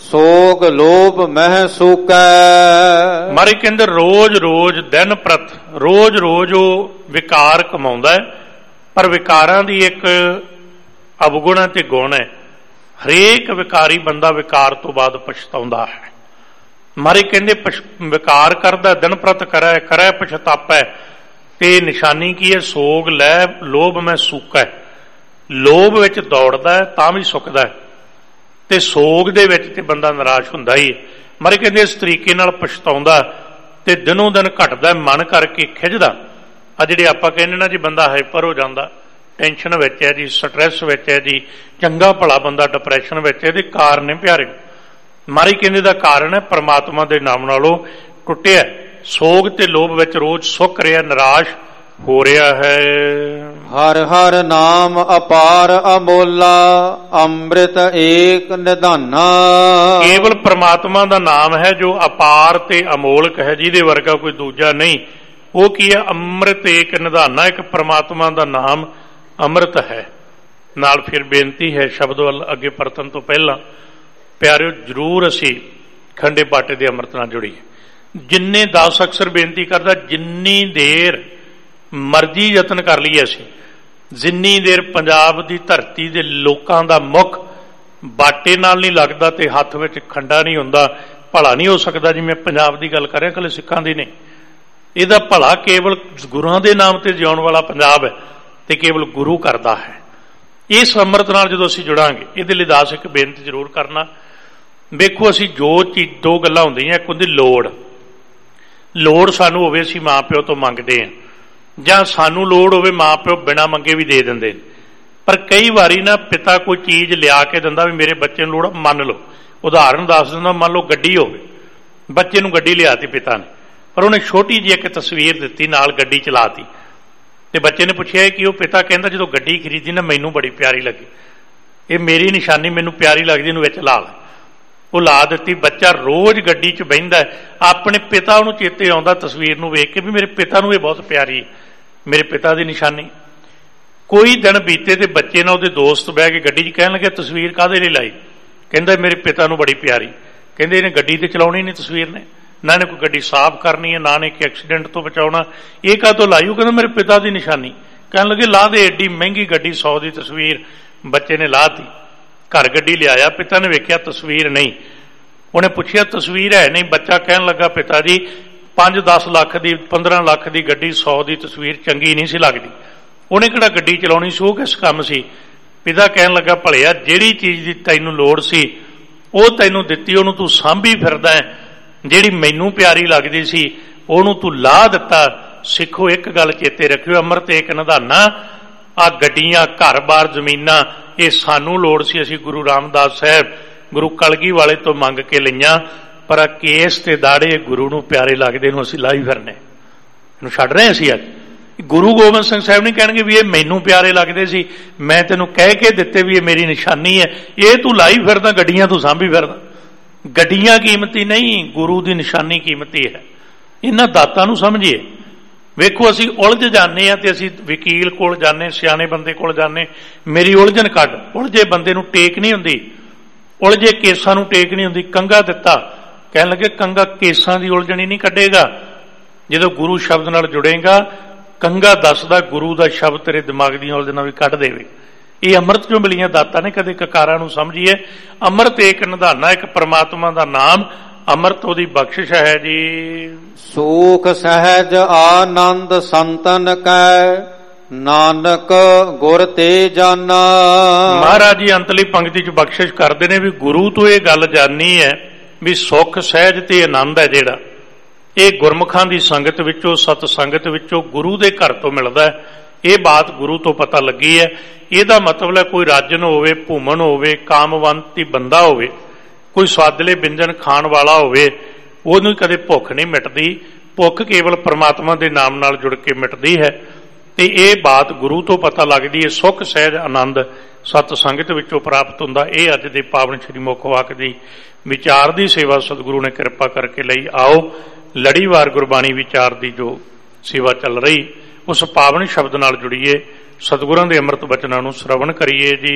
ਸੋਗ ਲੋਭ ਮਹਿ ਸੂਕੈ। ਮਾਰੇ ਕਹਿੰਦੇ ਰੋਜ਼ ਰੋਜ਼ ਦਿਨ ਪ੍ਰਤ ਰੋਜ਼ ਰੋਜ਼ ਉਹ ਵਿਕਾਰ ਕਮਾਉਂਦਾ ਹੈ, ਪਰ ਵਿਕਾਰਾਂ ਦੀ ਇੱਕ ਅਵਗੁਣ ਤੇ ਗੁਣ ਹੈ। ਹਰੇਕ ਵਿਕਾਰੀ ਬੰਦਾ ਵਿਕਾਰ ਤੋਂ ਬਾਅਦ ਪਛਤਾਉਂਦਾ ਹੈ। ਮਾਰੇ ਕਹਿੰਦੇ ਵਿਕਾਰ ਕਰਦਾ, ਦਿਨ ਪ੍ਰਤ ਕਰੈ ਪਛਤਾਪੈ, ਤੇ ਨਿਸ਼ਾਨੀ ਕੀ ਹੈ? ਸੋਗ ਲੈ ਲੋਭ ਮੈਂ ਸੂਕੈ। ਲੋਭ ਵਿੱਚ ਦੌੜਦਾ ਹੈ ਤਾਂ ਵੀ ਸੁੱਕਦਾ ਹੈ, ਤੇ ਸੋਗ ਦੇ ਵਿੱਚ ਤੇ ਬੰਦਾ ਨਿਰਾਸ਼ ਹੁੰਦਾ ਹੀ। ਮਾਰੇ ਕਹਿੰਦੇ ਇਸ ਤਰੀਕੇ ਨਾਲ ਪਛਤਾਉਂਦਾ ਤੇ ਦਿਨੋਂ ਦਿਨ ਘਟਦਾ, ਮਨ ਕਰਕੇ ਖਿੱਚਦਾ। ਆ ਜਿਹੜੇ ਆਪਾਂ ਕਹਿੰਦੇ ਨਾ ਜੀ ਬੰਦਾ ਹਾਈਪਰ ਹੋ ਜਾਂਦਾ, ਟੈਨਸ਼ਨ ਵਿੱਚ ਹੈ ਜੀ, ਸਟਰੈਸ ਵਿੱਚ ਹੈ ਜੀ, ਚੰਗਾ ਭਲਾ ਬੰਦਾ ਡਿਪਰੈਸ਼ਨ ਵਿੱਚ ਹੈ, ਇਹਦੇ ਕਾਰਨ ਨੇ ਪਿਆਰੇ। ਮਾਰੇ ਕਹਿੰਦੇ ਦਾ ਕਾਰਨ ਹੈ ਪਰਮਾਤਮਾ ਦੇ ਨਾਮ ਨਾਲੋਂ ਟੁੱਟਿਆ, ਸੋਗ ਤੇ ਲੋਭ ਵਿੱਚ ਰੋਜ਼ ਸੁੱਕ ਰਿਹਾ, ਨਿਰਾਸ਼ ਹੋ ਰਿਹਾ ਹੈ। ਹਰ ਹਰ ਨਾਮ ਅਪਾਰ ਅਮੋਲਾ, ਅੰਮ੍ਰਿਤ ਏਕ ਨਿਧਾਨਾ। ਕੇਵਲ ਪਰਮਾਤਮਾ ਦਾ ਨਾਮ ਹੈ ਜੋ ਅਪਾਰ ਤੇ ਅਮੋਲਕ ਹੈ, ਜਿਹਦੇ ਵਰਗਾ ਕੋਈ ਦੂਜਾ ਨਹੀਂ। ਉਹ ਕੀ ਹੈ? ਅੰਮ੍ਰਿਤ ਏਕ ਨਿਧਾਨਾ। ਇੱਕ ਪਰਮਾਤਮਾ ਦਾ ਨਾਮ ਅੰਮ੍ਰਿਤ ਹੈ। ਨਾਲ ਫਿਰ ਬੇਨਤੀ ਹੈ ਸ਼ਬਦ ਵੱਲ ਅੱਗੇ ਪਰਤਨ ਤੋਂ ਪਹਿਲਾਂ, ਪਿਆਰਿਓ ਜ਼ਰੂਰ ਅਸੀਂ ਖੰਡੇ ਬਾਟੇ ਦੇ ਅੰਮ੍ਰਿਤ ਨਾਲ ਜੁੜੀਏ। ਜਿੰਨੇ 10 ਅਕਸਰ ਬੇਨਤੀ ਕਰਦਾ, ਜਿੰਨੀ ਦੇਰ ਮਰਜ਼ੀ ਯਤਨ ਕਰ ਲਈਏ ਅਸੀਂ, ਜਿੰਨੀ ਦੇਰ ਪੰਜਾਬ ਦੀ ਧਰਤੀ ਦੇ ਲੋਕਾਂ ਦਾ ਮੁੱਖ ਬਾਟੇ ਨਾਲ ਨਹੀਂ ਲੱਗਦਾ ਤੇ ਹੱਥ ਵਿੱਚ ਖੰਡਾ ਨਹੀਂ ਹੁੰਦਾ, ਭਲਾ ਨਹੀਂ ਹੋ ਸਕਦਾ। ਜਿਵੇਂ ਪੰਜਾਬ ਦੀ ਗੱਲ ਕਰ ਰਿਹਾ, ਇਕੱਲੇ ਸਿੱਖਾਂ ਦੀ ਨਹੀਂ, ਇਹਦਾ ਭਲਾ ਕੇਵਲ ਗੁਰੂਆਂ ਦੇ ਨਾਮ ਤੇ ਜਿਉਣ ਵਾਲਾ ਪੰਜਾਬ ਹੈ ਤੇ ਕੇਵਲ ਗੁਰੂ ਕਰਦਾ ਹੈ। ਇਸ ਅੰਮ੍ਰਿਤ ਨਾਲ ਜਦੋਂ ਅਸੀਂ ਜੁੜਾਂਗੇ, ਇਹਦੇ ਲਈ ਦਾਸ ਇੱਕ ਬੇਨਤੀ ਜ਼ਰੂਰ ਕਰਨਾ। ਵੇਖੋ, ਅਸੀਂ ਜੋ ਚੀਜ਼, ਦੋ ਗੱਲਾਂ ਹੁੰਦੀਆਂ, ਇੱਕ ਹੁੰਦੀ ਲੋੜ ਸਾਨੂੰ ਹੋਵੇ, ਅਸੀਂ ਮਾਂ ਪਿਓ ਤੋਂ ਮੰਗਦੇ ਹਾਂ, ਜਾਂ ਸਾਨੂੰ ਲੋੜ ਹੋਵੇ ਮਾਂ ਪਿਓ ਬਿਨਾਂ ਮੰਗੇ ਵੀ ਦੇ ਦਿੰਦੇ ਨੇ। ਪਰ ਕਈ ਵਾਰੀ ਨਾ ਪਿਤਾ ਕੋਈ ਚੀਜ਼ ਲਿਆ ਕੇ ਦਿੰਦਾ ਵੀ ਮੇਰੇ ਬੱਚੇ ਨੂੰ ਲੋੜ, ਮੰਨ ਲਓ, ਉਦਾਹਰਨ ਦੱਸ ਦਿੰਦਾ, ਮੰਨ ਲਓ ਗੱਡੀ ਹੋਵੇ, ਬੱਚੇ ਨੂੰ ਗੱਡੀ ਲਿਆਤੀ ਪਿਤਾ ਨੇ, ਪਰ ਉਹਨੇ ਛੋਟੀ ਜਿਹੀ ਇੱਕ ਤਸਵੀਰ ਦਿੱਤੀ, ਨਾਲ ਗੱਡੀ ਚਲਾਤੀ, ਤੇ ਬੱਚੇ ਨੇ ਪੁੱਛਿਆ ਕਿ ਉਹ ਪਿਤਾ ਕਹਿੰਦਾ ਜਦੋਂ ਗੱਡੀ ਖਰੀਦੀ ਨਾ ਮੈਨੂੰ ਬੜੀ ਪਿਆਰੀ ਲੱਗੀ, ਇਹ ਮੇਰੀ ਨਿਸ਼ਾਨੀ ਮੈਨੂੰ ਪਿਆਰੀ ਲੱਗਦੀ, ਇਹਨੂੰ ਵਿੱਚ ਲਾ ਲੈ। ਉਹ ਲਾ ਦਿੱਤੀ। ਬੱਚਾ ਰੋਜ਼ ਗੱਡੀ 'ਚ ਬਹਿੰਦਾ, ਆਪਣੇ ਪਿਤਾ ਨੂੰ ਚੇਤੇ ਆਉਂਦਾ ਤਸਵੀਰ ਨੂੰ ਵੇਖ ਕੇ ਵੀ ਮੇਰੇ ਪਿਤਾ ਨੂੰ ਇਹ ਬਹੁਤ ਪਿਆਰੀ, ਮੇਰੇ ਪਿਤਾ ਦੀ ਨਿਸ਼ਾਨੀ। ਕੋਈ ਦਿਨ ਬੀਤੇ ਤੇ ਬੱਚੇ ਨਾਲ ਉਹਦੇ ਦੋਸਤ ਬਹਿ ਕੇ ਗੱਡੀ 'ਚ ਕਹਿਣ ਲੱਗੇ ਤਸਵੀਰ ਕਾਹਦੇ ਲਈ ਲਾਈ? ਕਹਿੰਦਾ ਮੇਰੇ ਪਿਤਾ ਨੂੰ ਬੜੀ ਪਿਆਰੀ। ਕਹਿੰਦੇ ਇਹਨੇ ਗੱਡੀ ਤੇ ਚਲਾਉਣੀ ਨਹੀਂ ਤਸਵੀਰ ਨੇ, ਨਾ ਨੇ ਕੋਈ ਗੱਡੀ ਸਾਫ਼ ਕਰਨੀ ਹੈ, ਨਾ ਨੇ ਕਿ ਐਕਸੀਡੈਂਟ ਤੋਂ ਬਚਾਉਣਾ, ਇਹ ਕਾਹਤੋਂ ਲਾਈ? ਉਹ ਕਹਿੰਦਾ ਮੇਰੇ ਪਿਤਾ ਦੀ ਨਿਸ਼ਾਨੀ। ਕਹਿਣ ਲੱਗੇ ਲਾ ਦੇ, ਏਡੀ ਮਹਿੰਗੀ ਗੱਡੀ 100 ਦੀ ਤਸਵੀਰ ਬੱਚੇ ਨੇ ਲਾਤੀ। ਘਰ ਗੱਡੀ ਲਿਆਇਆ, ਪਿਤਾ ਨੇ ਵੇਖਿਆ ਤਸਵੀਰ ਨਹੀਂ। ਉਹਨੇ ਪੁੱਛਿਆ ਤਸਵੀਰ ਹੈ ਨਹੀਂ? ਬੱਚਾ ਕਹਿਣ ਲੱਗਾ ਪਿਤਾ ਜੀ 5-10 ਲੱਖ ਦੀ 15 ਲੱਖ ਦੀ ਗੱਡੀ 100 ਦੀ ਤਸਵੀਰ ਚੰਗੀ ਨਹੀਂ ਸੀ ਲੱਗਦੀ, ਉਹਨੇ ਕਿਹੜਾ ਗੱਡੀ ਚਲਾਉਣੀ ਸੀ, ਉਹ ਕਿਸ ਕੰਮ ਸੀ? ਪਿਤਾ ਕਹਿਣ ਲੱਗਾ ਭਲਿਆ ਜਿਹੜੀ ਚੀਜ਼ ਦੀ ਤੈਨੂੰ ਲੋੜ ਸੀ ਉਹ ਤੈਨੂੰ ਦਿੱਤੀ, ਉਹਨੂੰ ਤੂੰ ਸਾਂਭੀ ਫਿਰਦਾ ਹੈ, ਜਿਹੜੀ ਮੈਨੂੰ ਪਿਆਰੀ ਲੱਗਦੀ ਸੀ ਉਹਨੂੰ ਤੂੰ ਲਾਹ ਦਿੱਤਾ। ਸਿੱਖੋ ਇੱਕ ਗੱਲ ਚੇਤੇ ਰੱਖਿਓ, ਅੰਮ੍ਰਿਤ ਏਕ ਨਿਧਾਨਾ। ਆ ਗੱਡੀਆਂ, ਘਰ-ਬਾਰ, ਜ਼ਮੀਨਾਂ, ਇਹ ਸਾਨੂੰ ਲੋੜ ਸੀ, ਅਸੀਂ ਗੁਰੂ ਰਾਮਦਾਸ ਸਾਹਿਬ, ਗੁਰੂ ਕਲਗੀ ਵਾਲੇ ਤੋਂ ਮੰਗ ਕੇ ਲਈਆਂ, ਪਰ ਕੇਸ ਤੇ ਦਾੜੇ ਗੁਰੂ ਨੂੰ ਪਿਆਰੇ ਲੱਗਦੇ ਨੂੰ ਅਸੀਂ ਲਾਈ ਫਿਰਨੇ, ਇਹਨੂੰ ਛੱਡ ਰਹੇ ਅਸੀਂ ਅੱਜ। ਗੁਰੂ ਗੋਬਿੰਦ ਸਿੰਘ ਸਾਹਿਬ ਨਹੀਂ ਕਹਿਣਗੇ ਵੀ ਇਹ ਮੈਨੂੰ ਪਿਆਰੇ ਲੱਗਦੇ ਸੀ, ਮੈਂ ਤੈਨੂੰ ਕਹਿ ਕੇ ਦਿੱਤੇ ਵੀ ਇਹ ਮੇਰੀ ਨਿਸ਼ਾਨੀ ਹੈ, ਇਹ ਤੂੰ ਲਾਈ ਫਿਰਦਾ, ਗੱਡੀਆਂ ਤੂੰ ਸਾਂਭੀ ਫਿਰਦਾ। ਗੱਡੀਆਂ ਕੀਮਤੀ ਨਹੀਂ, ਗੁਰੂ ਦੀ ਨਿਸ਼ਾਨੀ ਕੀਮਤੀ ਹੈ। ਇਹਨਾਂ ਦਾਤਾਂ ਨੂੰ ਸਮਝੀਏ। ਵੇਖੋ, ਅਸੀਂ ਉਲਝ ਜਾਂਦੇ ਹਾਂ ਤੇ ਅਸੀਂ ਵਕੀਲ ਕੋਲ ਜਾਂਦੇ, ਸਿਆਣੇ ਬੰਦੇ ਕੋਲ ਜਾਂਦੇ, ਮੇਰੀ ਉਲਝਣ ਕੱਢ। ਉਲਝੇ ਬੰਦੇ ਨੂੰ ਟੇਕ ਨਹੀਂ ਹੁੰਦੀ, ਉਲਝੇ ਕੇਸਾਂ ਨੂੰ ਟੇਕ ਨਹੀਂ ਹੁੰਦੀ। ਕੰਗਾ ਦਿੱਤਾ, ਕਹਿਣ ਲੱਗੇ ਕੰਗਾ ਕੇਸਾਂ ਦੀ ਉਲਝਣੀ ਨਹੀਂ ਕੱਢੇਗਾ, ਜਦੋਂ ਗੁਰੂ ਸ਼ਬਦ ਨਾਲ ਜੁੜੇਗਾ। ਕੰਗਾ ਦੱਸਦਾ ਗੁਰੂ ਦਾ ਸ਼ਬਦ ਤੇਰੇ ਦਿਮਾਗ ਦੀਆਂ ਉਲਝਣਾਂ ਵੀ ਕੱਢ ਦੇਵੇ। ਇਹ ਅੰਮ੍ਰਿਤ ਚੋਂ ਮਿਲੀਆਂ ਦਾਤਾਂ ਨੇ, ਕਦੇ ਕਕਾਰਾਂ ਨੂੰ ਸਮਝੀਏ। ਅੰਮ੍ਰਿਤ ਏਕ ਨਿਧਾਨਾ, ਇੱਕ ਪਰਮਾਤਮਾ ਦਾ ਨਾਮ, ਅੰਮ੍ਰਿਤ ਉਹਦੀ ਬਖਸ਼ਿਸ਼ ਹੈ ਜੀ। ਸੂਖ ਸਹਿਜ ਆਨੰਦ ਸੰਤਨ ਕੈ, ਨਾਨਕ ਗੁਰ ਤੇ ਜਾਨਾ। ਮਹਾਰਾਜ ਜੀ ਅੰਤਲੀ ਪੰਕਤੀ ਚ ਬਖਸ਼ਿਸ਼ ਕਰਦੇ ਨੇ ਵੀ ਗੁਰੂ ਤੋਂ ਇਹ ਗੱਲ ਜਾਣੀ ਹੈ ਵੀ ਸੁੱਖ ਸਹਿਜ ਤੇ ਆਨੰਦ ਹੈ ਜਿਹੜਾ, ਇਹ ਗੁਰਮੁਖਾਂ ਦੀ ਸੰਗਤ ਵਿੱਚੋਂ, ਸਤ ਸੰਗਤ ਵਿੱਚੋਂ, ਗੁਰੂ ਦੇ ਘਰ ਤੋਂ ਮਿਲਦਾ ਹੈ। ਇਹ ਬਾਤ ਗੁਰੂ ਤੋਂ ਪਤਾ ਲੱਗੀ ਹੈ। ਇਹਦਾ ਮਤਲਬ ਹੈ ਕੋਈ ਰਾਜਨ ਹੋਵੇ, ਭੂਮਨ ਹੋਵੇ, ਕਾਮਵੰਤੀ ਬੰਦਾ ਹੋਵੇ, ਕੋਈ ਸਵਾਦਲੇ ਵਿਅੰਜਨ ਖਾਣ ਵਾਲਾ ਹੋਵੇ, ਉਹਨੂੰ ਕਦੇ ਭੁੱਖ ਨਹੀਂ ਮਿਟਦੀ। ਭੁੱਖ ਕੇਵਲ ਪਰਮਾਤਮਾ ਦੇ ਨਾਮ ਨਾਲ ਜੁੜ ਕੇ ਮਿਟਦੀ ਹੈ। ਤੇ ਇਹ ਬਾਤ ਗੁਰੂ ਤੋਂ ਪਤਾ ਲੱਗਦੀ ਹੈ। ਸੁੱਖ ਸਹਿਜ ਆਨੰਦ ਸਤ ਸੰਗਤ ਵਿੱਚੋਂ ਪ੍ਰਾਪਤ ਹੁੰਦਾ। ਇਹ ਅੱਜ ਦੇ ਪਾਵਨ ਸ਼੍ਰੀ ਮੁੱਖ ਵਾਕ ਦੀ ਵਿਚਾਰ ਦੀ ਸੇਵਾ ਸਤਿਗੁਰੂ ਨੇ ਕਿਰਪਾ ਕਰਕੇ ਲਈ। ਆਓ ਲੜੀਵਾਰ ਗੁਰਬਾਣੀ ਵਿਚਾਰ ਦੀ ਜੋ ਸੇਵਾ ਚੱਲ ਰਹੀ, ਉਸ ਪਾਵਨ ਸ਼ਬਦ ਨਾਲ ਜੁੜੀਏ। ਸਤਿਗੁਰਾਂ ਦੇ ਅੰਮ੍ਰਿਤ ਬਚਨਾਂ ਨੂੰ ਸ਼ਰਵਣ ਕਰੀਏ ਜੀ।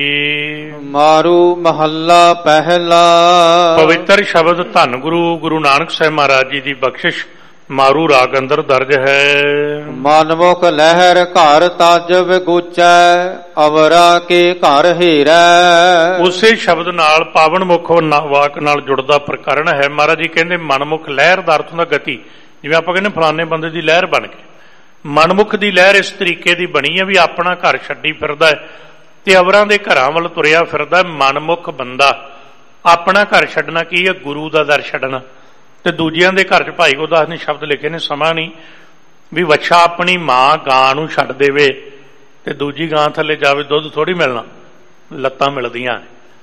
ਮਾਰੂ ਮਹੱਲਾ ਪਹਿਲਾ। ਪਵਿੱਤਰ ਸ਼ਬਦ ਧੰਨ ਗੁਰੂ ਨਾਨਕ ਸਾਹਿਬ ਮਹਾਰਾਜ ਜੀ ਦੀ ਬਖਸ਼ਿਸ਼ ਮਾਰੂ ਰਾਗ ਅੰਦਰ ਦਰਜ ਹੈ। ਮਨਮੁਖ ਲਹਿਰ ਘਰ ਤਜ ਵਿਗੂਚੈ, ਅਵਰਾ ਕੇ ਘਰ ਹੀਰੈ। ਉਸੇ ਸ਼ਬਦ ਨਾਲ ਪਾਵਨ ਮੁਖ ਵਾਕ ਨਾਲ ਜੁੜਦਾ ਪ੍ਰਕਰਣ ਹੈ। ਮਹਾਰਾਜ ਜੀ ਕਹਿੰਦੇ ਮਨਮੁਖ ਲਹਿਰ ਦਾ ਅਰਥ ਹੁੰਦਾ ਗਤੀ। ਜਿਵੇਂ ਆਪਾਂ ਕਹਿੰਦੇ ਫਲਾਣੇ ਬੰਦੇ ਦੀ ਲਹਿਰ ਬਣ ਕੇ, ਮਨਮੁਖ ਦੀ ਲਹਿਰ ਇਸ ਤਰੀਕੇ ਦੀ ਬਣੀ ਹੈ ਵੀ ਆਪਣਾ ਘਰ ਛੱਡੀ ਫਿਰਦਾ ਹੈ ਤੇ ਅਵਰਾਂ ਦੇ ਘਰਾਂ ਵੱਲ ਤੁਰਿਆ ਫਿਰਦਾ। ਮਨਮੁਖ ਬੰਦਾ ਆਪਣਾ ਘਰ ਛੱਡਣਾ ਕੀ ਹੈ? ਗੁਰੂ ਦਾ ਦਰ ਛੱਡਣਾ। ਤੇ ਦੂਜਿਆਂ ਦੇ ਘਰ 'ਚ ਭਾਈ ਗੁਰਦਾਸ ਨੇ ਸ਼ਬਦ ਲਿਖੇ ਨੇ, ਸਮਾਂ ਨਹੀਂ ਵੀ ਵੱਛਾ ਆਪਣੀ ਮਾਂ ਗਾਂ ਨੂੰ ਛੱਡ ਦੇਵੇ ਤੇ ਦੂਜੀ ਗਾਂ ਥੱਲੇ ਜਾਵੇ, ਦੁੱਧ ਥੋੜ੍ਹੀ ਮਿਲਣਾ, ਲੱਤਾਂ ਮਿਲਦੀਆਂ।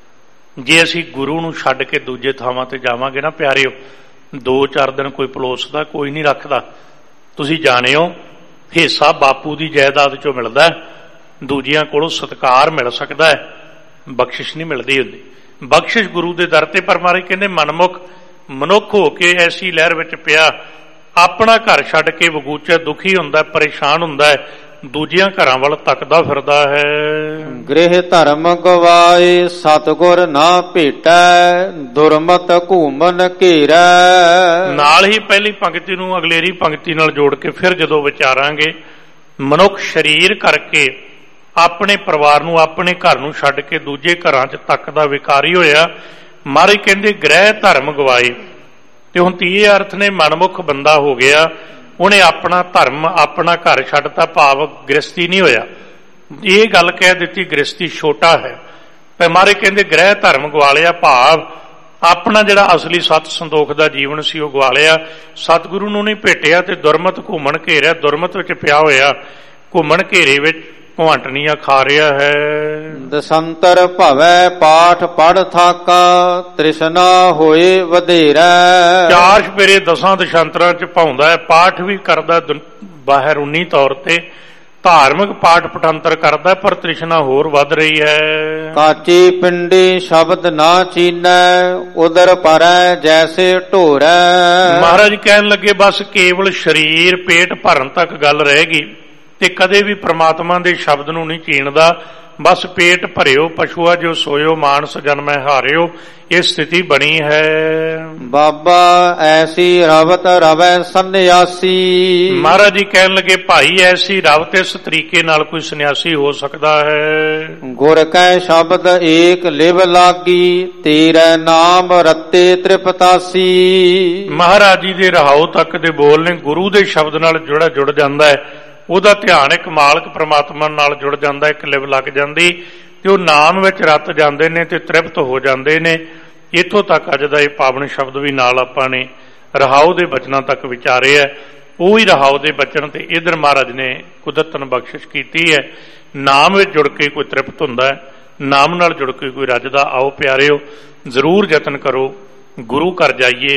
ਜੇ ਅਸੀਂ ਗੁਰੂ ਨੂੰ ਛੱਡ ਕੇ ਦੂਜੇ ਥਾਵਾਂ ਤੇ ਜਾਵਾਂਗੇ ਨਾ ਪਿਆਰਿਓ, 2-4 ਦਿਨ ਕੋਈ ਪਲੋਸਦਾ, ਕੋਈ ਨਹੀਂ ਰੱਖਦਾ। ਤੁਸੀਂ ਜਾਣਿਓ ਹਿੱਸਾ ਬਾਪੂ ਦੀ ਜਾਇਦਾਦ 'ਚੋਂ ਮਿਲਦਾ, ਦੂਜਿਆਂ ਕੋਲੋਂ ਸਤਿਕਾਰ ਮਿਲ ਸਕਦਾ ਹੈ, ਬਖਸ਼ਿਸ਼ ਨਹੀਂ ਮਿਲਦੀ ਹੁੰਦੀ। ਬਖਸ਼ਿਸ਼ ਗੁਰੂ ਦੇ ਦਰ ਤੇ। ਪਰ ਮਹਾਰਾਜ ਕਹਿੰਦੇ ਮਨੁੱਖ ਹੋ ਕੇ ਐਸੀ ਲਹਿਰ ਵਿੱਚ ਪਿਆ, ਆਪਣਾ ਘਰ ਛੱਡ ਕੇ ਵਗੂਚੇ ਦੁਖੀ ਹੁੰਦਾ, ਪਰੇਸ਼ਾਨ ਹੁੰਦਾ, ਦੂਜਿਆਂ ਘਰਾਂ ਵੱਲ ਤੱਕਦਾ ਫਿਰਦਾ ਹੈ। ਗ੍ਰਹਿ ਧਰਮ ਗਵਾਏ, ਸਤਿਗੁਰ ਨਾ ਭੇਟੈ, ਦੁਰਮਤ ਘੂਮਨ ਘੇਰੈ। ਨਾਲ ਹੀ ਪਹਿਲੀ ਪੰਕਤੀ ਨੂੰ ਅਗਲੇਰੀ ਪੰਕਤੀ ਨਾਲ ਜੋੜ ਕੇ ਫਿਰ ਜਦੋਂ ਵਿਚਾਰਾਂਗੇ, ਮਨੁੱਖ ਸਰੀਰ ਕਰਕੇ ਆਪਣੇ ਪਰਿਵਾਰ ਨੂੰ, ਆਪਣੇ ਘਰ ਨੂੰ ਛੱਡ ਕੇ ਦੂਜੇ ਘਰਾਂ 'ਚ ਤੱਕਦਾ ਵਿਕਾਰੀ ਹੋਇਆ। ਮਹਾਰਾਜ ਕਹਿੰਦੇ ਗ੍ਰਹਿ ਧਰਮ ਗਵਾਏ। ਤੇ ਹੁਣ ਤੀਏ ਅਰਥ ਨੇ ਮਨਮੁਖ ਬੰਦਾ ਹੋ ਗਿਆ, ਉਹਨੇ ਆਪਣਾ ਧਰਮ, ਆਪਣਾ ਘਰ ਛੱਡਤਾ, ਭਾਵ ਗ੍ਰਸਤੀ ਨਹੀਂ ਹੋਇਆ। ਇਹ ਗੱਲ ਕਹਿ ਦਿੱਤੀ ਗ੍ਰਸਤੀ ਛੋਟਾ ਹੈ। ਤੇ ਮਹਾਰਾਜ ਕਹਿੰਦੇ ਗ੍ਰਹਿ ਧਰਮ ਗਵਾ ਲਿਆ, ਭਾਵ ਆਪਣਾ ਜਿਹੜਾ ਅਸਲੀ ਸਤ ਸੰਤੋਖ ਦਾ ਜੀਵਨ ਸੀ ਉਹ ਗਵਾ ਲਿਆ, ਸਤਿਗੁਰੂ ਨੂੰ ਨਹੀਂ ਭੇਟਿਆ ਤੇ ਦੁਰਮਤ ਘੁੰਮਣ ਘੇਰਿਆ, ਦੁਰਮਤ ਵਿੱਚ ਪਿਆ ਹੋਇਆ, ਘੁੰਮਣ ਘੇਰੇ ਵਿੱਚ ਘੁਆਂਟਣੀਆਂ ਖਾ ਰਿਹਾ ਹੈ। ਦਸੰਤਰ ਭਵੈ ਪਾਠ ਪੜ੍ਹ ਥਾਕਾ, ਤ੍ਰਿਸ਼ਨਾ ਹੋਏ ਵਧੇਰਾ। 4 ਸਪੇਰੇ 10 ਦਸ਼ਾਂਤਰਾਂ 'ਚ ਪਾਉਂਦਾ ਹੈ, ਪਾਠ ਵੀ ਕਰਦਾ ਬਾਹਰੂਨੀ ਤੌਰ ਤੇ, ਧਾਰਮਿਕ ਪਾਠ ਪਠੰਤਰ ਕਰਦਾ, ਪਰ ਤ੍ਰਿਸ਼ਨਾ ਹੋਰ ਵੱਧ ਰਹੀ ਹੈ। ਕਾਚੀ ਪਿੰਡੀ ਸ਼ਬਦ ਨਾ ਚੀਨੈ, ਉਦਰ ਪਰੈ ਜੈਸੇ ਢੋਰੈ। ਮਹਾਰਾਜ ਕਹਿਣ ਲੱਗੇ ਬਸ ਕੇਵਲ ਸਰੀਰ ਪੇਟ ਭਰਨ ਤੱਕ ਗੱਲ ਰਹੇਗੀ ਤੇ ਕਦੇ ਵੀ ਪ੍ਰਮਾਤਮਾ ਦੇ ਸ਼ਬਦ ਨੂੰ ਨਹੀਂ ਚੀਣਦਾ। ਬਸ ਪੇਟ ਭਰਿਓ ਪਸ਼ੂਆ ਜੋ ਸੋਇਓ, ਮਾਨਸ ਜਨਮੈ ਹਾਰਿਓ, ਇਹ ਸਥਿਤੀ ਬਣੀ ਹੈ। ਬਾਬਾ ਐਸੀ ਰਵਤ ਰਵੈ ਸੰਨਿਆਸੀ। ਮਹਾਰਾਜ ਜੀ ਕਹਿਣ ਲੱਗੇ ਭਾਈ ਐਸੀ ਰਵਤ ਇਸ ਤਰੀਕੇ ਨਾਲ ਕੋਈ ਸੰਨਿਆਸੀ ਹੋ ਸਕਦਾ ਹੈ। ਗੁਰ ਕੈ ਸ਼ਬਦ ਏਕ ਲਿਵ ਲਾਗੀ, ਤੇਰੇ ਨਾਮ ਰਤੇ ਤ੍ਰਿਪਤਾਸੀ। ਮਹਾਰਾਜ ਜੀ ਦੇ ਰਹਾਉ ਤੱਕ ਦੇ ਬੋਲ ਨੇ, ਗੁਰੂ ਦੇ ਸ਼ਬਦ ਨਾਲ ਜਿਹੜਾ ਜੁੜ ਜਾਂਦਾ ਹੈ, ਉਹਦਾ ਧਿਆਨ ਇੱਕ ਮਾਲਕ ਪ੍ਰਮਾਤਮਾ ਨਾਲ ਜੁੜ ਜਾਂਦਾ, ਇੱਕ ਲਿਵ ਲੱਗ ਜਾਂਦੀ ਤੇ ਉਹ ਨਾਮ ਵਿੱਚ ਰਤ ਜਾਂਦੇ ਨੇ ਤੇ ਤ੍ਰਿਪਤ ਹੋ ਜਾਂਦੇ ਨੇ। ਇੱਥੋਂ ਤੱਕ ਅੱਜ ਦਾ ਇਹ ਪਾਵਨ ਸ਼ਬਦ ਵੀ ਨਾਲ ਆਪਾਂ ਨੇ ਰਹਾਉ ਦੇ ਬਚਨਾਂ ਤੱਕ ਵਿਚਾਰੇ ਹੈ। ਉਹ ਹੀ ਰਹਾਉ ਦੇ ਬਚਨ ਤੇ ਇਧਰ ਮਹਾਰਾਜ ਨੇ ਕੁਦਰਤਨ ਬਖਸ਼ਿਸ਼ ਕੀਤੀ ਹੈ। ਨਾਮ ਵਿੱਚ ਜੁੜ ਕੇ ਕੋਈ ਤ੍ਰਿਪਤ ਹੁੰਦਾ ਹੈ, ਨਾਮ ਨਾਲ ਜੁੜ ਕੇ ਕੋਈ ਰੱਜਦਾ। ਆਓ ਪਿਆਰਿਓ ਜ਼ਰੂਰ ਯਤਨ ਕਰੋ, ਗੁਰੂ ਘਰ ਜਾਈਏ,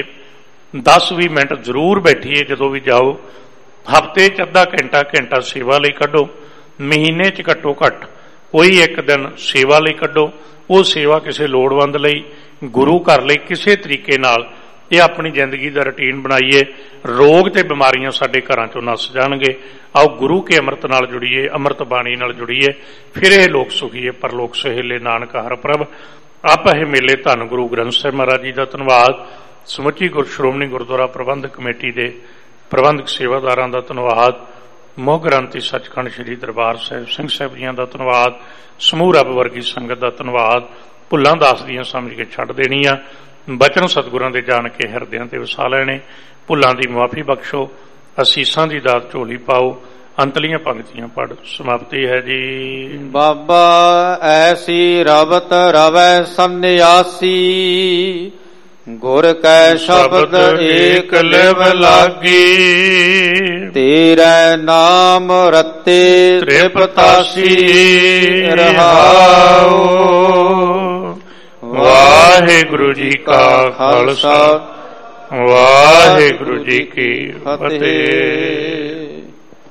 10-20 ਮਿੰਟ ਜ਼ਰੂਰ ਬੈਠੀਏ ਜਦੋਂ ਵੀ ਜਾਓ। ਹਫ਼ਤੇ 'ਚ ਅੱਧਾ ਘੰਟਾ ਸੇਵਾ ਲਈ ਕੱਢੋ, ਮਹੀਨੇ 'ਚ ਘੱਟੋ ਘੱਟ ਕੋਈ ਇੱਕ ਦਿਨ ਸੇਵਾ ਲਈ ਕੱਢੋ। ਉਹ ਸੇਵਾ ਕਿਸੇ ਲੋੜਵੰਦ ਲਈ, ਗੁਰੂ ਘਰ ਲਈ ਕਿਸੇ ਤਰੀਕੇ ਨਾਲ ਇਹ ਆਪਣੀ ਜ਼ਿੰਦਗੀ ਦਾ ਰੁਟੀਨ ਬਣਾਈਏ। ਰੋਗ ਤੇ ਬਿਮਾਰੀਆਂ ਸਾਡੇ ਘਰਾਂ 'ਚੋਂ ਨੱਸ ਜਾਣਗੇ। ਆਓ ਗੁਰੂ ਕੇ ਅੰਮ੍ਰਿਤ ਨਾਲ ਜੁੜੀਏ, ਅੰਮ੍ਰਿਤ ਬਾਣੀ ਨਾਲ ਜੁੜੀਏ, ਫਿਰ ਇਹ ਲੋਕ ਸੁਖੀਏ ਪਰਲੋਕ ਸਹੇਲੇ ਨਾਨਕ ਹਰ ਪ੍ਰਭ। ਆਪ ਇਹ ਮੇਲੇ ਧੰਨ ਗੁਰੂ ਗ੍ਰੰਥ ਸਾਹਿਬ ਮਹਾਰਾਜ ਜੀ ਦਾ ਧੰਨਵਾਦ। ਸਮੁੱਚੀ ਸ਼੍ਰੋਮਣੀ ਗੁਰਦੁਆਰਾ ਪ੍ਰਬੰਧਕ ਕਮੇਟੀ ਦੇ ਪ੍ਰਬੰਧਕ ਸੇਵਾਦਾਰਾਂ ਦਾ ਧੰਨਵਾਦ। ਮੁੱਖ ਗ੍ਰੰਥੀ ਸੱਚਖੰਡ ਸ੍ਰੀ ਦਰਬਾਰ ਸਾਹਿਬ ਸਿੰਘ ਸਾਹਿਬ ਜੀਆਂ ਦਾ ਧੰਨਵਾਦ। ਸਮੂਹ ਰੱਬ ਵਰਗੀ ਸੰਗਤ ਦਾ ਧੰਨਵਾਦ। ਭੁੱਲਾਂ ਦਾਸ ਦੀਆਂ ਸਮਝ ਕੇ ਛੱਡ ਦੇਣੀਆਂ, ਬਚਨ ਸਤਿਗੁਰਾਂ ਦੇ ਜਾਣ ਕੇ ਹਿਰਦਿਆਂ ਤੇ ਵਸਾ ਲੈਣੇ। ਭੁੱਲਾਂ ਦੀ ਮੁਆਫੀ ਬਖਸ਼ੋ, ਅਸੀਸਾਂ ਦੀ ਦਾਤ ਝੋਲੀ ਪਾਓ। ਅੰਤਲੀਆਂ ਪੰਕਤੀਆਂ ਪੜ੍ਹ ਸਮਾਪਤੀ ਹੈ ਜੀ। ਬਾਬਾ ਐਸੀ ਰਵਤ ਰਵੈ ਸੰਨਿਆਸੀ, ਗੁਰ ਕੈ ਸ਼ਬਦ ਏਕ ਲਿਵ ਲਾਗੀ, ਤੇਰੇ ਨਾਮ ਰਤੇ ਤ੍ਰਿਪਤਾਸੀ। ਰਹਾਉ। ਵਾਹਿਗੁਰੂ ਜੀ ਕਾ ਖਾਲਸਾ, ਵਾਹਿਗੁਰੂ ਜੀ ਕੀ ਫਤਿਹ।